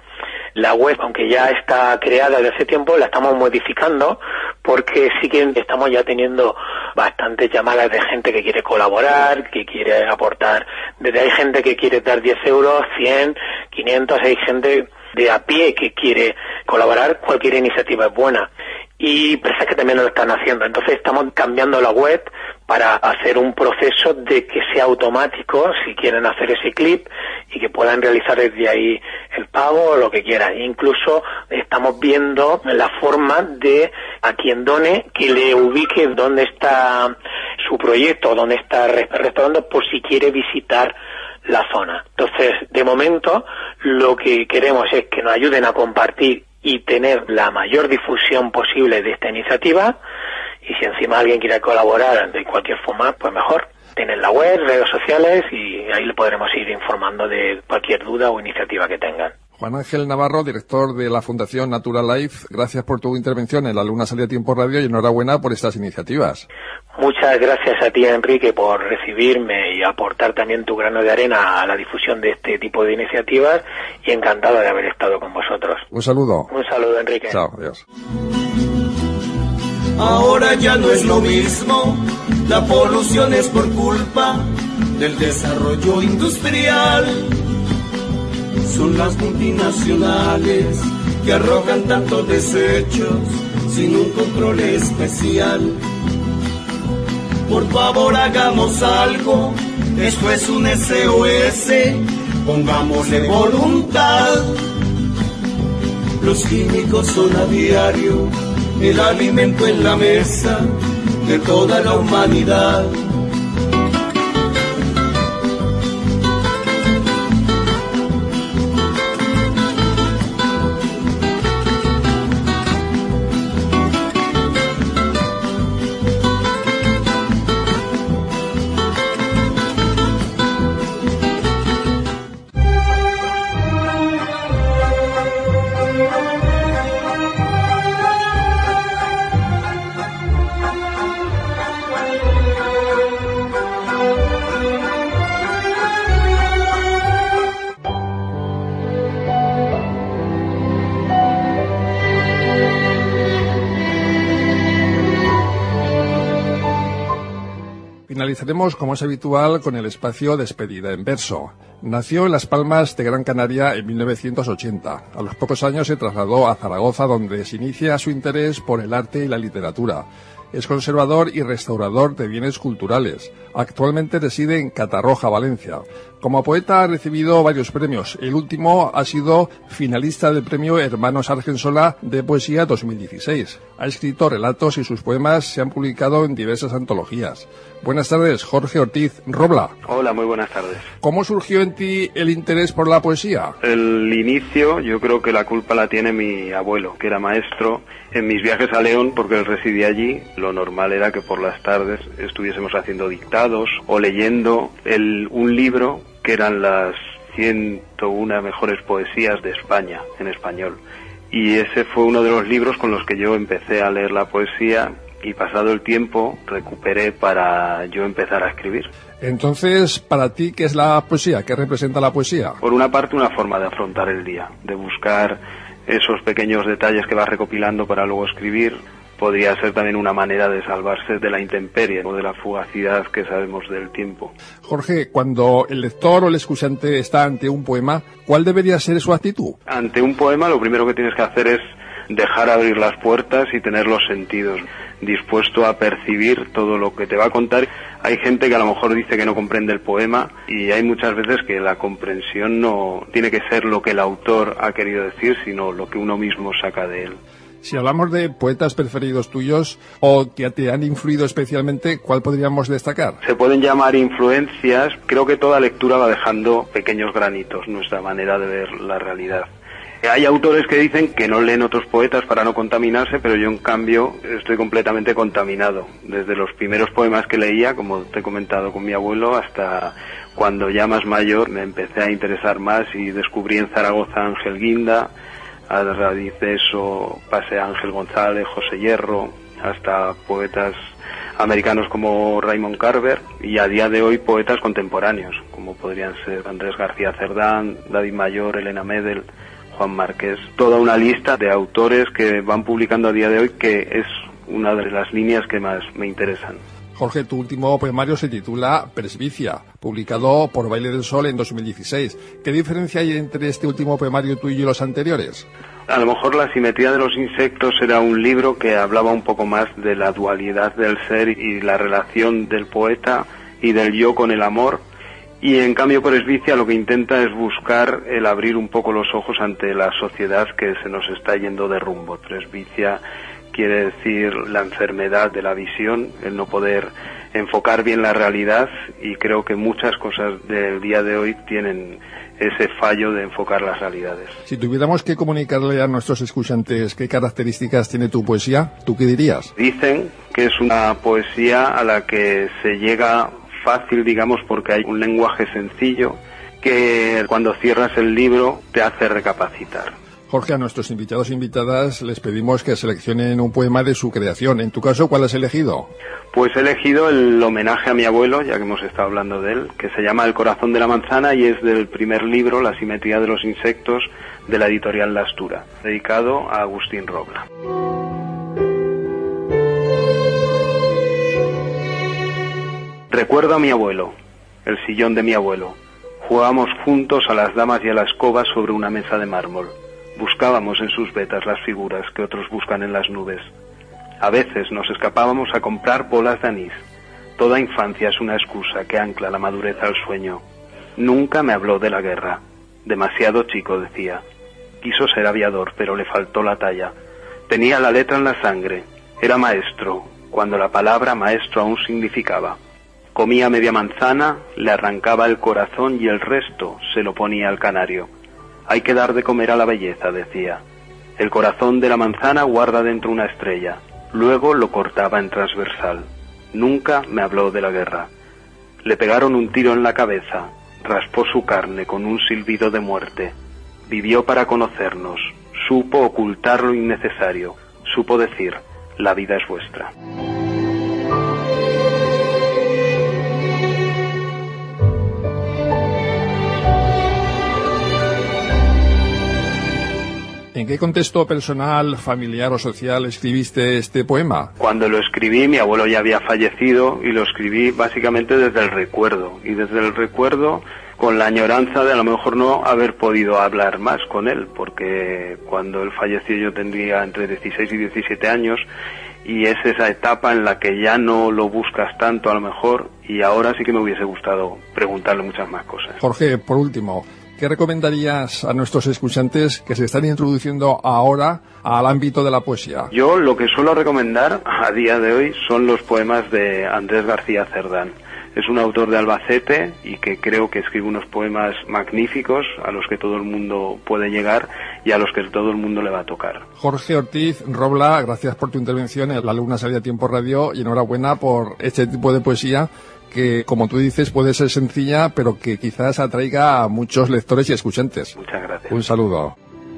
La web, aunque ya está creada desde hace tiempo, la estamos modificando porque sí que estamos ya teniendo bastantes llamadas de gente que quiere colaborar, que quiere aportar. Desde hay gente que quiere dar diez euros, cien, quinientos, hay gente de a pie que quiere colaborar. Cualquier iniciativa es buena. Y empresas que también lo están haciendo. Entonces estamos cambiando la web para hacer un proceso de que sea automático si quieren hacer ese clip y que puedan realizar desde ahí el pago o lo que quieran. Incluso estamos viendo la forma de a quien done que le ubique dónde está su proyecto, dónde está restaurando, por si quiere visitar la zona. Entonces, de momento, lo que queremos es que nos ayuden a compartir y tener la mayor difusión posible de esta iniciativa, y si encima alguien quiere colaborar de cualquier forma, pues mejor. Tienen la web, redes sociales, y ahí le podremos ir informando de cualquier duda o iniciativa que tengan. Juan Ángel Navarro, director de la Fundación Natura Life, gracias por tu intervención en La Luna Sale a Tiempo Radio y enhorabuena por estas iniciativas. Muchas gracias a ti, Enrique, por recibirme y aportar también tu grano de arena a la difusión de este tipo de iniciativas, y encantado de haber estado con vosotros. Un saludo. Un saludo, Enrique. Chao, adiós. Ahora ya no es lo mismo, la polución es por culpa del desarrollo industrial. son las multinacionales que arrojan tantos desechos sin un control especial. Por favor hagamos algo, esto es un S O S, pongámosle voluntad. Los químicos son a diario el alimento en la mesa de toda la humanidad. Finalizaremos, como es habitual, con el espacio Despedida en verso. Nació en Las Palmas de Gran Canaria en mil novecientos ochenta. A los pocos años se trasladó a Zaragoza, donde se inicia su interés por el arte y la literatura. Es conservador y restaurador de bienes culturales. Actualmente reside en Catarroja, Valencia. Como poeta ha recibido varios premios. El último ha sido finalista del premio Hermanos Argensola de Poesía dos mil dieciséis. Ha escrito relatos y sus poemas se han publicado en diversas antologías. Buenas tardes, Jorge Ortiz Robla. Hola, muy buenas tardes. ¿Cómo surgió en ti el interés por la poesía? El inicio, yo creo que la culpa la tiene mi abuelo, que era maestro. En mis viajes a León, porque él residía allí, lo normal era que por las tardes estuviésemos haciendo dictados o leyendo el, un libro que eran las ciento una mejores poesías de España, en español. Y ese fue uno de los libros con los que yo empecé a leer la poesía, y pasado el tiempo recuperé para yo empezar a escribir. Entonces, para ti, ¿qué es la poesía? ¿Qué representa la poesía? Por una parte, una forma de afrontar el día, de buscar esos pequeños detalles que vas recopilando para luego escribir. Podría ser también una manera de salvarse de la intemperie o de la fugacidad que sabemos del tiempo. Jorge, cuando el lector o el escuchante está ante un poema, ¿cuál debería ser su actitud? Ante un poema, lo primero que tienes que hacer es dejar abrir las puertas y tener los sentidos, dispuesto a percibir todo lo que te va a contar. Hay gente que a lo mejor dice que no comprende el poema, y hay muchas veces que la comprensión no tiene que ser lo que el autor ha querido decir, sino lo que uno mismo saca de él. Si hablamos de poetas preferidos tuyos o que te han influido especialmente, ¿cuál podríamos destacar? Se pueden llamar influencias. Creo que toda lectura va dejando pequeños granitos, nuestra manera de ver la realidad. Hay autores que dicen que no leen otros poetas para no contaminarse, pero yo en cambio estoy completamente contaminado. Desde los primeros poemas que leía, como te he comentado con mi abuelo, hasta cuando ya más mayor me empecé a interesar más y descubrí en Zaragoza a Ángel Guinda, a raíz de eso pasé a Ángel González, José Hierro, hasta poetas americanos como Raymond Carver, y a día de hoy poetas contemporáneos, como podrían ser Andrés García Cerdán, David Mayor, Elena Medel, Juan Márquez. Toda una lista de autores que van publicando a día de hoy, que es una de las líneas que más me interesan. Jorge, tu último poemario se titula Presbicia, publicado por Baile del Sol en dos mil dieciséis. ¿Qué diferencia hay entre este último poemario tuyo y los anteriores? A lo mejor La simetría de los insectos era un libro que hablaba un poco más de la dualidad del ser y la relación del poeta y del yo con el amor. Y en cambio Presbicia lo que intenta es buscar el abrir un poco los ojos ante la sociedad que se nos está yendo de rumbo. Presbicia quiere decir la enfermedad de la visión, el no poder enfocar bien la realidad, y creo que muchas cosas del día de hoy tienen ese fallo de enfocar las realidades. Si tuviéramos que comunicarle a nuestros escuchantes qué características tiene tu poesía, ¿tú qué dirías? Dicen que es una poesía a la que se llega fácil, digamos, porque hay un lenguaje sencillo que cuando cierras el libro te hace recapacitar. Jorge, a nuestros invitados e invitadas les pedimos que seleccionen un poema de su creación. En tu caso, ¿cuál has elegido? Pues he elegido el homenaje a mi abuelo, ya que hemos estado hablando de él, que se llama El corazón de la manzana y es del primer libro, La simetría de los insectos, de la editorial La Astura, dedicado a Agustín Robla. Recuerdo a mi abuelo, el sillón de mi abuelo, Jugábamos juntos a las damas y a la escoba sobre una mesa de mármol. Buscábamos en sus vetas las figuras que otros buscan en las nubes. A veces nos escapábamos a comprar bolas de anís. Toda infancia es una excusa que ancla la madurez al sueño. Nunca me habló de la guerra. Demasiado chico, decía. Quiso ser aviador, pero le faltó la talla. Tenía la letra en la sangre. Era maestro, cuando la palabra maestro aún significaba. Comía media manzana, le arrancaba el corazón y el resto se lo ponía al canario. Hay que dar de comer a la belleza, decía. El corazón de la manzana guarda dentro una estrella. Luego lo cortaba en transversal. Nunca me habló de la guerra. Le pegaron un tiro en la cabeza. Raspó su carne con un silbido de muerte. Vivió para conocernos. Supo ocultar lo innecesario. Supo decir, la vida es vuestra. ¿En qué contexto personal, familiar o social escribiste este poema? Cuando lo escribí, mi abuelo ya había fallecido y lo escribí básicamente desde el recuerdo. Y desde el recuerdo, con la añoranza de a lo mejor no haber podido hablar más con él, porque cuando él falleció yo tendría entre dieciséis y diecisiete años, y es esa etapa en la que ya no lo buscas tanto a lo mejor, y ahora sí que me hubiese gustado preguntarle muchas más cosas. Jorge, por último, ¿qué recomendarías a nuestros escuchantes que se están introduciendo ahora al ámbito de la poesía? Yo lo que suelo recomendar a día de hoy son los poemas de Andrés García Cerdán. Es un autor de Albacete y que creo que escribe unos poemas magníficos a los que todo el mundo puede llegar y a los que todo el mundo le va a tocar. Jorge Ortiz Robla, gracias por tu intervención en La Luna Sale a Tiempo Radio y enhorabuena por este tipo de poesía que, como tú dices, puede ser sencilla, pero que quizás atraiga a muchos lectores y escuchantes. Muchas gracias. Un saludo.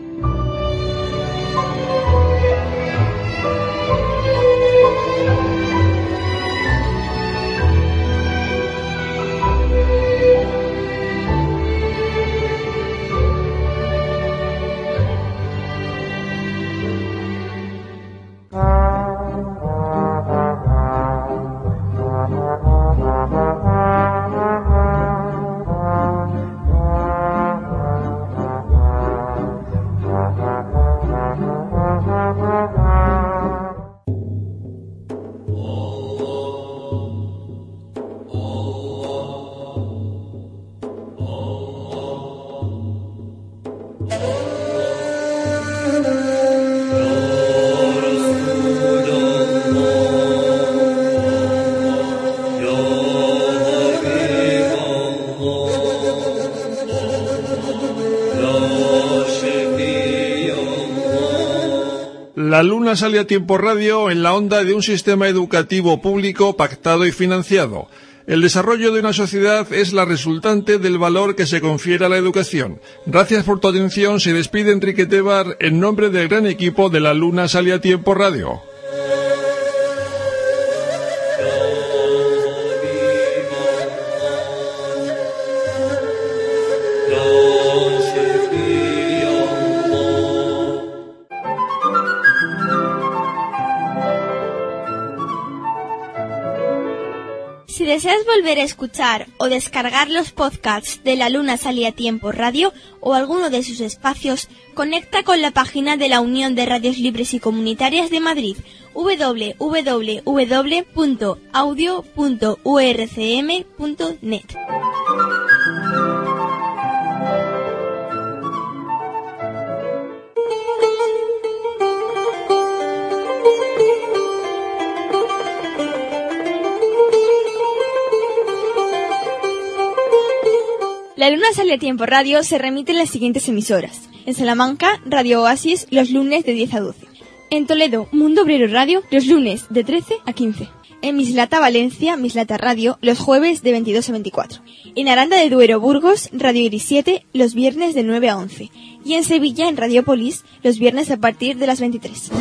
La Luna Sale a Tiempo Radio en la onda de un sistema educativo público pactado y financiado. El desarrollo de una sociedad es la resultante del valor que se confiere a la educación. Gracias por tu atención. Se despide Enrique Tebar en nombre del gran equipo de La Luna Sale a Tiempo Radio. Si deseas volver a escuchar o descargar los podcasts de La Luna Sale a Tiempo Radio o alguno de sus espacios, conecta con la página de la Unión de Radios Libres y Comunitarias de Madrid, doble u doble u doble u punto audio punto u r c m punto net. La Luna Sale a Tiempo Radio se remite en las siguientes emisoras. En Salamanca, Radio Oasis, los lunes de diez a doce. En Toledo, Mundo Obrero Radio, los lunes de trece a quince. En Mislata, Valencia, Mislata Radio, los jueves de veintidós a veinticuatro. En Aranda de Duero, Burgos, Radio Iris siete, los viernes de nueve a once. Y en Sevilla, en Radiopolis, los viernes a partir de las veintitrés.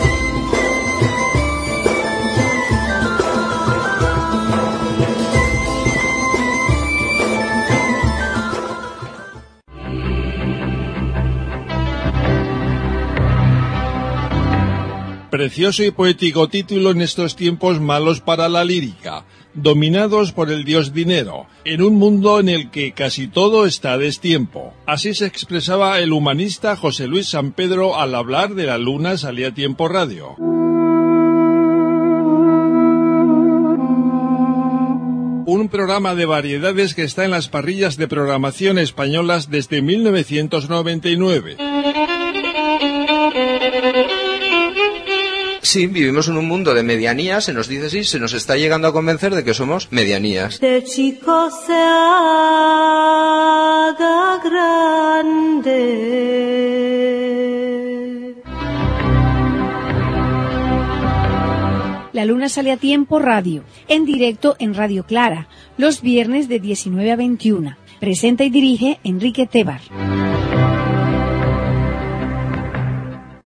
Precioso y poético título en estos tiempos malos para la lírica, dominados por el dios dinero, en un mundo en el que casi todo está a destiempo. Así se expresaba el humanista José Luis San Pedro al hablar de La Luna Salía Tiempo Radio. Un programa de variedades que está en las parrillas de programación españolas desde mil novecientos noventa y nueve. Sí, vivimos en un mundo de medianías, se nos dice así, se nos está llegando a convencer de que somos medianías. De chico se haga grande. La Luna Sale a Tiempo Radio, en directo en Radio Clara, los viernes de diecinueve a veintiuna. Presenta y dirige Enrique Tebar.